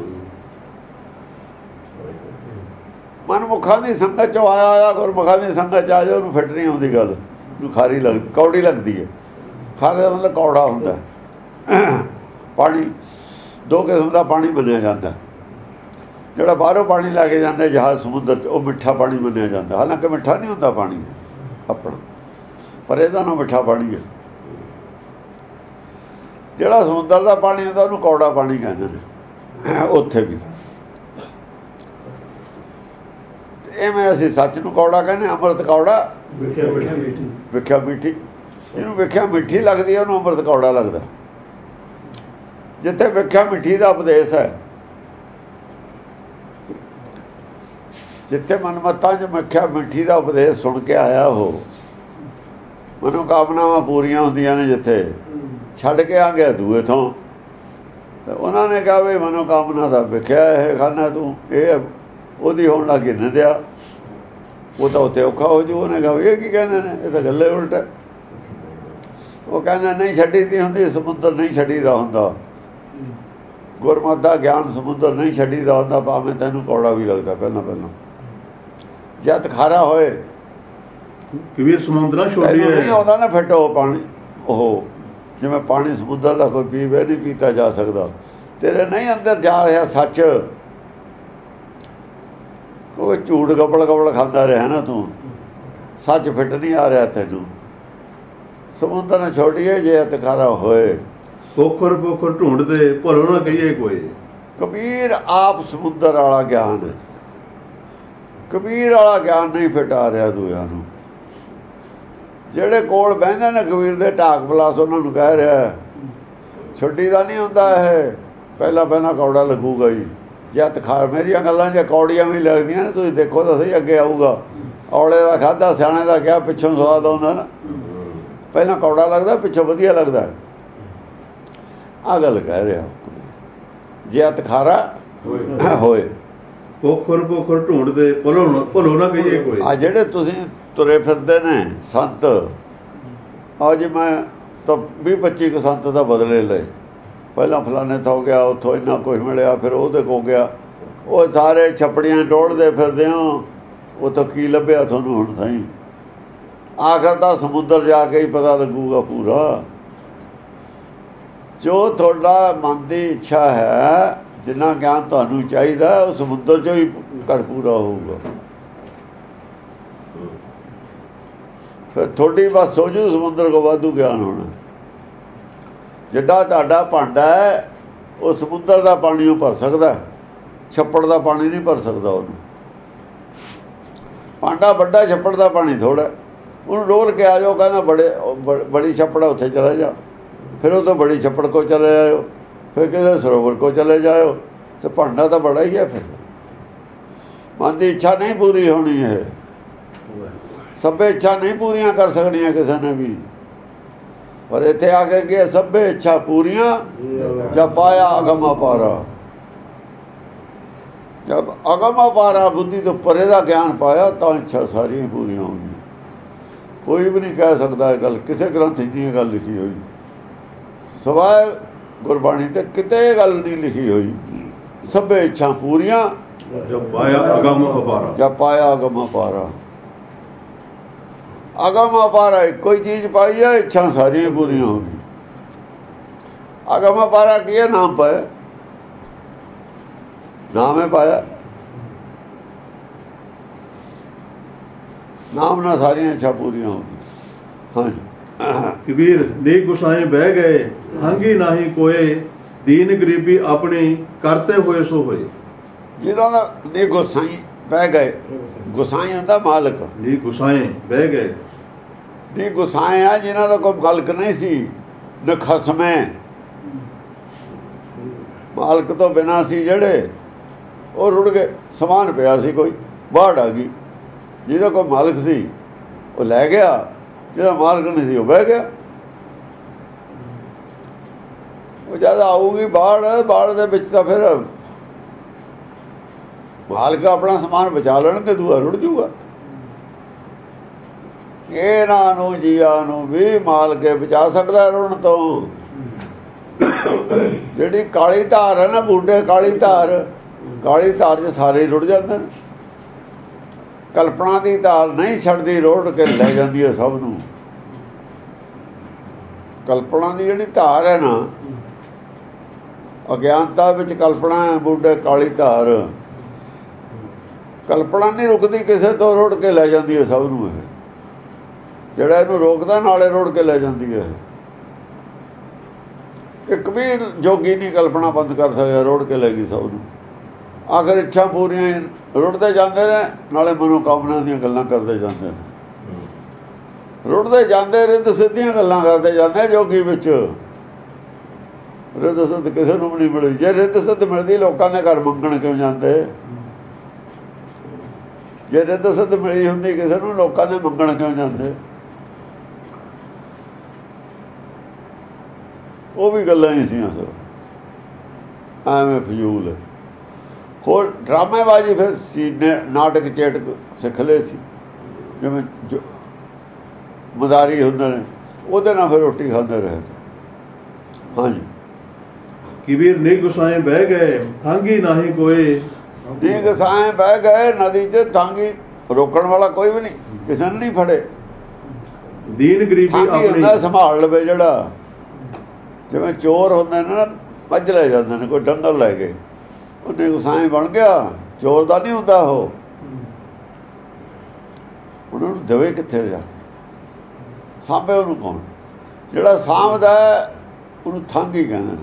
ਮਨਮੁਖਾਂ ਦੀ ਸੰਗਤ 'ਚੋਂ ਆਇਆ ਗੁਰਮੁਖਾਂ ਦੀ ਸੰਗਤ 'ਚ ਆ ਜਾ, ਉਹਨੂੰ ਫਿੱਟ ਨਹੀਂ ਆਉਂਦੀ ਗੱਲ, ਉਹਨੂੰ ਖਾਰੀ ਲੱਗਦੀ, ਕੌੜੀ ਲੱਗਦੀ ਹੈ। ਖਾਰੇ ਦਾ ਮਤਲਬ ਕੌੜਾ ਹੁੰਦਾ। ਪਾਣੀ 2 ਕਿਸਮ ਦਾ ਪਾਣੀ ਮੰਨਿਆ ਜਾਂਦਾ, ਜਿਹੜਾ ਬਾਹਰੋਂ ਪਾਣੀ ਲੈ ਕੇ ਜਾਂਦੇ ਜਹਾਜ਼ ਸਮੁੰਦਰ 'ਚ, ਉਹ ਮਿੱਠਾ ਪਾਣੀ ਮੰਨਿਆ ਜਾਂਦਾ। ਹਾਲਾਂਕਿ ਮਿੱਠਾ ਨਹੀਂ ਹੁੰਦਾ ਪਾਣੀ ਆਪਣਾ, ਪਰ ਇਹਦਾ ਨਾ ਮਿੱਠਾ ਪਾਣੀ ਹੈ। ਜਿਹੜਾ ਸਮੁੰਦਰ ਦਾ ਪਾਣੀ ਹੁੰਦਾ ਉਹਨੂੰ ਕੌੜਾ ਪਾਣੀ ਕਹਿੰਦੇ ਨੇ ਉੱਥੇ ਵੀ। ਐਵੇਂ ਅਸੀਂ ਸੱਚ ਨੂੰ ਕੌੜਾ ਕਹਿੰਦੇ, ਅੰਮ੍ਰਿਤ ਕੌੜਾ, ਵਿਖਿਆ ਮਿੱਠੀ। ਜਿਹਨੂੰ ਵਿਖਿਆ ਮਿੱਠੀ ਲੱਗਦੀ ਹੈ ਉਹਨੂੰ ਅੰਮ੍ਰਿਤ ਕੌੜਾ ਲੱਗਦਾ। ਜਿੱਥੇ ਵਿਖਿਆ ਮਿੱਠੀ ਦਾ ਉਪਦੇਸ਼ ਹੈ, ਜਿੱਥੇ ਮਨਮੱਤਾਂ 'ਚ ਵਿਖਿਆ ਮਿੱਠੀ ਦਾ ਉਪਦੇਸ਼ ਸੁਣ ਕੇ ਆਇਆ, ਉਹ ਮਨੋਕਾਮਨਾਵਾਂ ਪੂਰੀਆਂ ਹੁੰਦੀਆਂ ਨੇ। ਜਿੱਥੇ ਛੱਡ ਕੇ ਆ ਗਿਆ ਦੂਏ ਤੋਂ, ਤਾਂ ਉਹਨਾਂ ਨੇ ਕਿਹਾ ਵੀ ਮਨੋਕਾਮਨਾ ਦਾ ਵਿਖਿਆ ਇਹ ਖਾਨਾ ਤੂੰ, ਇਹ ਉਹਦੀ ਹੋਣ ਲੱਗੀ ਨਿੰਦਿਆ, ਉਹ ਤਾਂ ਉੱਥੇ ਔਖਾ ਹੋ ਜੂ। ਉਹਨੇ ਕਿਹਾ ਇਹ ਕੀ ਕਹਿੰਦੇ ਨੇ, ਇਹ ਤਾਂ ਗੱਲੇ ਉਲਟ। ਉਹ ਕਹਿੰਦਾ ਨਹੀਂ ਛੱਡੀ ਦੀ ਹੁੰਦੀ, ਸਮੁੰਦਰ ਨਹੀਂ ਛੱਡੀਦਾ ਹੁੰਦਾ। ਗੁਰਮਤਿ ਦਾ ਗਿਆਨ ਸਮੁੰਦਰ ਨਹੀਂ ਛੱਡੀਦਾ ਹੁੰਦਾ, ਭਾਵੇਂ ਤੈਨੂੰ ਕੌੜਾ ਵੀ ਲੱਗਦਾ ਪਹਿਲਾਂ। ਜਦ ਖਾਰਾ ਹੋਏ ਕਬੀਰ ਸਮੁੰਦਰਾਂ ਛੋਡੀਏ ਨਹੀਂ ਆਉਂਦਾ ਨਾ ਫਿੱਟ ਉਹ ਪਾਣੀ। ਉਹ ਜਿਵੇਂ ਪਾਣੀ ਸਮੁੰਦਰ ਦਾ ਕੋਈ ਪੀਵੇ ਨਹੀਂ ਪੀਤਾ ਜਾ ਸਕਦਾ, ਤੇਰੇ ਨਹੀਂ ਅੰਦਰ ਜਾ ਰਿਹਾ ਸੱਚ। ਉਹ ਝੂਠ ਗਬਲ ਖਾਂਦਾ ਰਿਹਾ ਨਾ ਤੂੰ, ਸੱਚ ਫਿੱਟ ਨਹੀਂ ਆ ਰਿਹਾ ਤੈਨੂੰ। ਸਮੁੰਦਰ ਨੇ ਛੋੜੀਏ ਜੇ ਅਤਕਾਰਾ ਹੋਏ, ਪੋਖਰ ਪੋਖਰ ਢੂੰਡਦੇ ਭਲੋ ਨਾ ਕਹੀਏ ਕੋਏ। ਕਬੀਰ ਆਪ ਸਮੁੰਦਰ ਵਾਲਾ ਗਿਆਨ ਹੈ। ਕਬੀਰ ਵਾਲਾ ਗਿਆਨ ਨਹੀਂ ਫਿੱਟ ਆ ਰਿਹਾ ਦੂਜਿਆਂ ਨੂੰ। ਜਿਹੜੇ ਕੋਲ ਬਹਿੰਦੇ ਨੇ ਕਬੀਰ ਦੇ ਢਾਕ ਬਲਾਸ, ਉਹਨਾਂ ਨੂੰ ਕਹਿ ਰਿਹਾ ਛੁੱਟੀ ਦਾ ਨਹੀਂ ਹੁੰਦਾ ਇਹ, ਪਹਿਲਾਂ ਕੌੜਾ ਲੱਗੂਗਾ ਜੀ। ਜੇ ਹੱਥ ਖਾ ਮੇਰੀਆਂ ਗੱਲਾਂ ਜੇ ਕੌੜੀਆਂ ਵੀ ਲੱਗਦੀਆਂ ਨੇ, ਤੁਸੀਂ ਦੇਖੋ ਤਾਂ ਸਹੀ ਅੱਗੇ ਆਊਗਾ। ਔਲੇ ਦਾ ਖਾਧਾ ਸਿਆਣੇ ਦਾ ਕਿਹਾ, ਪਿੱਛੋਂ ਸਵਾਦ ਆਉਂਦਾ ਨਾ। ਪਹਿਲਾਂ ਕੌੜਾ ਲੱਗਦਾ, ਪਿੱਛੋਂ ਵਧੀਆ ਲੱਗਦਾ। ਆਹ ਗੱਲ ਕਹਿ ਰਿਹਾ, ਜੇ ਹੱਥ ਖਾਰਾ ਹੋਏ। ਪੋਖਰ ਪੋਖਰ ਢੂੰਡਦੇ ਭਲੋ ਨਾ ਕਹੀਏ ਕੋਈ। ਆ ਜਿਹੜੇ ਤੁਸੀਂ ਤੁਰੇ ਫਿਰਦੇ ਨੇ ਸੰਤ, ਅੱਜ ਮੈਂ ਤਾਂ 20-25 ਕੁ ਸੰਤ ਦਾ ਬਦਲੇ ਲਏ। ਪਹਿਲਾਂ ਫਲਾਣੇ ਤੋਂ ਗਿਆ, ਉੱਥੋਂ ਇੰਨਾ ਕੁਛ ਮਿਲਿਆ, ਫਿਰ ਉਹਦੇ ਕੋਲ ਗਿਆ। ਉਹ ਸਾਰੇ ਛੱਪੜੀਆਂ ਟੋੜਦੇ ਫਿਰਦੇ ਹੋ, ਉੱਥੋਂ ਕੀ ਲੱਭਿਆ ਤੁਹਾਨੂੰ ਹੁਣ ਸਹੀ? ਆਖਰ ਤਾਂ ਸਮੁੰਦਰ ਜਾ ਕੇ ਹੀ ਪਤਾ ਲੱਗੂਗਾ ਪੂਰਾ। ਜੋ ਤੁਹਾਡਾ ਮਨ ਦੀ ਇੱਛਾ ਹੈ, ਜਿੰਨਾ ਗਿਆਨ ਤੁਹਾਨੂੰ ਚਾਹੀਦਾ, ਉਹ ਸਮੁੰਦਰ 'ਚੋਂ ਹੀ ਘਰ ਪੂਰਾ ਹੋਊਗਾ। ਫਿਰ ਤੁਹਾਡੀ ਬਸ ਸੋਝੂ ਸਮੁੰਦਰ ਕੋ ਵਾਧੂ ਗਿਆਨ ਹੋਣਾ। ਜਿੱਡਾ ਤੁਹਾਡਾ ਭਾਂਡਾ ਹੈ, ਉਹ ਸਮੁੰਦਰ ਦਾ ਪਾਣੀ ਉਹ ਭਰ ਸਕਦਾ, ਛੱਪੜ ਦਾ ਪਾਣੀ ਨਹੀਂ ਭਰ ਸਕਦਾ ਉਹਨੂੰ। ਭਾਂਡਾ ਵੱਡਾ, ਛੱਪੜ ਦਾ ਪਾਣੀ ਥੋੜ੍ਹਾ। ਉਹਨੂੰ ਡੋਲ ਕੇ ਆ ਜਾਓ, ਕਹਿੰਦਾ ਬੜੀ ਛੱਪੜ ਹੈ, ਉੱਥੇ ਚਲੇ ਜਾ। ਫਿਰ ਉਹ ਤੋਂ ਬੜੀ ਛੱਪੜ ਕੋ ਚਲੇ ਜਾਇਓ, ਫਿਰ ਕਿਸੇ ਸਰੋਵਰ ਕੋ ਚਲੇ ਜਾਇਓ, ਅਤੇ ਭਾਂਡਾ ਤਾਂ ਬੜਾ ਹੀ ਹੈ। ਫਿਰ ਮਨ ਦੀ ਇੱਛਾ ਨਹੀਂ ਪੂਰੀ ਹੋਣੀ ਹੈ। ਸਭੇ ਇੱਛਾ ਨਹੀਂ ਪੂਰੀਆਂ ਕਰ ਸਕਣੀਆਂ ਕਿਸੇ ਨੇ ਵੀ। ਪਰ ਇੱਥੇ ਆ ਕੇ ਕਿ ਸਭੇ ਇੱਛਾ ਪੂਰੀਆਂ ਜਦ ਪਾਇਆ ਅਗਮ ਅਪਾਰਾ। ਜਦ ਅਗਮ ਅਪਾਰਾ ਬੁੱਧੀ ਤੋਂ ਪਰੇ ਦਾ ਗਿਆਨ ਪਾਇਆ, ਤਾਂ ਇੱਛਾ ਸਾਰੀਆਂ ਪੂਰੀਆਂ ਹੋਣਗੀਆਂ। ਕੋਈ ਵੀ ਨਹੀਂ ਕਹਿ ਸਕਦਾ ਇਹ ਗੱਲ, ਕਿਸੇ ਗ੍ਰੰਥ 'ਚ ਨਹੀਂ ਗੱਲ ਲਿਖੀ ਹੋਈ, ਸਿਵਾਏ ਗੁਰਬਾਣੀ ਤੇ ਕਿਤੇ ਗੱਲ ਨਹੀਂ ਲਿਖੀ ਹੋਈ। ਸਭੇ ਇੱਛਾ ਪੂਰੀਆਂ ਜਦ ਪਾਇਆ ਅਗਮ ਅਪਾਰਾ। ਜਦ ਪਾਇਆ ਅਗਮ ਅਪਾਰਾ। ਅਗਮ ਅਪਾਰਾ ਇੱਕੋ ਹੀ ਚੀਜ਼ ਪਾਈ ਹੈ, ਇੱਛਾ ਸਾਰੀਆਂ ਪੂਰੀਆਂ ਹੋ ਗਈਆਂ। ਅਗਮ ਅਪਾਰਾ ਕੀ ਹੈ? ਨਾਮ ਪਾਇਆ, ਨਾਮ ਹੈ ਪਾਇਆ। ਨਾਮ ਨਾਲ ਸਾਰੀਆਂ ਇੱਛਾ ਪੂਰੀਆਂ ਹੋ ਗਈਆਂ। ਹਾਂਜੀ। ਕਬੀਰ ਨੀ ਗੁਸਾਏ ਬਹਿ ਗਏ, ਹੰਗੀ ਨਾਹੀ ਕੋਏ, ਦੀਨ ਗਰੀਬੀ ਆਪਣੀ ਕਰਤੇ ਹੋਏ ਸੋ ਹੋਏ। ਜਿਹਨਾਂ ਦਾ ਨੀ ਗੁਸਾਈ ਬਹਿ ਗਏ, ਗੁਸਾਈ ਹੁੰਦਾ ਮਾਲਕ। ਨੀ ਗੁਸਾਏ ਬਹਿ ਗਏ, ਨੀ ਗੁਸਾਏ ਆ ਜਿਹਨਾਂ ਦਾ ਕੋਈ ਮਾਲਕ ਨਹੀਂ ਸੀ, ਨਖਸਮੇ ਮਾਲਕ ਤੋਂ ਬਿਨਾਂ ਸੀ ਜਿਹੜੇ, ਉਹ ਰੁੜ ਗਏ। ਸਮਾਨ ਪਿਆ ਸੀ, ਕੋਈ ਬਾੜ ਆ ਗਈ। ਜਿਹਦਾ ਕੋਈ ਮਾਲਕ ਸੀ ਉਹ ਲੈ ਗਿਆ, ਜਿਹਦਾ ਮਾਲਕ ਨਹੀਂ ਸੀ ਉਹ ਬਹਿ ਗਿਆ। ਉਹ ਜਦ ਆਊਗੀ ਬਾੜ, ਬਾੜ ਦੇ ਵਿੱਚ ਤਾਂ ਫਿਰ ਮਾਲਕ ਆਪਣਾ ਸਮਾਨ ਬਚਾ ਲੈਣਗੇ, ਦੂਆ ਰੁੜ ਜੂਗਾ। ਇਹਨਾਂ ਨੂੰ ਜੀਆਂ ਨੂੰ ਵੀ ਮਾਲਕ ਬਚਾ ਸਕਦਾ ਰੁੜਨ ਤੋਂ। ਜਿਹੜੀ ਕਾਲੀ ਧਾਰ ਹੈ ਨਾ, ਬੂਢੇ ਕਾਲੀ ਧਾਰ, ਕਾਲੀ ਧਾਰ 'ਚ ਸਾਰੇ ਰੁੜ ਜਾਂਦੇ ਨੇ। ਕਲਪਨਾ ਦੀ ਧਾਰ ਨਹੀਂ ਛੱਡਦੀ, ਰੋੜ ਕੇ ਲੈ ਜਾਂਦੀ ਹੈ ਸਭ ਨੂੰ। ਕਲਪਨਾ ਦੀ ਜਿਹੜੀ ਧਾਰ ਹੈ ਨਾ, ਅਗਿਆਨਤਾ ਵਿੱਚ ਕਲਪਨਾ ਹੈ, ਬੂਢੇ ਕਾਲੀ ਧਾਰ। ਕਲਪਨਾ ਨਹੀਂ ਰੁਕਦੀ ਕਿਸੇ ਤੋਂ, ਰੋੜ ਕੇ ਲੈ ਜਾਂਦੀ ਹੈ ਸਭ ਨੂੰ। ਇਹ ਜਿਹੜਾ ਇਹਨੂੰ ਰੋਕਦਾ, ਨਾਲੇ ਰੋੜ ਕੇ ਲੈ ਜਾਂਦੀ ਹੈ। ਇੱਕ ਵੀ ਜੋਗੀ ਨਹੀਂ ਕਲਪਨਾ ਬੰਦ ਕਰ ਸਕਦਾ, ਰੋੜ ਕੇ ਲੈ ਗਈ ਸਭ ਨੂੰ। ਆਖਰ ਇੱਛਾ ਪੂਰੀਆਂ ਰੁੜਦੇ ਜਾਂਦੇ ਨੇ, ਨਾਲੇ ਮਨੋਕਾਮਨਾ ਦੀਆਂ ਗੱਲਾਂ ਕਰਦੇ ਜਾਂਦੇ ਨੇ। ਰੁੜਦੇ ਜਾਂਦੇ, ਰਿੱਧ ਸਿੱਧੀਆਂ ਗੱਲਾਂ ਕਰਦੇ ਜਾਂਦੇ। ਜੋਗੀ ਵਿੱਚ ਰਿੱਧ ਸਿੱਧ ਕਿਸੇ ਨੂੰ ਵੀ ਨਹੀਂ ਮਿਲੀ। ਜੇ ਰਿੱਧ ਸਿੱਧ ਮਿਲਦੀ, ਲੋਕਾਂ ਦੇ ਘਰ ਮੰਗਣ ਕਿਉਂ ਜਾਂਦੇ? ਜੇ ਰਿੱਧ ਸਿੱਧ ਮਿਲੀ ਹੁੰਦੀ ਕਿਸੇ ਨੂੰ, ਲੋਕਾਂ ਦੇ ਮੰਗਣ ਕਿਉਂ ਜਾਂਦੇ? ਉਹ ਵੀ ਗੱਲਾਂ ਹੀ ਸੀ ਸਰ, ਐਵੇਂ ਫਜ਼ੂਲ। ਹੋਰ ਡਰਾਮੇਬਾਜ਼ੀ ਫਿਰ ਸੀ, ਨਾਟਕ ਚੇਟਕ ਸਿੱਖ ਲਏ ਸੀ, ਜਿਵੇਂ ਮਦਾਰੀ ਹੁੰਦੇ ਨੇ, ਉਹਦੇ ਨਾਲ ਫਿਰ ਰੋਟੀ ਖਾਂਦੇ ਰਹੇ। ਹਾਂਜੀ। ਕਬੀਰ ਨੀ ਗੁਸਾਏ ਬਹਿ ਗਏ, ਹੰਗੀ ਨਾਹੀ ਕੋਏ। ਨੀ ਗੁਸਾਏ ਬਹਿ ਗਏ, ਨਦੀ 'ਚ ਤਾਂਗੀ ਰੋਕਣ ਵਾਲਾ ਕੋਈ ਵੀ ਨਹੀਂ, ਕਿਸੇ ਨੇ ਨਹੀਂ ਫੜੇ। ਦੀਨ ਗਰੀਬੀ ਆਪਣੀ ਹੁੰਦਾ ਸੰਭਾਲ ਲਵੇ ਜਿਹੜਾ। ਜਿਵੇਂ ਚੋਰ ਹੁੰਦੇ ਨੇ ਨਾ, ਭੱਜ ਲੈ ਜਾਂਦੇ ਨੇ, ਕੋਈ ਡੰਗਰ ਲੈ ਗਏ, ਉਹਨੇ ਗੁਸਾਈ ਬਣ ਗਿਆ, ਚੋਰ ਦਾ ਨਹੀਂ ਹੁੰਦਾ ਉਹ। ਉਹਨਾਂ ਨੂੰ ਦੇਵੇ ਕਿੱਥੇ ਜਾ, ਸਾਂਭੇ ਉਹਨੂੰ ਕੌਣ? ਜਿਹੜਾ ਸਾਂਭਦਾ ਉਹਨੂੰ ਥੰਗ ਹੀ ਕਹਿੰਦੇ ਨੇ।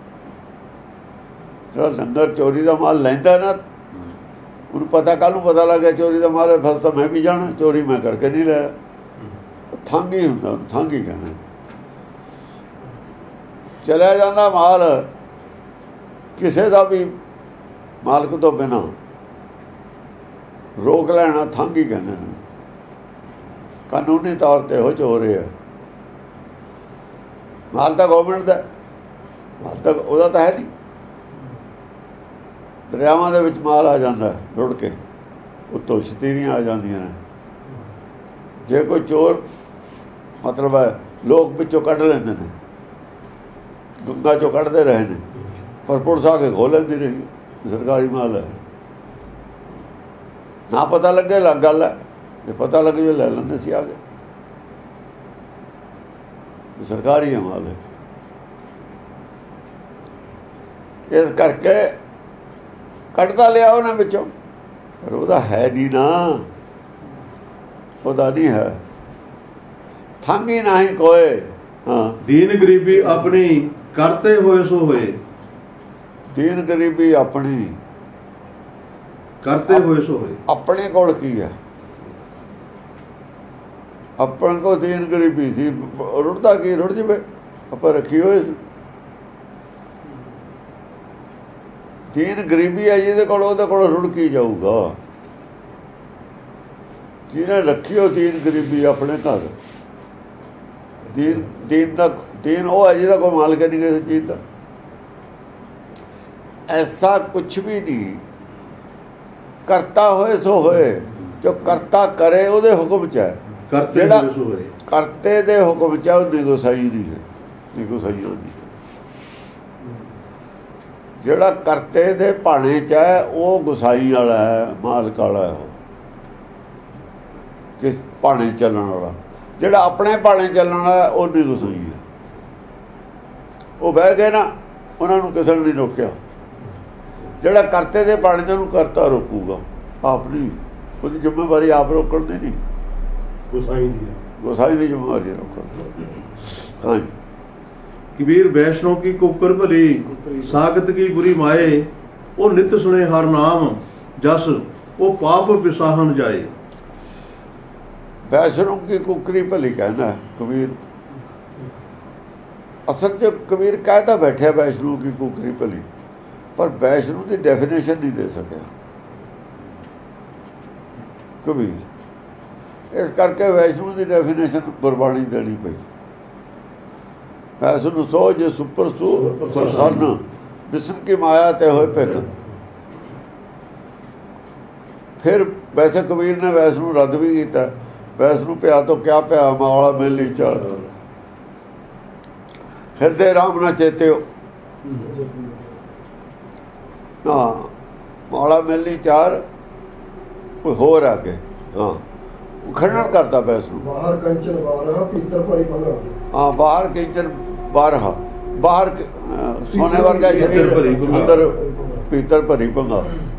ਜਿਹੜਾ ਲੰਗਰ ਚੋਰੀ ਦਾ ਮਾਲ ਲੈਂਦਾ ਨਾ, ਉਹਨੂੰ ਪਤਾ, ਕੱਲ੍ਹ ਨੂੰ ਪਤਾ ਲੱਗ ਗਿਆ ਚੋਰੀ ਦਾ ਮਾਲ ਹੈ, ਫਿਰ ਤਾਂ ਮੈਂ ਵੀ ਜਾਣਾ, ਚੋਰੀ ਮੈਂ ਕਰਕੇ ਨਹੀਂ ਲਿਆ। ਥੰਗ ਹੀ ਹੁੰਦਾ, ਉਹਨੂੰ ਥੰਗ ਹੀ ਕਹਿੰਦੇ। ਚਲਿਆ ਜਾਂਦਾ ਮਾਲ ਕਿਸੇ ਦਾ ਵੀ, ਮਾਲਕ ਤੋਂ ਬਿਨਾਂ ਰੋਕ ਲੈਣਾ ਥੰਗ ਹੀ ਕਹਿੰਦੇ ਨੇ। ਕਾਨੂੰਨੀ ਤੌਰ 'ਤੇ ਉਹ ਚੋਰ ਹੈ। ਮਾਲ ਤਾਂ ਗੌਰਮੈਂਟ ਦਾ, ਮਾਲ ਤਾਂ ਉਹਦਾ ਤਾਂ ਹੈ ਨਹੀਂ। ਦਰਿਆਵਾਂ ਦੇ ਵਿੱਚ ਮਾਲ ਆ ਜਾਂਦਾ ਰੁੜ ਕੇ, ਉੱਤੋਂ ਸ਼ਤੀਰੀਆਂ ਆ ਜਾਂਦੀਆਂ ਨੇ। ਜੇ ਕੋਈ ਚੋਰ ਮਤਲਬ ਹੈ, ਲੋਕ ਵਿੱਚੋਂ ਕੱਢ ਲੈਂਦੇ ਨੇ, ਗੰਗਾ 'ਚੋਂ ਕੱਢਦੇ ਰਹੇ ਨੇ, ਪਰ ਪੁਲਿਸ ਆ ਕੇ ਖੋਹ ਲੈਂਦੀ ਰਹੀ। ਸਰਕਾਰੀ ਮਾਲ ਹੈ, ਨਾ ਪਤਾ ਲੱਗੇ ਲੱਗ ਗੱਲ ਹੈ, ਜੇ ਪਤਾ ਲੱਗ ਜੇ ਲੈ ਲੈਂਦੇ ਸੀ ਆ ਕੇ। ਸਰਕਾਰੀ ਹੈ ਮਾਲ, ਇਸ ਕਰਕੇ ਕੱਢਦਾ ਲਿਆ ਉਹਨਾਂ ਵਿੱਚੋਂ, ਪਰ ਉਹਦਾ ਹੈ ਨਹੀਂ ਨਾ, ਉਹਦਾ ਨਹੀਂ ਹੈ। ਠਾਂਗੀ ਨਹੀਂ ਕੋਏ। ਹਾਂ, ਦੀਨ ਗਰੀਬੀ ਆਪਣੀ ਕਰਤੇ ਹੋਏ ਸੋ ਹੋਏ, ਦੀਨ ਗਰੀਬੀ ਆਪਣੀ ਕਰਤੇ ਹੋਏ ਸੋ ਹੋਏ। ਆਪਣੇ ਕੋਲ ਕੀ ਹੈ? ਆਪਣੇ ਕੋਲ ਦੀਨ ਗਰੀਬੀ ਸੀ, ਰੁੜਦਾ ਕੀ ਰੁੜ ਜਵੇ, ਆਪਾਂ ਰੱਖੀ ਹੋਏ ਸੀ। ਦੀਨ ਗਰੀਬੀ ਹੈ ਜਿਹਦੇ ਕੋਲ, ਉਹਦੇ ਕੋਲ ਰੁੜ ਕੀ ਜਾਊਗਾ? ਜਿਹਨੇ ਰੱਖੀ ਉਹ ਦੀਨ ਗਰੀਬੀ ਆਪਣੇ ਘਰ, ਦੀਨ ਦਾ ਦੀਨ ਉਹ ਹੈ ਜਿਹਦਾ ਕੋਈ ਮਾਲਕ ਨਹੀਂ ਕਿਸੇ ਚੀਜ਼ ਦਾ। ਐਸਾ ਕੁਛ ਵੀ ਨਹੀਂ, ਕਰਤਾ ਹੋਏ ਸੋ ਹੋਏ, ਜੋ ਕਰਤਾ ਕਰੇ ਉਹਦੇ ਹੁਕਮ 'ਚ ਹੈ। ਜਿਹੜਾ ਕਰਤੇ ਦੇ ਹੁਕਮ 'ਚ ਹੈ ਉਹ ਨਿਗੋਸਾਈ ਨਹੀਂ ਹੈ, ਨਿਗੋਸਾਈ ਨਹੀਂ। ਜਿਹੜਾ ਕਰਤੇ ਦੇ ਭਾਣੇ 'ਚ ਹੈ ਉਹ ਗੁਸਾਈ ਵਾਲਾ ਹੈ, ਮਾਲਕ ਵਾਲਾ ਹੈ। ਉਹ ਕਿਸ ਭਾਣੇ ਚੱਲਣ ਵਾਲਾ, ਜਿਹੜਾ ਆਪਣੇ ਭਾਣੇ ਚੱਲਣ ਵਾਲਾ ਉਹ ਨਹੀਂ ਗੁਸਾਈ ਹੈ। ਉਹ ਬਹਿ ਗਏ ਨਾ, ਉਹਨਾਂ ਨੂੰ ਕਿਸੇ ਨੇ ਨਹੀਂ ਰੋਕਿਆ। ਜਿਹੜਾ ਕਰਤੇ ਦੇ ਭਾਣੇ 'ਚ ਉਹਨੂੰ ਕਰਤਾ ਰੋਕੂਗਾ, ਆਪ ਨਹੀਂ। ਉਹਦੀ ਜ਼ਿੰਮੇਵਾਰੀ ਆਪ ਰੋਕਣ ਦੀ ਨਹੀਂ, ਗੁਸਾਈ ਦੀ, ਗੁਸਾਈ ਦੀ ਜ਼ਿੰਮੇਵਾਰੀ ਰੋਕਣ। ਹਾਂਜੀ, कबीर वैष्णो की कुकर भली, सागत की बुरी माए, ओ नित सुने हर नाम जस, ओ पाप पिसाहन जाए। वैष्णो की कुकरी भली कहना है कबीर। असल जो कबीर कहता बैठे वैष्णो की कुकरी भली, पर वैष्णो की डेफिनेशन नहीं दे सके कबीर। इस करके वैष्णो की डेफिनेशन गुरबाणी देनी पई। वैष्णो सो जे सुपर सु प्रसन्न, विष्णु की माया ते होए पित। फिर वैसे कबीर ने वैष्णो रद्द भी किया। वैष्णो पिया तो क्या पिया, मौला मेली चाल, हृदय राम ना चेत्यो ना, मौला मेली चार कोई होर आगे। हाँ, खंडन करता वैष्णो। बाहर कंचन बारह पीतर भरी भंगा। हाँ, बाहर कंचन बारह, बाहर सोने वर्गा शरीर, अंदर पीतर भरी भंगा,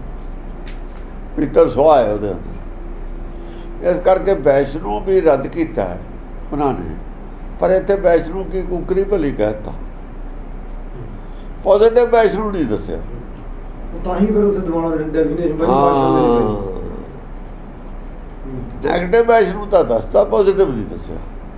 पीतर सुहा है ਉਹਦੇ अंदर। इस करके वैष्णो भी रद्द किया है उन्होंने, पर इतने वैष्णो की कुकरी भली कहता, पॉजिटिव वैष्णो नहीं दसिया। नैगेटिव वैष्णो तो दसता, पॉजिटिव नहीं दसिया।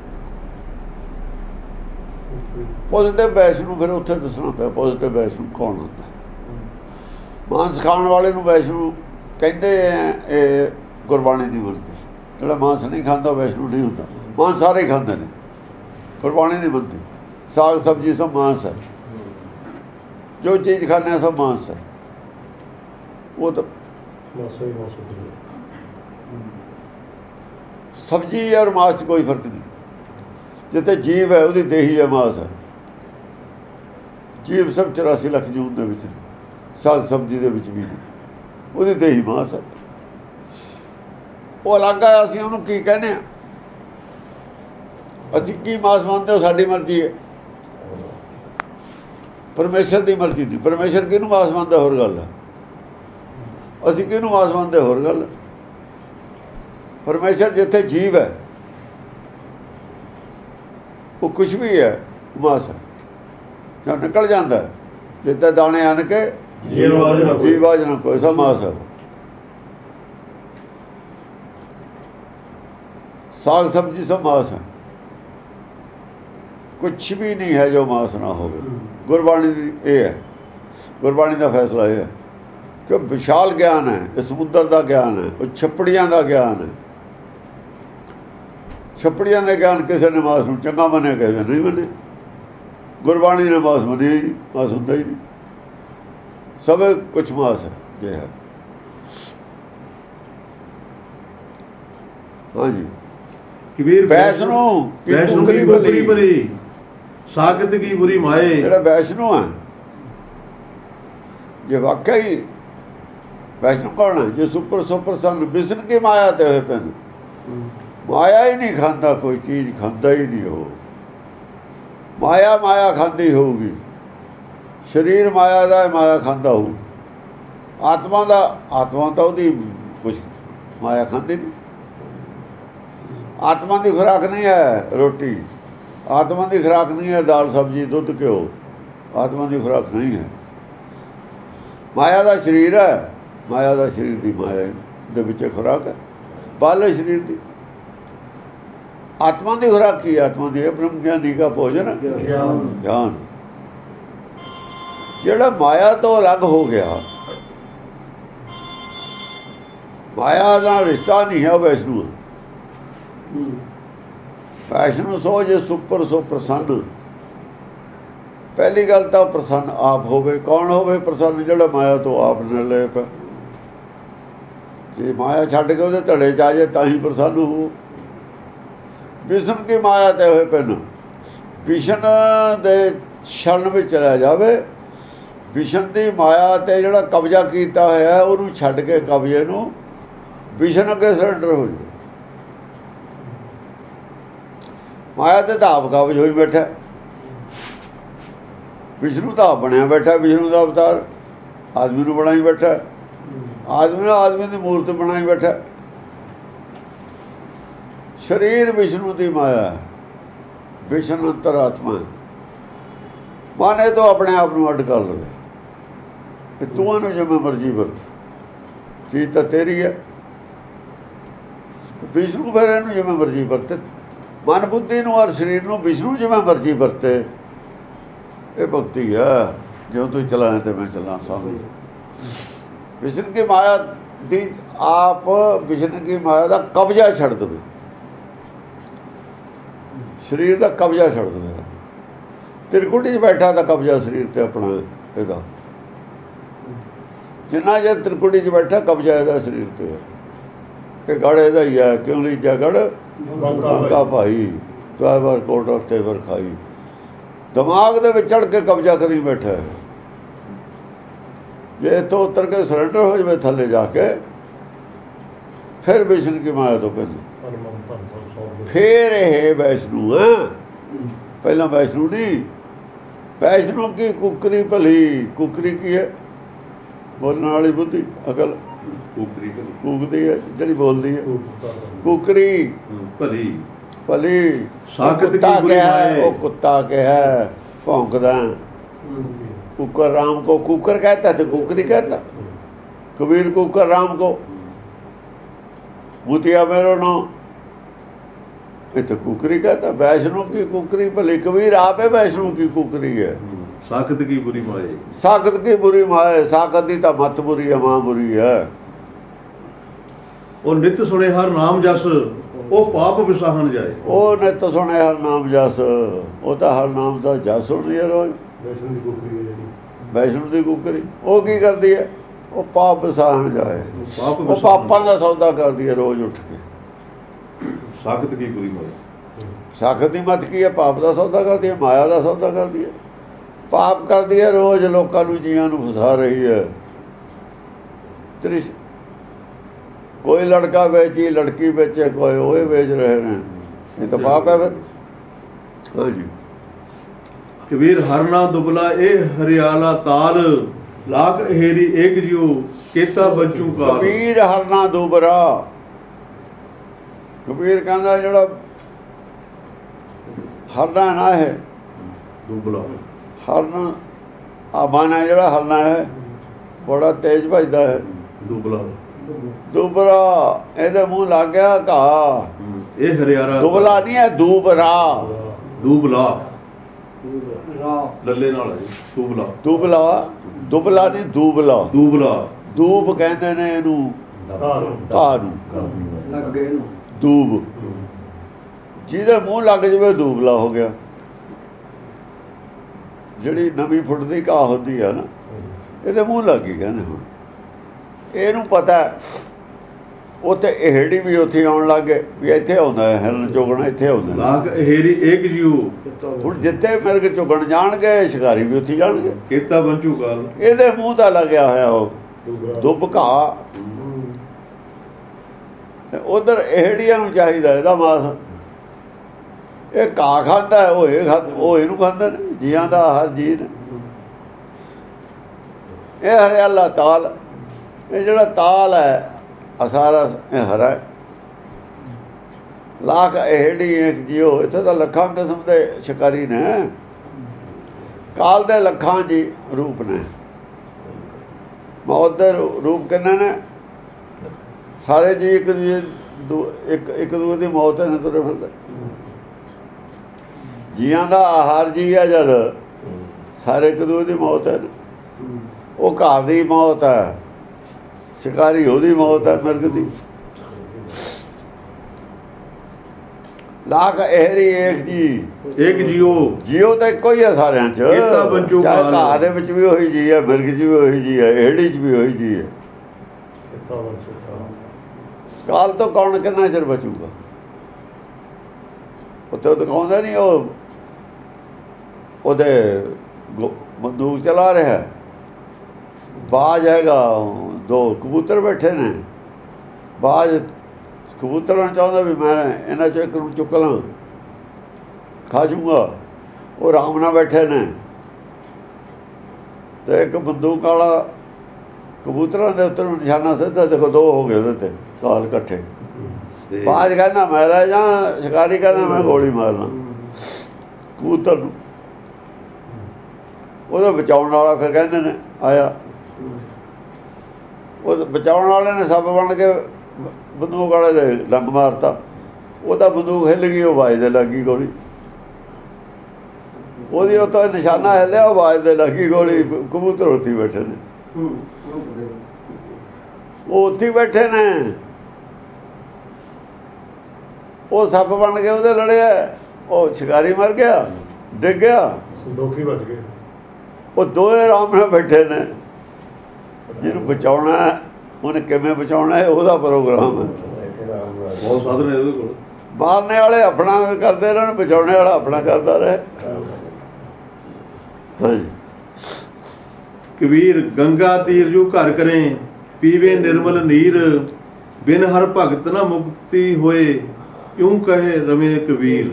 पॉजिटिव वैष्णो फिर उत्थे दसना पिया पॉजिटिव वैष्णो कौन होता। मांस खाने वाले वैष्णो कहते गुरबाणी नहीं बनती। जो मांस नहीं खाता वैष्णो नहीं होता। मांस सारे ही खाते हैं, गुरबाणी नहीं बनती। साग सब्जी सब मांस है, जो चीज़ खाने सब मांस है। वो तो सब्जी और मांस च कोई फर्क नहीं। जिते जीव है उसकी देही है, मांस है। जीव सब 84 ਲੱਖ ਜੂਨ ਦੇ ਵਿੱਚ, ਸਾਗ ਸਬਜ਼ੀ ਦੇ ਵਿੱਚ ਵੀ ਨਹੀਂ, ਉਹਦੀ ਦੇਹੀ ਮਾਸ ਹੈ। ਉਹ ਅਲੱਗ ਆ, ਅਸੀਂ ਉਹਨੂੰ ਕੀ ਕਹਿੰਦੇ ਹਾਂ? ਅਸੀਂ ਕੀ ਮਾਸ ਮੰਨਦੇ ਹੋ? ਸਾਡੀ ਮਰਜ਼ੀ ਹੈ, ਪਰਮੇਸ਼ਰ ਦੀ ਮਰਜ਼ੀ ਨਹੀਂ। ਪਰਮੇਸ਼ਰ ਕਿਹਨੂੰ ਮਾਸ ਮੰਨਦਾ ਹੋਰ ਗੱਲ ਹੈ, ਅਸੀਂ ਕਿਹਨੂੰ ਮਾਸ ਮੰਨਦੇ ਹੋਰ ਗੱਲ। ਪਰਮੇਸ਼ਰ ਜਿੱਥੇ ਜੀਵ ਹੈ ਉਹ ਕੁਛ ਵੀ ਹੈ, ਮਾਸ ਹੈ। जो निकल जाता है, जिते दाने आन के जीवाज ना कोई सा मास है। साग सब्जी सब मास है, कुछ भी नहीं है जो मास ना हो। गुरबाणी ये है, गुरबाणी का फैसला यह है कि विशाल ज्ञान है, इस समुद्र का ज्ञान है, वो छपड़ियां का ज्ञान है। छपड़ियां का ज्ञान किसी ने मास नूं चंगा मने, किसी ने नहीं मने। गुरबाणी ने मास मनिया ही नहीं, मास होंदा ही नहीं। सब कुछ मास है ये है। हाँ जी, कबीर वैष्णो की कुकरी भली, सागत की बुरी माए। जेड़ा वैष्णो है, ये वाकई ही वैष्णो कौन है? जो सुपर सुपर सन विष्णु की माया ते हुए पेन। माया ही नहीं खांदा, कोई चीज़ खांदा ही नहीं हो। ਮਾਇਆ ਮਾਇਆ ਖਾਂਦੀ ਹੋਊਗੀ, ਸਰੀਰ ਮਾਇਆ ਦਾ, ਮਾਇਆ ਖਾਂਦਾ ਹੋਊ। ਆਤਮਾ ਤਾਂ ਉਹਦੀ ਕੁਛ ਮਾਇਆ ਖਾਂਦੀ ਨਹੀਂ। ਆਤਮਾ ਦੀ ਖੁਰਾਕ ਨਹੀਂ ਹੈ ਰੋਟੀ, ਆਤਮਾ ਦੀ ਖੁਰਾਕ ਨਹੀਂ ਹੈ ਦਾਲ ਸਬਜ਼ੀ ਦੁੱਧ ਘਿਓ, ਆਤਮਾ ਦੀ ਖੁਰਾਕ ਨਹੀਂ ਹੈ। ਮਾਇਆ ਦਾ ਸਰੀਰ ਹੈ, ਮਾਇਆ ਦਾ ਸਰੀਰ ਦੀ ਮਾਇਆ ਦੇ ਵਿੱਚ ਖੁਰਾਕ ਹੈ, ਬਾਹਲੇ ਸਰੀਰ ਦੀ। ਆਤਮਾ ਦੀ ਖੁਰਾਕ ਕੀ ਹੈ? ਆਤਮਾ ਦੀ ਬ੍ਰਹਮ ਗਿਆਨੀ ਦਾ ਭੋਜਨ ਗਿਆਨ। ਜਿਹੜਾ ਮਾਇਆ ਤੋਂ ਅਲੱਗ ਹੋ ਗਿਆ, ਮਾਇਆ ਨਾਲ ਰਿਸ਼ਤਾ ਨਹੀਂ ਹੈ। ਵੈਸ਼ਨੂੰ ਵੈਸ਼ਨੂੰ ਸੋ ਜੇ ਸੁਪਰ ਸੋ ਪ੍ਰਸੰਨ। ਪਹਿਲੀ ਗੱਲ ਤਾਂ ਪ੍ਰਸੰਨ ਆਪ ਹੋਵੇ। ਕੌਣ ਹੋਵੇ ਪ੍ਰਸੰਨ? ਜਿਹੜਾ ਮਾਇਆ ਤੋਂ ਆਪ ਨਾਲ ਲੈ ਪਿਆ। ਜੇ ਮਾਇਆ ਛੱਡ ਕੇ ਉਹਦੇ ਧੜੇ 'ਚ ਆ ਜਾਏ ਤਾਂ ਹੀ ਪ੍ਰਸੰਨ ਹੋ। ਵਿਸ਼ਨ ਕੀ ਮਾਇਆ ਤੇ ਹੋਏ ਪੈਨ, ਵਿਸ਼ਨ ਦੇ ਛਲਣ ਵਿੱਚ ਚਲਾ ਜਾਵੇ। ਵਿਸ਼ਨ ਦੀ ਮਾਇਆ ਤੇ ਜਿਹੜਾ ਕਬਜ਼ਾ ਕੀਤਾ ਹੋਇਆ ਉਹਨੂੰ ਛੱਡ ਕੇ ਕਬਜ਼ੇ ਨੂੰ ਵਿਸ਼ਨ ਅੱਗੇ ਸਰੈਂਡਰ ਹੋ ਜਾਵੇ। ਮਾਇਆ ਤੇ ਤਾਂ ਆਪ ਕਬਜ਼ ਹੋਈ ਬੈਠਾ, ਵਿਸ਼ਨੂੰ ਤਾਂ ਆਪ ਬਣਿਆ ਬੈਠਾ। ਵਿਸ਼ਨੂੰ ਦਾ ਅਵਤਾਰ ਆਦਮੀ ਨੂੰ ਬਣਾਈ ਬੈਠਾ, ਆਦਮੀ ਨੂੰ ਆਦਮੀ ਦੀ ਮੂਰਤ ਬਣਾਈ ਬੈਠਾ। ਸਰੀਰ ਵਿਸ਼ਨੂੰ ਦੀ ਮਾਇਆ, ਵਿਸ਼ਨ ਅੰਤਰਾਤਮਾ। ਮਨ ਇਹ ਤੋਂ ਆਪਣੇ ਆਪ ਨੂੰ ਅੱਡ ਕਰ ਲਵੇ ਕਿ ਤੂੰ ਇਹਨੂੰ ਜਿਵੇਂ ਮਰਜ਼ੀ ਵਰਤ, ਚੀਜ਼ ਤਾਂ ਤੇਰੀ ਹੈ। ਵਿਸ਼ਨੂੰ ਫਿਰ ਇਹਨੂੰ ਜਿਵੇਂ ਮਰਜ਼ੀ ਵਰਤੇ। ਮਨ ਬੁੱਧੀ ਨੂੰ ਔਰ ਸਰੀਰ ਨੂੰ ਵਿਸ਼ਨੂੰ ਜਿਵੇਂ ਮਰਜ਼ੀ ਵਰਤੇ, ਇਹ ਭਗਤੀ ਹੈ। ਜੋ ਤੂੰ ਚਲਾਏ ਤੇ ਮੈਂ ਚੱਲਾਂ ਸਾਹਮਣੇ। ਵਿਸ਼ਨ ਕੀ ਮਾਇਆ ਦੀ ਆਪ, ਵਿਸ਼ਨ ਕੀ ਮਾਇਆ ਦਾ ਕਬਜ਼ਾ ਛੱਡ ਦੇਵੇ, ਸਰੀਰ ਦਾ ਕਬਜ਼ਾ ਛੱਡ ਦੇਵੇ। ਤਿਰਕੁਟੀ 'ਚ ਬੈਠਾ ਤਾਂ ਕਬਜ਼ਾ ਸਰੀਰ ਤੇ ਆਪਣਾ ਇਹਦਾ, ਜਿੰਨਾ ਜੇ ਤਿਰਕੁਟੀ 'ਚ ਬੈਠਾ ਕਬਜ਼ਾ ਇਹਦਾ ਸਰੀਰ ਤੇ ਹੈ। ਇਹ ਗੜ ਇਹਦਾ ਹੀ ਹੈ। ਕਿਉਂ ਲਈ ਜਗੜ ਬਾਂਕਾ ਭਾਈ, ਦੁਆਰ ਕੋਟ ਤੇ ਵਰ ਖਾਈ। ਦਿਮਾਗ ਦੇ ਵਿੱਚ ਚੜ੍ਹ ਕੇ ਕਬਜ਼ਾ ਕਰੀ ਬੈਠਾ ਹੈ। ਜੇ ਇੱਥੋਂ ਉਤਰ ਕੇ ਸਰੈਂਡਰ ਹੋ ਜਾਵੇ ਥੱਲੇ ਜਾ ਕੇ, ਫਿਰ ਵਿਸ਼ਨ ਕੀ ਮਾਇਆ ਤੋਂ ਪਹਿਲਾਂ ਫਿਰ ਇਹ ਵੈਸ਼ਨੂੰ ਹੈ। ਪਹਿਲਾਂ ਵੈਸ਼ਨੂੰ ਨਹੀਂ। ਵੈਸ਼ਨੂੰ ਕੀ ਕੁਕਰੀ ਭਲੀ। ਕੁਕਰੀ ਕੀ ਹੈ? ਬੋਲਣ ਵਾਲੀ ਬੁੱਧੀ, ਅਕਲ। ਕੂਕਦੀ ਹੈ ਜਿਹੜੀ ਬੋਲਦੀ ਹੈ। ਕੁਕਰੀ ਭਲੀ ਭਲੀ। ਸਾਖਤ ਕੁੱਤਾ ਕੀ ਬੁਰੀ ਕਿਹਾ, ਮਾਏ। ਉਹ ਕੁੱਤਾ ਕਿਹਾ ਭੌਂਕਦਾ। कुकर राम को कुकर कहता है तो कुकरी कहता। कबीर कुकर राम को मुतिया मेरो नो, ये तो कुकरी कहता। वैष्णो की कुकरी भली। कबीर आप है वैष्णो की कुकरी है। साखत की बुरी माए, साखत की बुरी माए। साखत की तो मत बुरी है, मां बुरी है। और नित सुने हर नाम जस, वो पाप विसाहन जाए। ओ नित सुने हर नाम जस, वो तो हर नाम का जस सुनती है रोज। वैष्णो की कुकरी वो की करती है? वो पाप विसाहन जाए। वो पापां का सौदा करती है रोज उठ के। साखत की बुरी माए। साखत की मत की है? पाप का सौदा करती है, माया का सौदा करती है। पाप करती है रोज, लोगों को जीआं नूं फसा रही है। कोई लड़का बेची, लड़की बेचे, कोई वो बेच रहे हैं। ये तो पाप है फिर। हाँ जी। कबीर हर ना दुबला ए हरियाला ताल, लाख हेरी एक जियो केता बंचू का। कबीर हर ना दुबरा। कबीर कहता जोड़ा हरना ना है, दुबला हरना आबाना है जोड़ा हरना है, बड़ा तेज भजदा है। दुबला दुबरा ਇਹਦੇ ਮੂੰਹ ਲੱਗ ਗਿਆ ਘਾ। ਇਹ ਹਰਿਆਰਾ ਦੁਬਲਾ ਨਹੀਂ ਹੈ, ਦੂਬਰਾ। ਦੁਬਲਾ ਲੱਲੇ ਨਾਲ ਹੈ ਦੁਬਲਾ। ਦੁਬਲਾ ਦੁਬਲਾ ਨਹੀਂ, ਦੂਬਲਾ। ਦੁਬਲਾ ਦੂਬ ਕਹਿੰਦੇ ਨੇ ਇਹਨੂੰ, ਘਾਹ ਨੂੰ ਲੱਗ ਗਏ ਇਹਨੂੰ। ਦੂਬ ਜਿਹਦੇ ਮੂੰਹ ਲੱਗ ਜਾਵੇ ਦੂਬਲਾ ਹੋ ਗਿਆ। ਜਿਹੜੀ ਨਵੀਂ ਫੁੱਟਦੀ ਘਾਹ ਹੁੰਦੀ ਆ ਨਾ, ਇਹਦੇ ਮੂੰਹ ਲੱਗ ਗਈ ਕਹਿੰਦੇ। ਹੁਣ ਇਹਨੂੰ ਪਤਾ ਉੱਥੇ ਇਹੜੀ ਵੀ ਉੱਥੇ ਆਉਣ ਲੱਗ ਗਏ ਵੀ ਇੱਥੇ ਆਉਂਦਾ ਹੈ ਹਿਰਨ ਚੁਗਣਾ, ਇੱਥੇ ਆਉਂਦਾ। ਲਾਖ ਹੇਰੀ ਇੱਕ ਜਿਉ। ਹੁਣ ਜਿੱਥੇ ਮਿਰਗ ਚੁਗਣ ਜਾਣਗੇ ਸ਼ਿਕਾਰੀ ਵੀ ਉੱਥੇ ਜਾਣਗੇ। ਕੀਤਾ ਬੰਚੂ ਕਾਲ ਇਹਦੇ ਮੂੰਹ ਦਾ ਲੱਗਿਆ ਹੋਇਆ ਉਹ ਦੁੱਬ ਘਾਹ। ਉਧਰ ਇਹੜੀਆਂ ਨੂੰ ਚਾਹੀਦਾ ਇਹਦਾ ਮਾਸ। ਇਹ ਘਾਹ ਖਾਂਦਾ, ਉਹ ਇਹਨੂੰ ਖਾਂਦੇ ਨੇ, ਜੀਆਂ ਦਾ ਹਰ ਜੀ ਨੇ। ਇਹ ਹਰਿਆਲਾ ਤਾਲ, ਇਹ ਜਿਹੜਾ ਤਾਲ ਹੈ ਸਾਰਾ ਇਹ ਹਰਾ। ਲੱਖ ਇਹੜੀ ਇੱਕ ਜੀਓ, ਇੱਥੇ ਤਾਂ ਲੱਖਾਂ ਕਿਸਮ ਦੇ ਸ਼ਿਕਾਰੀ ਨੇ, ਕਾਲ ਦੇ ਲੱਖਾਂ ਜੀ ਰੂਪ ਨੇ। ਮੌਤ ਦੇ ਰੂਪ ਕਿੰਨੇ ਨੇ? ਸਾਰੇ ਜੀ ਇੱਕ ਦੂਜੇ ਦੀ ਮੌਤ ਨੇ ਤੁਰੇ ਫਿਰਦੇ। ਜੀਆਂ ਦਾ ਆਹਾਰ ਜੀ ਹੈ ਜਦ, ਸਾਰੇ ਇੱਕ ਦੂਜੇ ਦੀ ਮੌਤ ਹੈ। ਉਹ ਘਰ ਦੀ ਮੌਤ ਹੈ, ਸ਼ਿਕਾਰੀ ਉਹਦੀ ਮੌਤ ਹੈ, ਮਿਰਗ ਦੀ। ਲੱਖ ਇਹਰੀ ਏਕ ਜੀ, ਇੱਕ ਜੀਓ ਤਾਂ ਇੱਕੋ ਹੀ ਹੈ ਸਾਰਿਆਂ 'ਚ। ਚਾਹੇ ਘਾਹ ਦੇ ਵਿੱਚ ਵੀ ਉਹੀ ਜੀ ਹੈ, ਮਿਰਗ 'ਚ ਵੀ ਉਹੀ ਜੀ ਹੈ, ਇਹੜੀ 'ਚ ਵੀ ਉਹੀ ਜੀ ਹੈ। ਕਾਲ ਤੋਂ ਕੌਣ ਕਿੰਨਾ ਚਿਰ ਬਚੂਗਾ? ਉੱਥੇ ਦਿਖਾਉਂਦਾ ਨਹੀਂ, ਉਹਦੇ ਬੰਦੂਕ ਚਲਾ ਰਿਹਾ, ਬਾਜ ਹੈਗਾ, 2 ਕਬੂਤਰ ਬੈਠੇ ਨੇ। ਬਾਜ ਕਬੂਤਰਾਂ ਨੂੰ ਚਾਹੁੰਦਾ ਵੀ ਮੈਂ ਇਹਨਾਂ 'ਚੋਂ ਇੱਕ ਨੂੰ ਚੁੱਕ ਲਾਂ, ਖਾ ਜੂੰਗਾ। ਉਹ ਆਰਾਮ ਨਾਲ ਬੈਠੇ ਨੇ, ਤੇ ਇੱਕ ਬੰਦੂਕ ਵਾਲਾ ਕਬੂਤਰਾਂ ਦੇ ਉੱਤੇ ਨਿਸ਼ਾਨਾ ਸਿੱਧਾ, ਦੇਖੋ 2 ਹੋ ਗਏ ਉਹਦੇ 'ਤੇ ਕਾਲ ਇਕੱਠੇ। ਬਾਜ ਕਹਿੰਦਾ ਮੈਂ ਲੈ ਜਾਂ, ਸ਼ਿਕਾਰੀ ਕਹਿੰਦਾ ਮੈਂ ਗੋਲੀ ਮਾਰਨਾ ਕਬੂਤਰ ਨੂੰ। ਉਹਦਾ ਬਚਾਉਣ ਵਾਲਾ ਫਿਰ ਕਹਿੰਦੇ ਨੇ ਆਇਆ, ਉਹ ਬਚਾਉਣ ਵਾਲੇ ਨੇ ਸੱਪ ਬਣ ਕੇ ਬੰਦੂਕ ਵਾਲੇ ਦੇ ਡੰਗ ਮਾਰਤਾ। ਉਹਦਾ ਬੰਦੂਕ ਹਿੱਲ ਗਈ, ਉਹ ਬਾਜ ਦੇ ਲੱਗੀ ਗੋਲੀ। ਉਹਦੀ ਉੱਤੋਂ ਨਿਸ਼ਾਨਾ ਹਿੱਲਿਆ, ਉਹ ਬਾਜ ਦੇ ਲੱਗੀ ਗੋਲੀ। ਕਬੂਤਰ ਉੱਥੇ ਬੈਠੇ ਨੇ, ਉਹ ਉੱਥੇ ਬੈਠੇ ਨੇ। ਉਹ ਸੱਪ ਬਣ ਕੇ ਉਹਦੇ ਲੜਿਆ, ਉਹ ਸ਼ਿਕਾਰੀ ਮਰ ਗਿਆ, ਡਿੱਗ ਗਿਆ, ਸੰਦੋਖੀ ਬਚ ਗਏ। ਉਹ ਦੋਵੇਂ ਆਰਾਮ ਨਾਲ ਬੈਠੇ ਨੇ। ਜਿਹਨੂੰ ਬਚਾਉਣਾ ਉਹਨੇ ਕਿਵੇਂ ਬਚਾਉਣਾ ਹੈ, ਉਹਦਾ ਪ੍ਰੋਗਰਾਮ ਹੈ। ਬਹੁਤ ਸਾਧਨ ਹੈ ਉਹਦੇ ਕੋਲ। ਮਾਰਨੇ ਵਾਲੇ ਆਪਣਾ ਕਰਦੇ ਰਹਿਣ, ਬਚਾਉਣੇ ਵਾਲਾ ਆਪਣਾ ਕਰਦਾ ਰਹੇ। ਹਾਂਜੀ। ਕਬੀਰ ਗੰਗਾ ਤੀਰ ਜੂ ਘਰ ਕਰੇ, ਪੀਵੇ ਨਿਰਮਲ ਨੀਰ, ਬਿਨ ਹਰ ਭਗਤ ਨਾ ਮੁਕਤੀ ਹੋਏ, ਕਿਉਂ ਕਹੇ ਰਵੇਂ ਕਬੀਰ।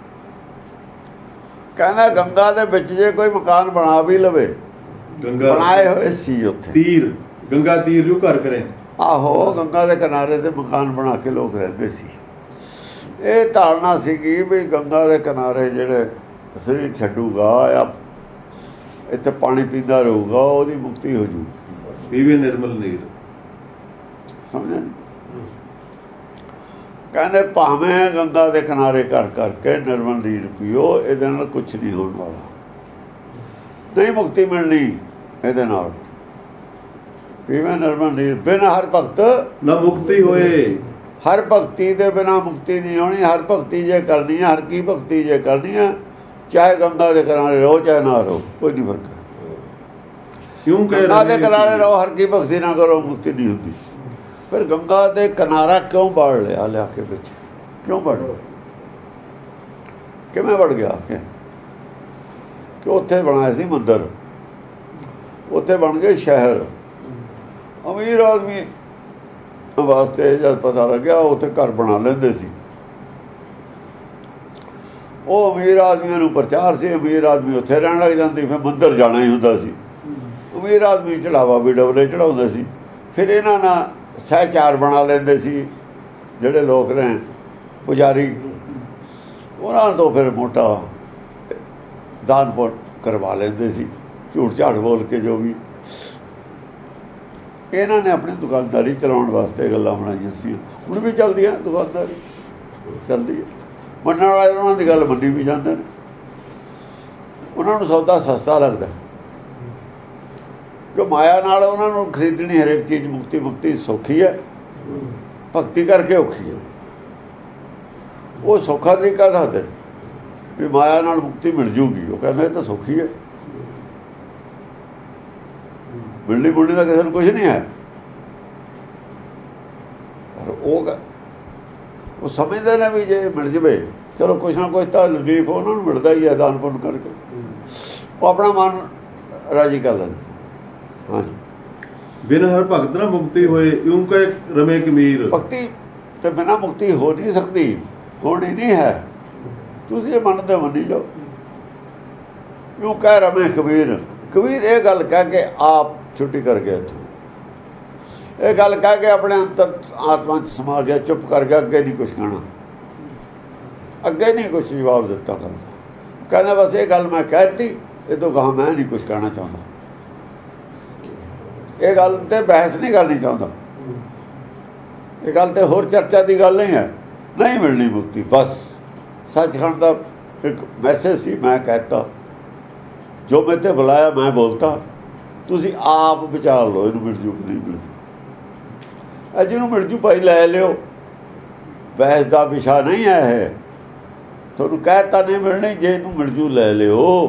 ਕਹਿੰਦਾ ਗੰਗਾ ਦੇ ਵਿੱਚ ਜੇ ਕੋਈ ਮਕਾਨ ਬਣਾ ਵੀ ਲਵੇ, ਗੰਗਾ ਬਣਾਏ ਹੋਏ ਸੀ ਉੱਥੇ ਤੀਰ, ਗੰਗਾ ਤੀਰ ਜੂ ਘਰ ਕਰੇ। ਆਹੋ, ਗੰਗਾ ਦੇ ਕਿਨਾਰੇ ਤੇ ਮਕਾਨ ਬਣਾ ਕੇ ਲੋਕ ਰਹਿੰਦੇ ਸੀ। ਇਹ ਧਾਰਨਾ ਸੀਗੀ ਵੀ ਗੰਗਾ ਦੇ ਕਿਨਾਰੇ ਜਿਹੜੇ ਸਰੀਰ ਛੱਡੂਗਾ ਜਾਂ ਇੱਥੇ ਪਾਣੀ ਪੀਂਦਾ ਰਹੂਗਾ, ਉਹਦੀ ਮੁਕਤੀ ਹੋ ਜੂ। ਪੀਵੇ ਨਿਰਮਲ ਨੀਰ, ਸਮਝਿਆ? ਕਹਿੰਦੇ ਭਾਵੇਂ ਗੰਗਾ ਦੇ ਕਿਨਾਰੇ ਘਰ ਕਰਕੇ ਨਿਰਮਲ ਨੀਰ ਪੀਓ, ਇਹਦੇ ਨਾਲ ਕੁਛ ਨਹੀਂ ਹੋਣ ਵਾਲਾ, ਨਹੀਂ ਮੁਕਤੀ ਮਿਲਣੀ ਇਹਦੇ ਨਾਲ। ਪੀਵੇਂ ਨਿਰਮਲ ਨੀਰ, ਬਿਨ ਹਰ ਭਗਤ ਨਾ ਮੁਕਤੀ ਹੋਏ। ਹਰ ਭਗਤੀ ਦੇ ਬਿਨਾਂ ਮੁਕਤੀ ਨਹੀਂ ਹੋਣੀ। ਹਰ ਭਗਤੀ ਜੇ ਕਰਨੀ ਹੈ, ਹਰ ਕੀ ਭਗਤੀ ਜੇ ਕਰਨੀ ਹੈ, ਚਾਹੇ ਗੰਗਾ ਦੇ ਕਿਨਾਰੇ ਰਹੋ ਚਾਹੇ ਨਾ ਰਹੋ, ਕੋਈ ਨਹੀਂ ਫਰਕ। ਕਿਉਂ ਕਹੇ ਗੰਗਾ ਦੇ ਕਿਨਾਰੇ ਰਹੋ, ਹਰ ਕੀ ਭਗਤੀ ਨਾ ਕਰੋ, ਮੁਕਤੀ ਨਹੀਂ ਹੁੰਦੀ। ਫਿਰ ਗੰਗਾ ਦੇ ਕਿਨਾਰਾ ਕਿਉਂ ਵੜ ਲਿਆ ਕੇ ਵਿੱਚ? ਕਿਉਂ ਵੜ, ਕਿਵੇਂ ਵੜ ਗਿਆ? ਕਿ ਉੱਥੇ ਬਣਾਇਆ ਸੀ ਮੰਦਰ, ਉੱਥੇ ਬਣ ਗਏ ਸ਼ਹਿਰ। ਅਮੀਰ ਆਦਮੀ ਵਾਸਤੇ ਜਦ ਪਤਾ ਲੱਗਿਆ, ਉੱਥੇ ਘਰ ਬਣਾ ਲੈਂਦੇ ਸੀ। ਉਹ ਅਮੀਰ ਆਦਮੀਆਂ ਨੂੰ ਪ੍ਰਚਾਰ ਸੀ, ਅਮੀਰ ਆਦਮੀ ਉੱਥੇ ਰਹਿਣ ਲੱਗ ਜਾਂਦੇ, ਫਿਰ ਮੰਦਰ ਜਾਣਾ ਹੀ ਹੁੰਦਾ ਸੀ। ਅਮੀਰ ਆਦਮੀ ਚੜਾਵਾ ਵੀ ਡਬਲੇ ਚੜਾਉਂਦੇ ਸੀ। ਫਿਰ ਇਹਨਾਂ ਨਾਲ ਸਹਿਚਾਰ ਬਣਾ ਲੈਂਦੇ ਸੀ ਜਿਹੜੇ ਲੋਕ ਨੇ ਪੁਜਾਰੀ, ਉਹਨਾਂ ਤੋਂ ਫਿਰ ਮੋਟਾ ਦਾਨ ਪੁੰਨ ਕਰਵਾ ਲੈਂਦੇ ਸੀ, ਝੂਠ ਝਾੜ ਬੋਲ ਕੇ। ਜੋ ਵੀ ਇਹਨਾਂ ਨੇ ਆਪਣੀ ਦੁਕਾਨਦਾਰੀ ਚਲਾਉਣ ਵਾਸਤੇ ਗੱਲਾਂ ਬਣਾਈਆਂ ਸੀ। ਹੁਣ ਵੀ ਚੱਲਦੀਆਂ, ਦੁਕਾਨਦਾਰੀ ਚੱਲਦੀ ਹੈ। ਮੰਨਣ ਵਾਲੇ ਉਹਨਾਂ ਦੀ ਗੱਲ ਮੰਨੀ ਵੀ ਜਾਂਦੇ ਨੇ। ਉਹਨਾਂ ਨੂੰ ਸੌਦਾ ਸਸਤਾ ਲੱਗਦਾ, ਕਿ ਮਾਇਆ ਨਾਲ ਉਹਨਾਂ ਨੂੰ ਖਰੀਦਣੀ ਹਰੇਕ ਚੀਜ਼। ਮੁਕਤੀ ਸੌਖੀ ਹੈ, ਭਗਤੀ ਕਰਕੇ ਔਖੀ ਹੈ। ਉਹ ਸੌਖਾ ਤਰੀਕਾ ਦੱਸਦੇ ਵੀ ਮਾਇਆ ਨਾਲ ਮੁਕਤੀ ਮਿਲ ਜੂਗੀ। ਉਹ ਕਹਿੰਦੇ ਇਹ ਤਾਂ ਸੌਖੀ ਹੈ, ਮਿਲਣੀ ਮੁਲਣੀ ਦਾ ਕਿਸੇ ਨੂੰ ਕੁਛ ਨਹੀਂ ਹੈ। ਪਰ ਉਹ ਸਮਝਦੇ ਨੇ ਵੀ ਜੇ ਮਿਲ ਜਵੇ, ਚਲੋ ਕੁਛ ਨਾ ਕੁਛ ਤਾਂ ਰਿਲੀਫ ਉਹਨਾਂ ਨੂੰ ਮਿਲਦਾ ਹੀ ਹੈ ਦਾਨ ਪੁੰਨ ਕਰਕੇ। ਉਹ ਆਪਣਾ ਮਨ ਰਾਜੀ ਕਰ ਲੈਂਦੇ। ਹਾਂਜੀ। ਬਿਨ ਹਰ ਭਗਤ ਨਾ ਮੁਕਤੀ ਹੋਏ, ਇਉਂ ਕਹੇ ਰਵੇਂ ਕਬੀਰ। ਭਗਤੀ ਤੇ ਬਿਨਾਂ ਮੁਕਤੀ ਹੋ ਨਹੀਂ ਸਕਦੀ, ਹੋਣੀ ਨਹੀਂ ਹੈ। ਤੁਸੀਂ ਇਹ ਮੰਨਦੇ ਮੰਨੀ ਜਾਓ। ਕਿਉਂ ਕਹਿ ਰਮੇ ਕਬੀਰ, ਕਬੀਰ ਇਹ ਗੱਲ ਕਹਿ ਕੇ ਆਪ ਛੁੱਟੀ ਕਰ ਗਿਆ ਇੱਥੋਂ, ਇਹ ਗੱਲ ਕਹਿ ਕੇ ਆਪਣੇ ਅੰਤਰ ਆਤਮਾ 'ਚ ਸਮਾ ਗਿਆ, ਚੁੱਪ ਕਰ ਗਿਆ, ਅੱਗੇ ਨਹੀਂ ਕੁਛ ਕਹਿਣਾ, ਅੱਗੇ ਨਹੀਂ ਕੁਛ ਜਵਾਬ ਦਿੱਤਾ ਗੱਲ ਦਾ। ਕਹਿੰਦਾ ਬਸ ਇਹ ਗੱਲ ਮੈਂ ਕਹਿਤੀ, ਇਹ ਤੋਂ ਕਹਾ ਮੈਂ ਨਹੀਂ ਕੁਛ ਕਹਿਣਾ ਚਾਹੁੰਦਾ, ਇਹ ਗੱਲ ਤੇ ਬਹਿਸ ਨਹੀਂ ਕਰਨੀ ਚਾਹੁੰਦਾ, ਇਹ ਗੱਲ ਤੇ ਹੋਰ ਚਰਚਾ ਦੀ ਗੱਲ ਨਹੀਂ ਹੈ, ਨਹੀਂ ਮਿਲਣੀ ਮੁਕਤੀ। ਬਸ ਸੱਚਖੰਡ ਦਾ ਇੱਕ ਮੈਸੇਜ ਸੀ, ਮੈਂ ਕਹਿਤਾ, ਜੋ ਮੈਂ ਤੇ ਬੁਲਾਇਆ ਮੈਂ ਬੋਲਤਾ, ਤੁਸੀਂ ਆਪ ਵਿਚਾਰ ਲਓ ਇਹਨੂੰ ਮਿਲ ਜੂ ਕਿ ਨਹੀਂ ਮਿਲ ਜੂ। ਜਿਹਨੂੰ ਮਿਲ ਜੂ ਭਾਈ ਲੈ ਲਿਓ, ਬਹਿਸ ਦਾ ਵਿਸ਼ਾ ਨਹੀਂ ਹੈ ਇਹ, ਤੁਹਾਨੂੰ ਕਹਿਤਾ ਨਹੀਂ ਮਿਲਣੀ, ਜੇ ਇਹਨੂੰ ਮਿਲ ਜੂ ਲੈ ਲਿਓ,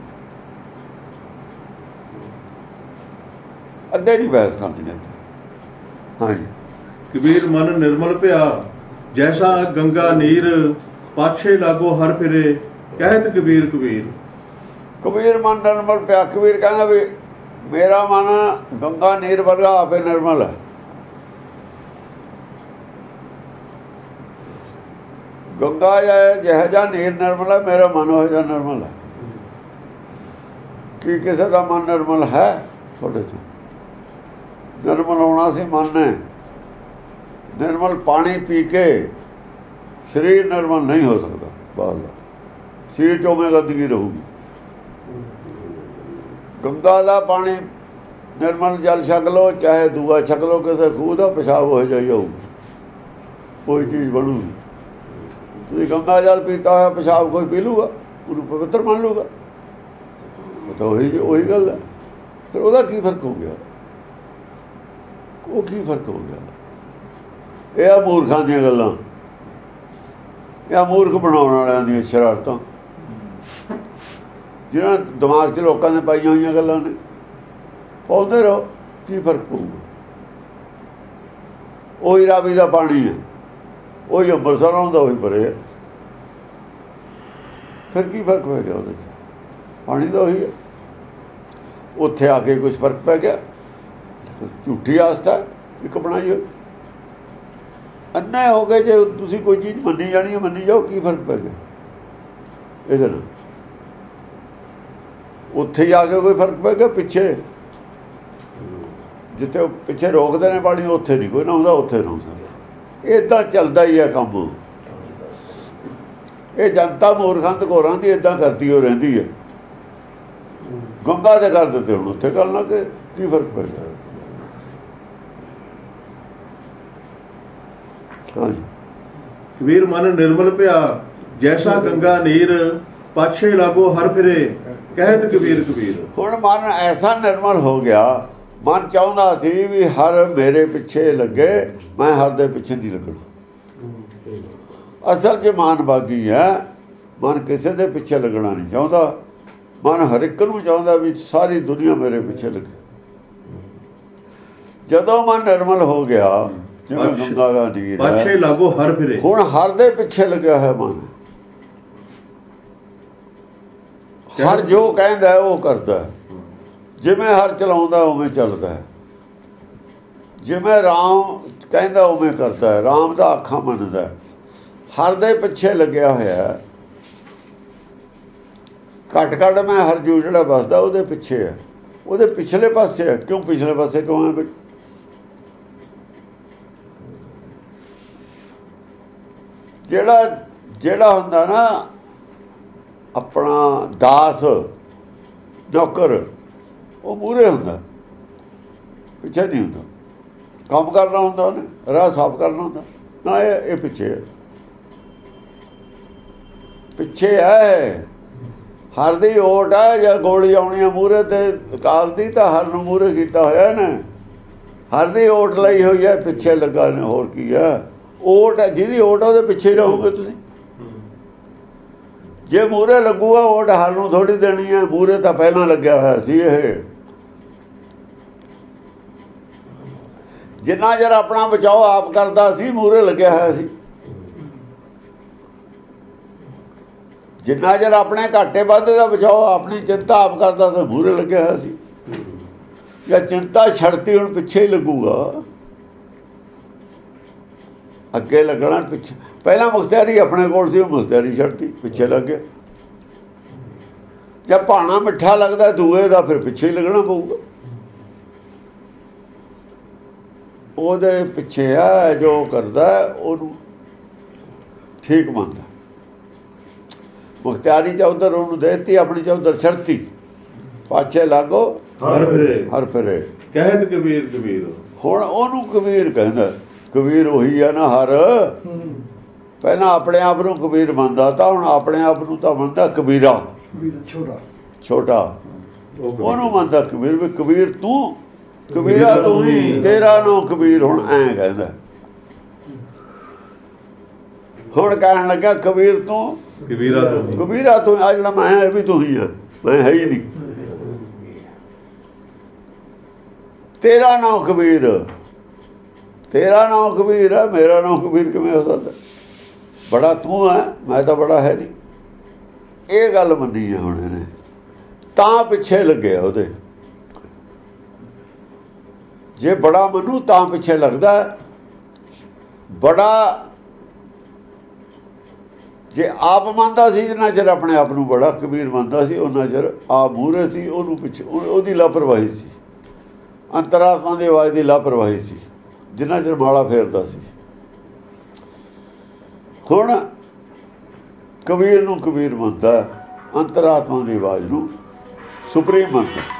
ਅੱਗੇ ਨਹੀਂ ਬਹਿਸ ਕਰਨੀ। ਹਾਂਜੀ, ਕਬੀਰ ਮਨ ਨਿਰਮਲ ਭਿਆ ਜੈਸਾ ਗੰਗਾ ਨੀਰ, ਪਾਛੇ ਲਾਗੋ ਹਰ ਫਿਰੇ ਕਹਿਤ ਕਬੀਰ ਕਬੀਰ। ਕਬੀਰ ਮਨ ਨਿਰਮਲ ਪਿਆ, ਕਬੀਰ ਕਹਿੰਦਾ ਵੀ ਮੇਰਾ ਮਨ ਗੰਗਾ ਨੀਰ ਵਰਗਾ ਆਪੇ ਨਿਰਮਲ ਹੈ। ਗੰਗਾ ਜਿਹੋ ਜਿਹਾ ਨੀਰ ਨਿਰਮਲ ਹੈ, ਮੇਰਾ ਮਨ ਉਹ ਜਿਹਾ ਨਿਰਮਲ ਹੈ। ਕੀ ਕਿਸੇ ਦਾ ਮਨ ਨਿਰਮਲ ਹੈ? ਤੁਹਾਡੇ 'ਚ ਨਿਰਮਲ ਹੋਣਾ ਸੀ ਮਨ ਨੇ। ਨਿਰਮਲ ਪਾਣੀ ਪੀ ਕੇ ਸਰੀਰ ਨਿਰਮਲ ਨਹੀਂ ਹੋ ਸਕਦਾ, ਬਾਹਰਲਾ ਸਰੀਰ 'ਚ ਉਵੇਂ ਗੰਦਗੀ ਰਹੂਗੀ। ਗੰਗਾ ਦਾ ਪਾਣੀ ਨਿਰਮਲ ਜਲ ਛਕ ਲਓ, ਚਾਹੇ ਦੂਆ ਛਕ ਲਓ, ਕਿਸੇ ਖੂਹ ਦਾ ਪਿਸ਼ਾਬ ਹੋ ਜਾਈ ਹੋਊ, ਕੋਈ ਚੀਜ਼ ਬਣੂਗੀ। ਤੁਸੀਂ ਗੰਗਾ ਜਲ ਪੀਤਾ ਹੋਇਆ ਪਿਸ਼ਾਬ ਕੋਈ ਪੀ ਲੂਗਾ, ਉਹਨੂੰ ਪਵਿੱਤਰ ਮੰਨ ਲੂਗਾ, ਤਾਂ ਉਹੀ ਗੱਲ ਹੈ। ਫਿਰ ਉਹਦਾ ਕੀ ਫਰਕ ਹੋ ਗਿਆ? ਉਹ ਕੀ ਫਰਕ ਹੋ ਗਿਆ? ਇਹ ਆ ਮੂਰਖਾਂ ਦੀਆਂ ਗੱਲਾਂ, ਇਹ ਮੂਰਖ ਬਣਾਉਣ ਵਾਲਿਆਂ ਦੀਆਂ ਸ਼ਰਾਰਤਾਂ, ਜਿਹਨਾਂ ਦਿਮਾਗ 'ਚ ਲੋਕਾਂ ਨੇ ਪਾਈਆਂ ਹੋਈਆਂ ਗੱਲਾਂ ਨੇ। ਪਾਉਂਦੇ ਰਹੋ, ਕੀ ਫਰਕ ਪਊਗਾ? ਉਹੀ ਰਾਵੀ ਦਾ ਪਾਣੀ ਹੈ, ਉਹੀ ਅੰਮ੍ਰਿਤਸਰ ਆਉਂਦਾ, ਉਹੀ ਭਰੇ, ਫਿਰ ਕੀ ਫਰਕ ਪੈ ਗਿਆ ਉਹਦੇ 'ਚ? ਪਾਣੀ ਤਾਂ ਉਹੀ ਹੈ। ਉੱਥੇ ਆ ਕੇ ਕੁਛ ਫਰਕ ਪੈ ਗਿਆ? ਝੂਠੀ ਆਸਥਾ ਇੱਕ ਬਣਾਈ ਹੋਈ, ਅੰਨੇ ਹੋ ਗਏ। ਜੇ ਤੁਸੀਂ ਕੋਈ ਚੀਜ਼ ਮੰਨੀ ਜਾਣੀ ਹੈ, ਮੰਨੀ ਜਾਓ, ਕੀ ਫਰਕ ਪੈ ਗਿਆ ਇਹਦੇ ਨਾਲ? ਉੱਥੇ ਹੀ ਆ ਕੇ ਕੋਈ ਫਰਕ ਪੈ ਗਿਆ? ਪਿੱਛੇ ਜਿੱਥੇ ਉਹ ਪਿੱਛੇ ਰੋਕਦੇ ਨੇ ਪਾਣੀ, ਉੱਥੇ ਨਹੀਂ ਕੋਈ ਨਹਾਉਂਦਾ, ਉੱਥੇ ਨਹਾਉਂਦਾ। ਇੱਦਾਂ ਚੱਲਦਾ ਹੀ ਹੈ ਕੰਮ। ਇਹ ਜਨਤਾ ਮੂਰਖਾਂ ਘੋਰਾਂ ਦੀ ਇੱਦਾਂ ਕਰਦੀ ਹੋ ਰਹਿੰਦੀ ਹੈ। ਗੰਗਾ ਦੇ ਕਰ ਦਿੱਤੇ, ਹੁਣ ਉੱਥੇ ਕਰਨ ਲੱਗੇ, ਕੀ ਫਰਕ ਪੈ ਗਿਆ? ਹਾਂਜੀ, ਕਬੀਰ ਮਨ ਨਿਰਮਲ ਭਿਆ ਜੈਸਾ ਗੰਗਾ ਨੀਰ, ਪਾਛੇ ਲਾਗੋ ਹਰ ਫਿਰੇ ਕਹਿਤ ਕਬੀਰ ਕਬੀਰ। ਹੁਣ ਮਨ ਐਸਾ ਨਿਰਮਲ ਹੋ ਗਿਆ, ਮਨ ਚਾਹੁੰਦਾ ਸੀ ਵੀ ਹਰ ਮੇਰੇ ਪਿੱਛੇ ਲੱਗੇ, ਮੈਂ ਹਰ ਦੇ ਪਿੱਛੇ ਨਹੀਂ ਲੱਗਣਾ। ਅਸਲ 'ਚ ਮਾਨ ਬਾਗੀ ਹੈ, ਮਨ ਕਿਸੇ ਦੇ ਪਿੱਛੇ ਲੱਗਣਾ ਨਹੀਂ ਚਾਹੁੰਦਾ। ਮਨ ਹਰ ਇੱਕ ਨੂੰ ਚਾਹੁੰਦਾ ਵੀ ਸਾਰੀ ਦੁਨੀਆ ਮੇਰੇ ਪਿੱਛੇ ਲੱਗੇ। ਜਦੋਂ ਮਨ ਨਿਰਮਲ ਹੋ ਗਿਆ, ਜਿਵੇਂ ਗੰਗਾ ਦਾ ਨੀਰ ਪਾਛੇ ਲਾਗੋ ਹਰ ਫਿਰੇ, ਹੁਣ ਹਰ ਦੇ ਪਿੱਛੇ ਲੱਗਿਆ ਹੈ ਮਨ। ਹਰ ਜੋ ਕਹਿੰਦਾ ਉਹ ਕਰਦਾ, ਜਿਵੇਂ ਹਰ ਚਲਾਉਂਦਾ ਉਵੇਂ ਚੱਲਦਾ ਹੈ, ਜਿਵੇਂ ਰਾਮ ਕਹਿੰਦਾ ਉਵੇਂ ਕਰਦਾ ਹੈ, ਰਾਮ ਦਾ ਆਖਾਂ ਮੰਨਦਾ। ਹਰ ਦੇ ਪਿੱਛੇ ਲੱਗਿਆ ਹੋਇਆ। ਘੱਟ ਘੱਟ ਮੈਂ ਹਰ ਜੂ ਜਿਹੜਾ ਵੱਸਦਾ ਉਹਦੇ ਪਿੱਛੇ ਹੈ, ਉਹਦੇ ਪਿਛਲੇ ਪਾਸੇ ਹੈ। ਕਿਉਂ ਪਿਛਲੇ ਪਾਸੇ ਕਿਉਂ ਹੈ? ਜਿਹੜਾ ਹੁੰਦਾ ਨਾ ਆਪਣਾ ਦਾਸ ਨੌਕਰ, ਉਹ ਮੂਹਰੇ ਹੁੰਦਾ, ਪਿੱਛੇ ਨਹੀਂ ਹੁੰਦਾ। ਕੰਮ ਕਰਨਾ ਹੁੰਦਾ ਉਹਨੇ, ਰਾਹ ਸਾਫ਼ ਕਰਨਾ ਹੁੰਦਾ ਨਾ, ਇਹ ਪਿੱਛੇ ਹੈ। ਪਿੱਛੇ ਹੈ, ਹਰ ਦੀ ਓਟ ਹੈ। ਜਾਂ ਗੋਲੀ ਆਉਣੀ ਹੈ ਮੂਹਰੇ ਤੇ ਕਾਲ ਦੀ, ਤਾਂ ਹਰ ਨੂੰ ਮੂਹਰੇ ਕੀਤਾ ਹੋਇਆ ਨੇ। ਹਰ ਦੀ ਓਟ ਲਈ ਹੋਈ ਹੈ, ਪਿੱਛੇ ਲੱਗਾ ਨੇ। ਹੋਰ ਕੀ ਹੈ? ਓਟ ਹੈ, ਜਿਹਦੀ ਓਟ ਹੈ ਉਹਦੇ ਪਿੱਛੇ ਰਹੋਗੇ ਤੁਸੀਂ। ਜੇ ਮੂਹਰੇ ਲੱਗੂਗਾ, ਓਟ ਹਰ ਨੂੰ ਥੋੜ੍ਹੀ ਦੇਣੀ ਹੈ। ਮੂਹਰੇ ਤਾਂ ਪਹਿਲਾਂ ਲੱਗਿਆ ਹੋਇਆ ਸੀ। ਇਹ ਜਿੰਨਾ ਚਿਰ ਆਪਣਾ ਬਚਾਓ ਆਪ ਕਰਦਾ ਸੀ, ਮੂਹਰੇ ਲੱਗਿਆ ਹੋਇਆ ਸੀ। ਜਿੰਨਾ ਚਿਰ ਆਪਣੇ ਘਾਟੇ ਵਾਧੇ ਦਾ ਬਚਾਓ, ਆਪਣੀ ਚਿੰਤਾ ਆਪ ਕਰਦਾ ਸੀ, ਮੂਹਰੇ ਲੱਗਿਆ ਹੋਇਆ ਸੀ। ਜਾਂ ਚਿੰਤਾ ਛੱਡਤੀ, ਹੁਣ ਪਿੱਛੇ ਹੀ ਲੱਗੂਗਾ। ਅੱਗੇ ਲੱਗਣਾ ਪਿੱਛੇ। ਪਹਿਲਾਂ ਮੁਖਤਿਆਰੀ ਆਪਣੇ ਕੋਲ ਸੀ, ਉਹ ਮੁਖਤਿਆਰੀ ਛੱਡਤੀ, ਪਿੱਛੇ ਲੱਗ ਗਿਆ। ਜੇ ਭਾਣਾ ਮਿੱਠਾ ਲੱਗਦਾ ਦੂਏ ਦਾ, ਫਿਰ ਪਿੱਛੇ ਹੀ ਲੱਗਣਾ ਪਊਗਾ। ਉਹਦੇ ਪਿੱਛੇ ਆ ਜੋ ਕਰਦਾ ਉਹਨੂੰ ਠੀਕ ਮੰਨਦਾ। ਮੁਖਤਿਆਰੀ ਚ ਉਧਰ ਉਹਨੂੰ ਦੇਤੀ, ਆਪਣੀ ਚ ਉਧਰ ਛੱਡਤੀ। ਪਾਛੇ ਲਾਗੋ ਹਰ ਫਿਰੇ ਕਹਿਤ ਕਬੀਰ ਕਬੀਰ। ਹੁਣ ਉਹਨੂੰ ਕਬੀਰ ਕਹਿੰਦਾ। ਕਬੀਰ ਉਹੀ ਆ ਨਾ ਹਰ। ਪਹਿਲਾਂ ਆਪਣੇ ਆਪ ਨੂੰ ਕਬੀਰ ਮੰਨਦਾ ਤਾਂ ਹੁਣ ਆਪਣੇ ਆਪ ਨੂੰ ਤਾਂ ਮੰਨਦਾ ਕਬੀਰਾ, ਛੋਟਾ। ਉਹਨੂੰ ਮੰਨਦਾ ਕਬੀਰ। ਵੀ ਕਬੀਰ ਤੂੰ, ਕਬੀਰਾ ਤੂੰ ਹੀ, ਤੇਰਾ ਨਾਂ ਕਬੀਰ। ਹੁਣ ਐਂ ਕਹਿੰਦਾ। ਹੁਣ ਕਹਿਣ ਲੱਗਾ ਕਬੀਰ ਤੂੰ, ਕਬੀਰਾ ਤੂੰ, ਕਬੀਰਾ ਤੂੰ। ਆ ਜਿਹੜਾ ਮੈਂ ਇਹ ਵੀ ਤੂੰ ਹੀ ਆ, ਮੈਂ ਹੈ ਹੀ ਨਹੀਂ। ਤੇਰਾ ਨਾਂ ਕਬੀਰ, ਤੇਰਾ ਨਾਂ ਕਬੀਰ ਹੈ, ਮੇਰਾ ਨਾਂ ਕਬੀਰ ਕਿਵੇਂ ਹੋ ਸਕਦਾ? ਬੜਾ ਤੂੰ ਹੈ, ਮੈਂ ਤਾਂ ਬੜਾ ਹੈ ਨਹੀਂ। ਇਹ ਗੱਲ ਮੰਨੀ ਹੈ ਹੁਣ ਇਹਨੇ, ਤਾਂ ਪਿੱਛੇ ਲੱਗਿਆ ਉਹਦੇ। ਜੇ ਬੜਾ ਮੰਨੂ ਤਾਂ ਪਿੱਛੇ ਲੱਗਦਾ। ਬੜਾ ਜੇ ਆਪ ਮੰਨਦਾ ਸੀ, ਜਿੰਨਾ ਚਿਰ ਆਪਣੇ ਆਪ ਨੂੰ ਬੜਾ ਕਬੀਰ ਮੰਨਦਾ ਸੀ, ਉਹਨਾਂ ਚਿਰ ਆਪ ਮੂਹਰੇ ਸੀ, ਉਹਨੂੰ ਪਿੱਛੇ। ਉਹਦੀ ਲਾਪਰਵਾਹੀ ਸੀ, ਅੰਤਰਾਤਮਾ ਦੀ ਆਵਾਜ਼ ਦੀ ਲਾਪਰਵਾਹੀ ਸੀ, ਜਿੰਨਾ ਚਿਰ ਮਾਲਾ ਫੇਰਦਾ ਸੀ। ਹੁਣ ਕਬੀਰ ਨੂੰ ਕਬੀਰ ਮੰਨਦਾ, ਅੰਤਰਾਤਮਾ ਦੀ ਆਵਾਜ਼ ਨੂੰ ਸੁਪਰੀਮ ਮੰਨਦਾ।